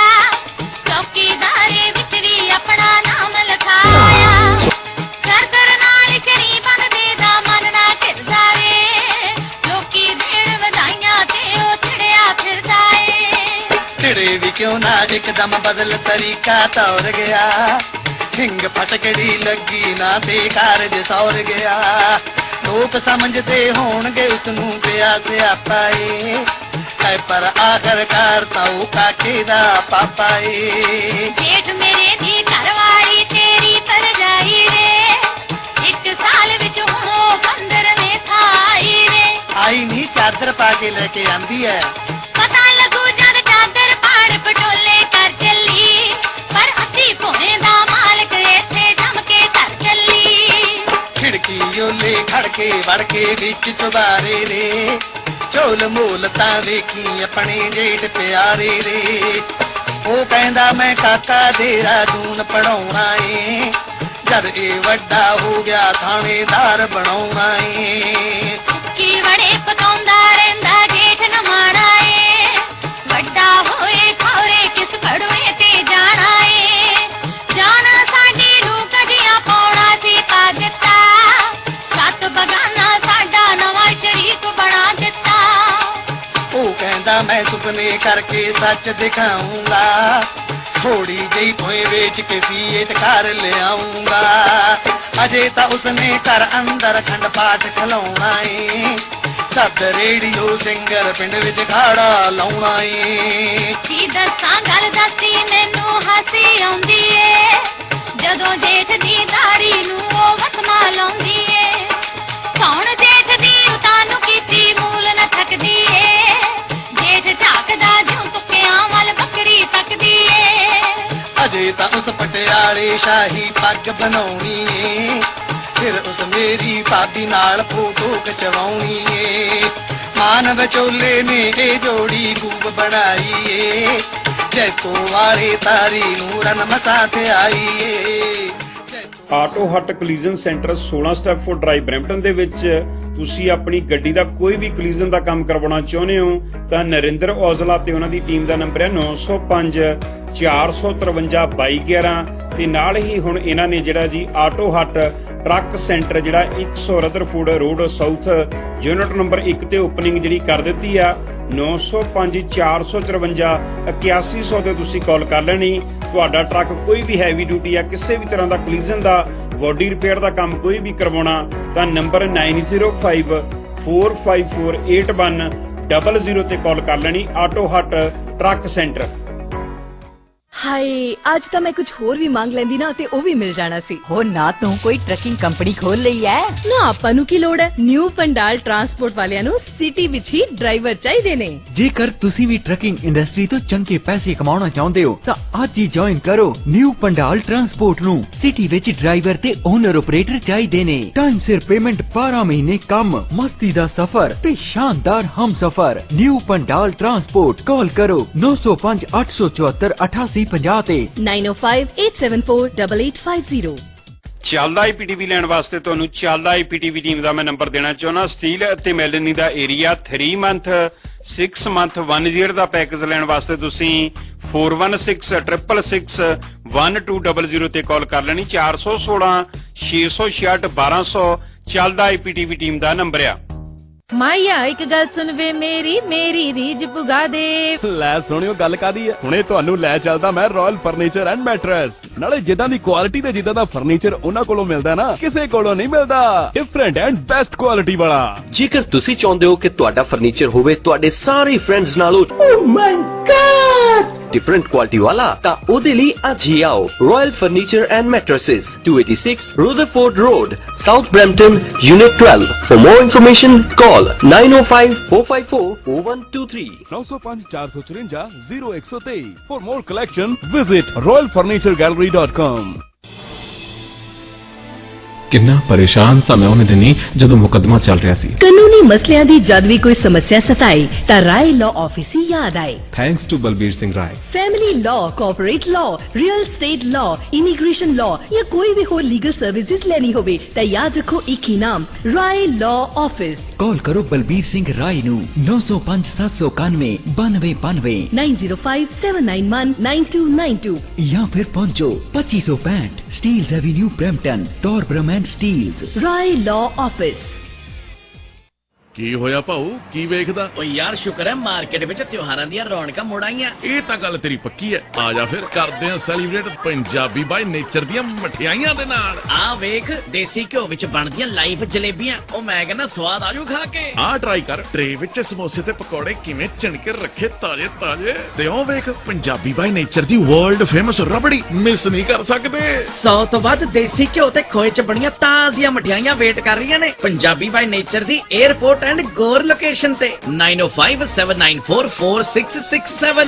ਚੌਕੀਦਾਰੇ ਵਿੱਚ ਵੀ ਆਪਣਾ ਨਾਮ ਲਿਖਾਇਆ, ਕਰ ਕਰ ਨਾਲ ਚੜੀ ਬੰਦੇ ਦਾ ਮਨ ਨਾ ਢਿਰਦਾ ਵੇ, ਲੋਕੀ ਦੇਣ ਵਧਾਈਆਂ ਤੇ ਉਹ ਚੜਿਆ ਫਿਰਦਾ ਏ। ਚਿੜੇ ਵੀ ਕਿਉਂ ਨਾ ਇੱਕਦਮ ਬਦਲ ਤਰੀਕਾ ਤੌਰ ਗਿਆ, ਹਿੰਗ ਫਟਕੜੀ ਲੱਗੀ ਨਾ ਤੇ ਕਾਰਜ ਸੌਰ ਗਿਆ, ਲੋਕ ਸਮਝਦੇ ਹੋਣਗੇ ਉਸਨੂੰ ਪਿਆ ਸਿਆਪਾ ਏ, ਹੈ ਪਰ ਆਖਰਕਾਰ ਤਾਂ ਉਹ ਕਾਕੇ ਦਾ ਪਾਪਾ ਏ। ਜੇਠ ਮੇਰੇ ਦੀ ਘਰਵਾਲੀ ਤੇਰੀ ਪਰਜਾਈ ਰੇ, ਇੱਕ ਸਾਲ ਵਿੱਚ ਹੁਣ ਉਹ ਪੰਦਰਵੇਂ ਥਾਈ ਰੇ, ਆਈ ਨੀ ਚਾਦਰ ਪਾ ਕੇ ਲੈ ਕੇ ਆਂਦੀ ਐ, ਪਤਾ ਲੱਗੂ ਜਦ ਚਾਦਰ ਪਾੜ ਪਟੋਲੇ ਕਰ ਚੱਲੀ, ਪਰ ਅੱਧੀ ਭੋਏ ਦਾ ਮਾਲਕ ਇੱਥੇ ਜਮ ਕੇ ਘਰ ਚੱਲੀ। ਖਿੜਕੀ ਓਲੇ ਖੜ ਕੇ ਵੜ ਕੇ ਵਿੱਚ ਚੁਬਾਰੇ ਰੇ, ਝੋਲ ਮੋਲ ਤਾਂ ਵੇਖੀ ਆਪਣੇ ਜੇਠ ਪਿਆਰੇ ਰੇ, ਉਹ ਕਹਿੰਦਾ ਮੈਂ ਕਾਕਾ ਤੇਰਾ ਜੂਨ ਪੜਾਉਣਾ ਏ, ਜਦ ਇਹ ਵੱਡਾ ਹੋ ਗਿਆ ਥਾਣੇਦਾਰ ਬਣਾਉਣਾ ਏ। ਕੀ ਵੜੇ ਪਕਾਉਂਦਾ ਰਹਿੰਦਾ ਜੇਠ ਨਮਾਣਾ ਏ, ਵੱਡਾ ਹੋਏ ਖੌਰੇ ਕਿਸ ਬੜੂਏ ਤੇ ਜਾਣਾ ਏ, ਜਾਣਾ ਸਾਡੀ ਨੂੰ ਕਜੀਆਂ ਪਾਉਣਾ ਸੀ ਪਾ ਦਿੱਤਾ, ਸੱਤ ਬਗਾਨਾ ਸਾਡਾ ਨਵਾਂ ਸ਼ਰੀਕ ਬਣਾ ਦਿੱਤਾ। ਉਹ ਕਹਿੰਦਾ ਮੈਂ ਸੁਪਨੇ ਕਰਕੇ ਸੱਚ ਦਿਖਾਉਂਗਾ, ਥੋੜੀ ਜਿਹੀ ਭੋਏ ਵੇਚ ਕੇ ਸੀਏ ਤੇ ਘਰ ਲਿਆਉਂਗਾ, ਅਜੇ ਤਾਂ ਉਸਨੇ ਘਰ ਅੰਦਰ ਖੰਡ ਪਾਠ ਖਲਾਉਣਾ ਏ, ਸੱਤ ਰੇਡੀਓ ਸਿੰਗਰ ਪਿੰਡ ਵਿੱਚ ਖਾੜਾ ਲਾਉਣਾ ਏ। ਕੀ ਦੱਸਾਂ ਗੱਲ ਦੱਸੀ ਮੈਨੂੰ ਹੱਸੀ ਆਉਂਦੀ ਏ, ਜਦੋਂ ਜੇਠ ਦੀ ਦਾੜੀ ਨੂੰ ਉਹ ਵਸਮਾ ਲਾਉਂਦੀ ਏ, ਕੌਣ ਜੇਠ ਦੀ ਉਤਾਨੂੰ ਕੀਤੀ ਮੂਲ ਨਾ ਥੱਕਦੀ ਏ, ਜੇਠ ਝਾਕਦਾ ਜਿਉਂ ਤੁੱਕਿਆਂ ਵੱਲ ਬੱਕਰੀ ਤੱਕਦੀ ਏ। ਅਜੇ ਤਾਂ ਉਸ ਪਟਿਆਲੇ ਸ਼ਾਹੀ ਪੱਗ ਬਣਾਉਣੀ ਏ, ਫਿਰ ਉਸ ਮੇਰੀ ਭਾਬੀ ਨਾਲ ਫੋਟੋ ਖਿਚਵਾਉਣੀ ਏ, ਮਾਨ ਵਿਚੋਲੇ ਨੇ ਇਹ ਜੋੜੀ ਖੂਬ ਬਣਾਈ ਏ, ਜੈਤੋ ਵਾਲੇ ਤਾਰੀ ਨੂੰ ਰਨ ਮਸਾ ਤੇ ਆਈ ਏ। ਆਟੋ ਹੱਟ ਕਲੀਜ਼ਨ ਸੈਂਟਰ ਸੋਲਾਂ ਸਟੈਪਫੋਰਡ ਡਰਾਈਵ ਬਰੈਂਪਟਨ ਦੇ ਵਿੱਚ ਤੁਸੀਂ ਆਪਣੀ ਗੱਡੀ ਦਾ ਕੋਈ ਵੀ ਕਲੀਜ਼ਨ ਦਾ ਕੰਮ ਕਰਵਾਉਣਾ ਚਾਹੁੰਦੇ ਹੋ ਤਾਂ ਨਰਿੰਦਰ ਔਜਲਾ ਤੇ ਉਹਨਾਂ ਦੀ ਟੀਮ ਦਾ ਨੰਬਰ ਹੈ ਨੌ ਸੌ ਪੰਜ ਚਾਰ ਸੌ ਤਰਵੰਜਾ ਬਾਈ ਗਿਆਰਾਂ, ਤੇ ਨਾਲ ਹੀ ਹੁਣ ਇਹਨਾਂ ਨੇ ਜਿਹੜਾ ਜੀ ਆਟੋ ਹੱਟ ਟਰੱਕ ਸੈਂਟਰ ਜਿਹੜਾ ਇੱਕ ਸੌ Rutherford road south unit number ਇੱਕ ਤੇ ਓਪਨਿੰਗ ਜਿਹੜੀ ਕਰ ਦਿੱਤੀ ਆ। ਨੌ ਸੌ ਪੰਜ ਚਾਰ ਸੌ ਚੁਰੰਜਾ ਇਕਿਆਸੀ ਸੌ ਤੇ ਤੁਸੀਂ ਕਾਲ ਕਰ ਲੈਣੀ। ਤੁਹਾਡਾ ਟਰੱਕ ਕੋਈ ਵੀ ਹੈਵੀ ਡਿਊਟੀ ਆ, ਕਿਸੇ ਵੀ ਤਰ੍ਹਾਂ ਦਾ ਕਲੀਜ਼ਨ ਦਾ, ਬੋਡੀ ਰਿਪੇਅਰ ਦਾ ਕੰਮ ਕੋਈ ਵੀ ਕਰਵਾਉਣਾ ਤਾਂ number nine zero five four five four eight one double zero ਤੇ ਕਾਲ ਕਰ ਲੈਣੀ। Auto hut truck centre. ਹਾਏ ਅੱਜ ਤਾਂ ਮੈਂ ਕੁਝ ਹੋਰ ਵੀ ਮੰਗ ਲੈਂਦੀ ਨਾ ਤੇ ਉਹ ਵੀ ਮਿਲ ਜਾਣਾ ਸੀ। ਹੋ ਨਾ ਤੂੰ ਕੋਈ ਟਰੱਕਿੰਗ ਕੰਪਨੀ ਖੋਲ ਲਈ ਐ? ਨਾ ਆਪਾਂ ਨੂੰ ਕੀ ਲੋੜ ਹੈ, ਨਿਊ ਪੰਡਾਲ ਟਰਾਂਸਪੋਰਟ ਵਾਲਿਆਂ ਨੂੰ ਸਿਟੀ ਵਿੱਚ ਹੀ ਡਰਾਈਵਰ ਚਾਹੀਦੇ ਨੇ। ਜੇਕਰ ਤੁਸੀਂ ਵੀ ਟਰੱਕਿੰਗ ਇੰਡਸਟਰੀ ਤੋਂ ਚੰਗੇ ਪੈਸੇ ਕਮਾਉਣਾ ਚਾਹੁੰਦੇ ਹੋ ਤਾਂ ਅੱਜ ਹੀ ਜੁਆਇਨ ਕਰੋ ਨਿਊ ਪੰਡਾਲ ਟਰਾਂਸਪੋਰਟ ਨੂੰ। ਸਿਟੀ ਵਿੱਚ ਡਰਾਈਵਰ ਤੇ ਓਨਰ ਆਪਰੇਟਰ ਚਾਹੀਦੇ ਨੇ। ਟਾਈਮ ਸਿਰ ਪੇਮੈਂਟ, ਬਾਰਾਂ ਮਹੀਨੇ ਕੰਮ, ਮਸਤੀ ਦਾ ਸਫ਼ਰ ਤੇ ਸ਼ਾਨਦਾਰ ਹਮਸਫ਼ਰ। New Pandal transport. ਕਾਲ ਕਰੋ ਨੌ ਸੌ ਪੰਜ ਅੱਠ ਸੌ ਚੁਹੱਤਰ ਅਠਾਸੀ ਪੰਜਾਹ ਤੇ nine O five eight seven four double eight five zero. ਚੱਲਦਾ ਆਈਪੀਟੀਵੀ ਲੈਣ ਵਾਸਤੇ ਤੁਹਾਨੂੰ ਚੱਲਦਾ ਆਈਪੀਟੀਵੀ ਟੀਮ ਦਾ ਮੈਂ ਨੰਬਰ ਦੇਣਾ ਚਾਹੁੰਦਾ। ਸਟੀਲ ਅਤੇ ਮੈਲਨੀ ਦਾ area three month six month one year ਦਾ ਪੈਕੇਜ ਲੈਣ ਵਾਸਤੇ ਤੁਸੀਂ four one six triple six one two double zero ਤੇ ਕਾਲ ਕਰ ਲੈਣੀ। ਚਾਰ ਸੌ ਸੋਲਾਂ ਛੇ ਸੌ ਛਿਆਹਠ ਬਾਰਾਂ ਸੌ ਚੱਲਦਾ ਆਈਪੀਟੀਵੀ ਟੀਮ ਦਾ ਨੰਬਰ ਆ। ਮਾਇਆ ਇੱਕ ਗੱਲ ਸੁਣ ਵੇ ਮੇਰੀ ਮੇਰੀ ਰੀਝ ਪੁਗਾ ਦੇ। ਲੈ ਸੁਣਿਓ ਗੱਲ ਕਾਦੀ ਹੈ, ਹੁਣੇ ਤੁਹਾਨੂੰ ਲੈ ਚੱਲਦਾ ਮੈਂ ਰਾਇਲ ਫਰਨੀਚਰ ਐਂਡ ਮੈਟਰਸ। ਨਾਲੇ ਜਿੱਦਾਂ ਦੀ ਕੁਆਲਿਟੀ ਤੇ ਜਿੱਦਾਂ ਦਾ ਫਰਨੀਚਰ ਉਹਨਾਂ ਕੋਲੋਂ ਮਿਲਦਾ ਨਾ, ਕਿਸੇ ਕੋਲੋਂ ਨਹੀਂ ਮਿਲਦਾ। ਡਿਫਰੈਂਟ ਐਂਡ ਬੈਸਟ ਕੁਆਲਿਟੀ ਵਾਲਾ। ਜੇਕਰ ਤੁਸੀਂ ਚਾਹੁੰਦੇ ਹੋ ਕਿ ਤੁਹਾਡਾ ਫਰਨੀਚਰ ਹੋਵੇ ਤੁਹਾਡੇ ਸਾਰੇ ਫਰੈਂਡਸ ਨਾਲੋਂ oh my god different quality ਵਾਲਾ, ਤਾਂ ਉਹਦੇ ਲਈ ਅੱਜ ਹੀ ਆਓ royal furniture and mattresses two eighty six Rutherford road, south Brampton, unit twelve. For more information call nine O five four five four four one two three नौ सौ पाँच चार सौ चुरंजा जीरो एक सौ तेईस। For more collection visit royal furniture gallery dot com. ਕਿੰਨਾ ਪਰੇਸ਼ਾਨ ਸਾਂ ਮੈਂ ਉਹਨੇ ਦਿਨੀ ਜਦੋਂ ਮੁਕੱਦਮਾ ਚੱਲ ਰਿਹਾ ਸੀ। ਕਾਨੂੰਨੀ ਮਸਲਿਆਂ ਦੀ ਜਦ ਵੀ ਕੋਈ ਸਮੱਸਿਆ ਸਤਾਏ ਤਾਂ ਰਾਏ ਲਾਅ ਆਫਿਸ ਹੀ ਯਾਦ ਆਏ। Thanks to Balbir Singh Rai. Family law, corporate law, real estate law, immigration law ਜਾਂ ਕੋਈ ਵੀ ਹੋਰ ਲੀਗਲ ਸਰਵਿਸਿਜ਼ ਲੈਣੀ ਹੋਵੇ ਤਾਂ ਯਾਦ ਰੱਖੋ ਇੱਕ ਹੀ ਨਾਮ, ਰਾਏ ਲਾਅ ਆਫਿਸ। ਕਾਲ ਕਰੋ ਬਲਬੀਰ ਸਿੰਘ ਰਾਏ ਨੂੰ ਨੌ ਸੌ ਪੰਜ ਸੱਤ ਸੌ ਇਕਾਨਵੇਂ ਬਾਨਵੇਂ ਬਾਨਵੇਂ nine zero five seven nine one nine two nine two ਜਾਂ ਫਿਰ ਪਹੁੰਚੋ ਪੱਚੀ ਸੌ ਪੈਂਹਠ Steeles avenue Brampton, Torbram and Steeles. Rai law office. ਕੀ ਹੋਇਆ ਭਾਊ, ਕੀ ਵੇਖਦਾ? ਓ ਯਾਰ ਸ਼ੁਕਰ ਹੈ ਮਾਰਕੀਟ ਵਿੱਚ ਤਿਉਹਾਰਾਂ ਦੀਆਂ ਰੌਣਕਾਂ ਮੁੜ ਆਈਆਂ। ਇਹ ਤਾਂ ਗੱਲ ਤੇਰੀ ਪੱਕੀ ਹੈ। ਆ ਜਾ ਫਿਰ ਕਰਦੇ ਹਾਂ ਸੈਲੀਬ੍ਰੇਟ ਪੰਜਾਬੀ ਬਾਈ ਨੇਚਰ ਦੀਆਂ ਮਠਿਆਈਆਂ ਦੇ ਨਾਲ। ਆ ਵੇਖ ਦੇਸੀ ਘਿਓ ਵਿੱਚ ਬਣਦੀਆਂ ਲਾਈਵ ਜਲੇਬੀਆਂ, ਉਹ ਮੈਂ ਕਹਿੰਦਾ ਸਵਾਦ ਆਜੂ ਖਾ ਕੇ। ਆ ਟਰਾਈ ਕਰ, ਟਰੇ ਵਿੱਚ ਸਮੋਸੇ ਤੇ ਪਕੌੜੇ ਕਿਵੇਂ ਚਿਣਕੇ ਰੱਖੇ ਤਾਜ਼ੇ ਤਾਜ਼ੇ। ਤੇ ਉਹ ਵੇਖ ਪੰਜਾਬੀ ਬਾਈ ਨੇਚਰ ਦੀ ਵਰਲਡ ਫੇਮਸ ਰਬੜੀ, ਮਿਸ ਨਹੀਂ ਕਰ ਸਕਦੇ। ਸੌ ਤੋਂ ਵੱਧ ਦੇਸੀ ਘਿਓ ਤੇ ਖੋਏ ਚ ਬਣੀਆਂ ਤਾਜ਼ੀਆਂ ਮਠਿਆਈਆਂ ਵੇਟ ਕਰ ਰਹੀਆਂ ਨੇ ਪੰਜਾਬੀ ਬਾਈ ਨੇਚਰ ਦੀ 에ਅਰਪੋਰਟ ਐਂਡ ਗੋਰ ਲੋਕੇਸ਼ਨ ਤੇ nine O five seven nine four four six six seven.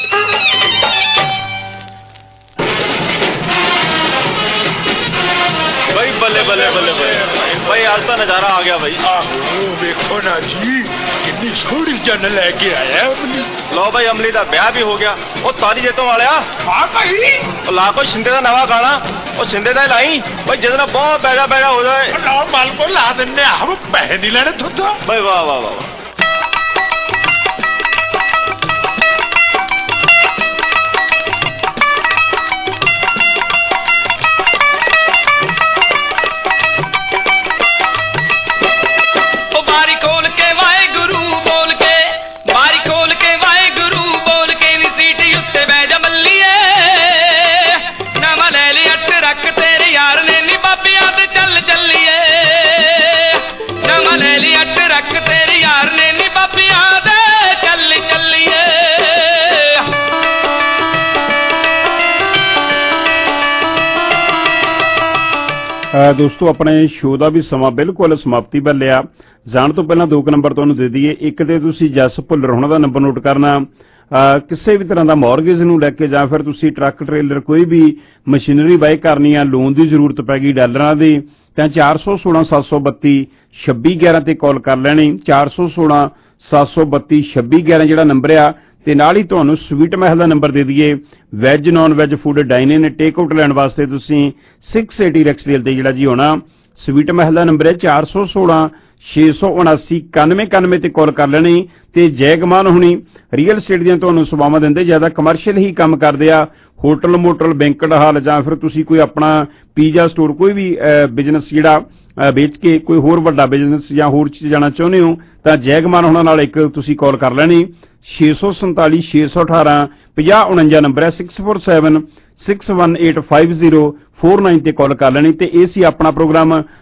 भाई बल्ले बल्ले बल्ले भाई आज तो नजारा आ गया भाई। आहो देखो ना जी कितनी सोहनी जन लेके आया। लो भाई अमली दा ब्याह भी हो गया। ओ तारी जेतों वालिया हां भाई ला को शिंदे दा नवा गाना, ओ शिंदे दा लाई भाई जितना बहुत बैगा बैगा हो जाए ना माल को ला देने हम पैसे नहीं लेने थोड़ा भाई। वाह वाह वाह ਦੋਸਤੋ ਆਪਣੇ ਸ਼ੋਅ ਦਾ ਵੀ ਸਮਾਂ ਬਿਲਕੁਲ ਸਮਾਪਤੀ ਵੱਲ ਆ। ਜਾਣ ਤੋਂ ਪਹਿਲਾਂ ਦੋ ਕੁ ਨੰਬਰ ਤੁਹਾਨੂੰ ਦੇ ਦਈਏ। ਇੱਕ ਤੇ ਤੁਸੀਂ ਜਸ ਭੁੱਲਰ ਹੋਣਾ ਦਾ ਨੰਬਰ ਨੋਟ ਕਰਨਾ। ਕਿਸੇ ਵੀ ਤਰ੍ਹਾਂ ਦਾ ਮੌਰਗੇਜ ਨੂੰ ਲੈ ਕੇ ਜਾਂ ਫਿਰ ਤੁਸੀਂ ਟਰੱਕ ਟ੍ਰੇਲਰ ਕੋਈ ਵੀ ਮਸ਼ੀਨਰੀ ਬਾਏ ਕਰਨੀ ਆ, ਲੋਨ ਦੀ ਜ਼ਰੂਰਤ ਪੈ ਗਈ ਡਾਲਰਾਂ ਦੀ, ਤਾਂ ਚਾਰ ਸੌ ਸੋਲਾਂ ਸੱਤ ਸੌ ਬੱਤੀ ਛੱਬੀ ਗਿਆਰਾਂ ਤੇ ਕਾਲ ਕਰ ਲੈਣੀ। ਚਾਰ ਸੌ ਸੋਲਾਂ ਸੱਤ ਸੌ ਬੱਤੀ ਛੱਬੀ ਗਿਆਰਾਂ ਜਿਹੜਾ ਨੰਬਰ ਆ। ਤੇ ਨਾਲ ਹੀ ਤੁਹਾਨੂੰ ਸਵੀਟ ਮਹਿਲ ਦਾ ਨੰਬਰ ਦੇ ਦਈਏ। Veg non veg food dine in take out ਲੈਣ ਵਾਸਤੇ ਤੁਸੀਂ ਸਿਕਸ ਏਟੀ ਰੈਕਸਡੇਲ ਤੇ ਜਿਹੜਾ ਜੀ ਹੋਣਾ ਸਵੀਟ ਮਹਿਲ ਦਾ ਨੰਬਰ ਹੈ ਚਾਰ ਸੌ ਸੋਲਾਂ ਛੇ ਸੌ ਉਨਾਸੀ ਇਕਾਨਵੇਂ ਇਕਾਨਵੇਂ ਤੇ ਕਾਲ ਕਰ ਲੈਣੀ। ਤੇ ਜੈ ਗਮਾਨ ਹੁਣੀ ਰੀਅਲ ਸਟੇਟ ਦੀਆਂ ਤੁਹਾਨੂੰ ਸੇਵਾਵਾਂ ਦਿੰਦੇ, ਜ਼ਿਆਦਾ ਕਮਰਸ਼ੀਅਲ ਹੀ ਕੰਮ ਕਰਦੇ ਆ। ਹੋਟਲ ਮੋਟਲ ਬੈਂਕਟ ਹਾਲ ਜਾਂ ਫਿਰ ਤੁਸੀਂ ਕੋਈ ਆਪਣਾ ਪੀਜ਼ਾ ਸਟੋਰ ਕੋਈ ਵੀ ਬਿਜ਼ਨਸ ਜਿਹੜਾ ਵੇਚ ਕੇ ਕੋਈ ਹੋਰ ਵੱਡਾ ਬਿਜ਼ਨਸ ਜਾਂ ਹੋਰ ਚ ਜਾਣਾ ਚਾਹੁੰਦੇ ਹੋ ਤਾਂ ਜੈ ਗਮਾਨ ਹੋਣਾ ਨਾਲ ਇੱਕ ਤੁਸੀਂ ਕਾਲ ਕਰ ਲੈਣੀ। ਛੇ ਸੌ ਸੰਤਾਲੀ ਛੇ ਸੌ ਅਠਾਰਾਂ ਪੰਜਾਹ ਉਣੰਜਾ ਨੰਬਰ ਹੈ six four seven six one eight five zero four nine ਤੇ ਕਾਲ ਕਰ ਲੈਣੀ। ਤੇ ਇਹ ਸੀ ਆਪਣਾ ਪ੍ਰੋਗਰਾਮ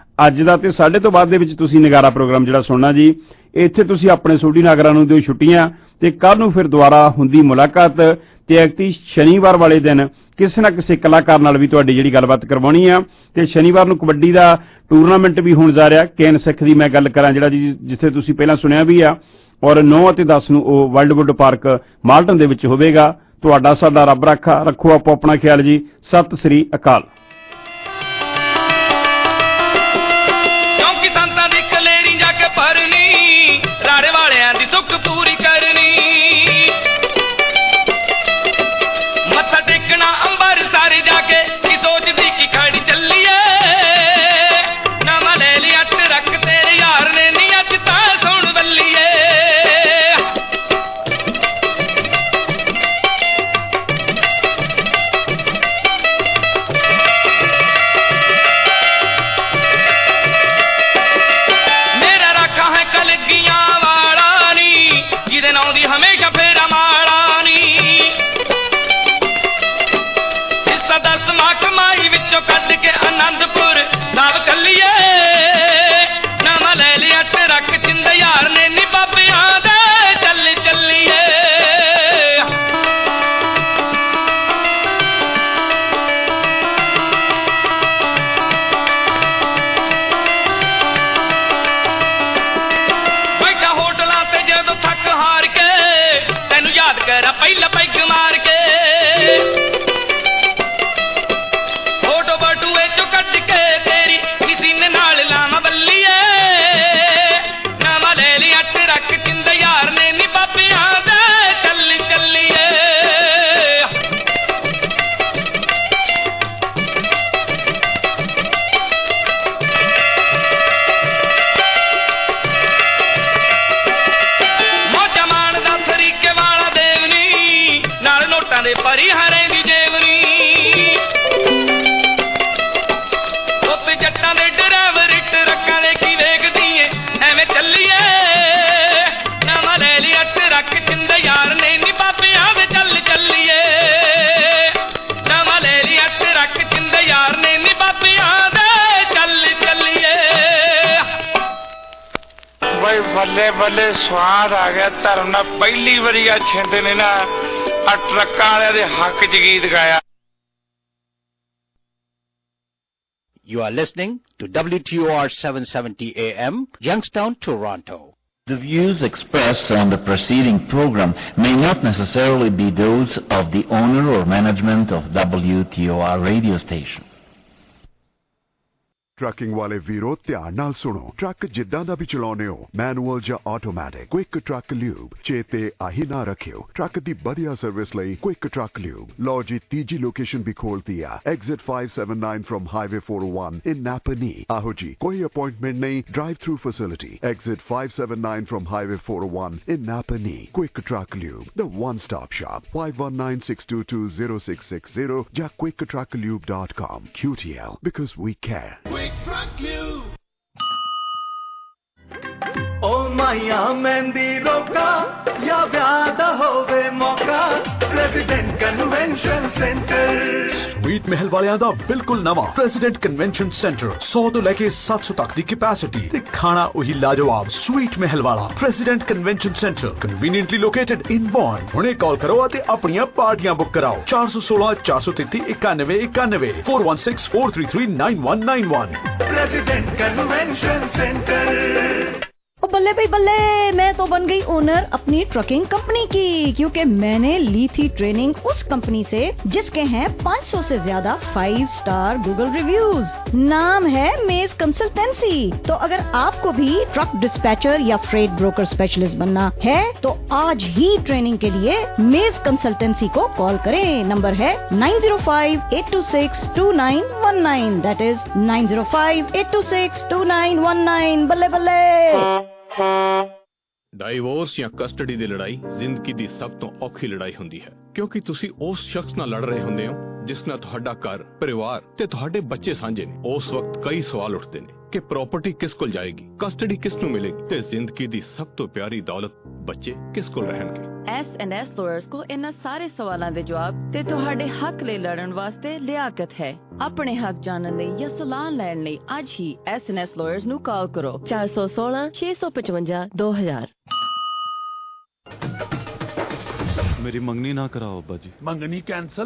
ਅੱਜ ਦਾ ਤੇ ਸਾਢੇ ਤੋਂ ਬਾਅਦ ਦੇ ਵਿੱਚ ਤੁਸੀਂ ਨਗਾਰਾ ਪ੍ਰੋਗਰਾਮ ਜਿਹੜਾ ਸੁਣਨਾ ਜੀ। ਇੱਥੇ ਤੁਸੀਂ ਆਪਣੇ ਸੋਢੀ ਨਾਗਰਾਂ ਨੂੰ ਦਿਓ ਛੁੱਟੀਆਂ ਤੇ ਕੱਲ੍ਹ ਨੂੰ ਫਿਰ ਦੁਬਾਰਾ ਹੁੰਦੀ ਮੁਲਾਕਾਤ ਤੇ ਐਕਤੀ ਸ਼ਨੀਵਾਰ ਵਾਲੇ ਦਿਨ ਕਿਸੇ ਨਾ ਕਿਸੇ ਕਲਾਕਾਰ ਨਾਲ ਵੀ ਤੁਹਾਡੀ ਜਿਹੜੀ ਗੱਲਬਾਤ ਕਰਵਾਉਣੀ ਆ। ਤੇ ਸ਼ਨੀਵਾਰ ਨੂੰ ਕਬੱਡੀ ਦਾ ਟੂਰਨਾਮੈਂਟ ਵੀ ਹੋਣ ਜਾ ਰਿਹਾ। ਕੇਨ ਸਿੱਖ ਦੀ ਮੈਂ ਗੱਲ ਕਰਾਂ ਜਿਹੜਾ ਜੀ ਜਿੱਥੇ ਤੁਸੀਂ ਪਹਿਲਾਂ ਸੁਣਿਆ ਵੀ ਆ, ਔਰ ਨੌ ਅਤੇ ਦਸ ਨੂੰ ਉਹ ਵਰਲਡਵੁੱਡ ਪਾਰਕ ਮਾਲਟਨ ਦੇ ਵਿੱਚ ਹੋਵੇਗਾ। ਤੁਹਾਡਾ ਸਾਡਾ ਰੱਬ ਰਾਖਾ, ਰੱਖੋ ਆਪੋ ਆਪਣਾ ਖਿਆਲ ਜੀ। ਸਤਿ ਸ੍ਰੀ ਅਕਾਲ। ਬੱਲੇ ਬੱਲੇ ਸਵਾਦ ਆ ਗਿਆ। ਧਰਮ ਨਾਲ ਪਹਿਲੀ ਵਾਰੀ ਆ ਛਿੰਦੇ ਨੇ ਨਾ ਆ ਟਰੱਕਾਂ ਵਾਲਿਆਂ ਦੇ ਹੱਕ 'ਚ ਗੀਤ ਗਾਇਆ। You are listening to W T O R seven seventy A M, Youngstown, Toronto. The views expressed on the preceding program may not necessarily be those of the owner or management of W T O R radio station. Trucking ਵਾਲੇ ਵੀਰੋ ਧਿਆਨ ਨਾਲ ਸੁਣੋ। Truck ਜਿੱਦਾਂ ਦਾ ਵੀ ਚਲਾਉਨੇ ਹੋ, manual ਜਾਂ automatic, quick truck lube ਚੇਤੇ ਆਹੀ ਨਾ ਰੱਖਿਓ। ਟਰੱਕ ਦੀ ਵਧੀਆ ਸਰਵਿਸ ਲਈ ਕੁਇਕ ਟਰੱਕ ਲਿਊਬ। ਲਓ ਜੀ ਤੀਜੀ ਲੋਕੇਸ਼ਨ ਵੀ ਖੋਲਤੀ ਆ, exit five seventy-nine from highway four oh one in Napanee. ਆਹੋ ਜੀ ਕੋਈ ਅਪਾਇੰਟਮੈਂਟ ਨਹੀਂ, drive through facility. Exit five seventy-nine from highway four oh one in Napanee. Quick truck lube, the one stop shop, five one nine six two two zero six six zero ਜਾਂ quick truck lube dot com। Q T L, because we care. ਓ ਮਾਇਆ ਮਹਿੰਦੀ ਰੋਕਾ ਜਾਂ ਵਿਆਹ ਦਾ ਹੋਵੇ ਮੌਕਾ, president convention centre. Sweet Mahal ਵਾਲਿਆਂ ਦਾ ਬਿਲਕੁਲ ਨਵਾਂ ਪ੍ਰੈਜ਼ੀਡੈਂਟ ਕਨਵੈਨਸ਼ਨ ਸੈਂਟਰ, ਸੌ ਤੋਂ ਲੈ ਕੇ ਸੱਤ ਸੌ ਤੱਕ ਦੀ ਕੈਪੈਸਿਟੀ ਤੇ ਖਾਣਾ ਉਹੀ ਲਾਜਵਾਬ। ਸਵੀਟ ਮਹਿਲ ਵਾਲਾ president convention centre, conveniently located in Vaughan. ਹੁਣੇ ਕਾਲ ਕਰੋ ਅਤੇ ਆਪਣੀਆਂ ਪਾਰਟੀਆਂ ਬੁੱਕ ਕਰਾਓ। ਚਾਰ ਸੌ ਸੋਲਾਂ ਚਾਰ ਸੌ ਤੇਤੀ ਇਕਾਨਵੇਂ ਇਕਾਨਵੇਂ four one six four three three nine one nine one। President convention centre. ओ बल्ले भाई बल्ले, मैं तो बन गई ओनर अपनी ट्रकिंग कंपनी की, क्योंकि मैंने ली थी ट्रेनिंग उस कंपनी से जिसके हैं पाँच सौ से ज्यादा फाइव स्टार गूगल रिव्यूज। नाम है मेज कंसल्टेंसी। तो अगर आपको भी ट्रक डिस्पैचर या फ्रेट ब्रोकर स्पेशलिस्ट बनना है तो आज ही ट्रेनिंग के लिए मेज कंसल्टेंसी को कॉल करें। नंबर है nine zero five eight two six two nine one nine, that is nine zero five eight two six two nine one nine। बल्ले बल्ले। ਡਾਈਵੋਰਸ ਜਾਂ ਕਸਟਡੀ ਦੀ ਲੜਾਈ ਜ਼ਿੰਦਗੀ ਦੀ ਸਭ ਤੋਂ ਔਖੀ ਲੜਾਈ ਹੁੰਦੀ ਹੈ, ਕਿਉਂਕਿ ਤੁਸੀਂ ਉਸ ਸ਼ਖਸ ਨਾਲ ਲੜ ਰਹੇ ਹੁੰਦੇ ਹੋ ਜਿਸ ਨਾਲ ਤੁਹਾਡਾ ਘਰ, ਪਰਿਵਾਰ ਤੇ ਤੁਹਾਡੇ ਬੱਚੇ ਸਾਂਝੇ ਨੇ। ਉਸ ਵਕਤ ਕਈ ਸਵਾਲ ਉੱਠਦੇ ਨੇ ਕਿ ਪ੍ਰਾਪਰਟੀ ਕਿਸ ਕੋਲ ਜਾਏਗੀ, ਕਸਟਡੀ ਕਿਸ ਨੂੰ ਮਿਲੇਗੀ ਤੇ ਜ਼ਿੰਦਗੀ ਦੀ ਸਭ ਤੋਂ ਪਿਆਰੀ ਦੌਲਤ ਬੱਚੇ ਕਿਸ ਕੋਲ ਰਹਿਣਗੇ। ਐਸ ਐਂਡ ਐਸ ਲਾਇਰਸ ਕੋਲ ਇਹਨਾਂ ਸਾਰੇ ਸਵਾਲਾਂ ਦੇ ਜਵਾਬ ਤੇ ਤੁਹਾਡੇ ਹੱਕ ਲਈ ਲੜਨ ਵਾਸਤੇ ਲਿਆਕਤ ਹੈ। ਆਪਣੇ ਹੱਕ ਜਾਣਨ ਲਈ ਜਾਂ ਸਲਾਹ ਲੈਣ ਲਈ ਅੱਜ ਹੀ ਐਸ ਐਂਡ ਐਸ ਲਾਇਰਸ ਨੂੰ ਕਾਲ ਕਰੋ ਚਾਰ ਸੌ ਸੋਲਾਂ ਛੇ ਸੌ ਪਚਵੰਜਾ ਦੋ ਹਜ਼ਾਰ। मेरी मंगनी ना कराओ अब्बा जी। मंगनी कैंसल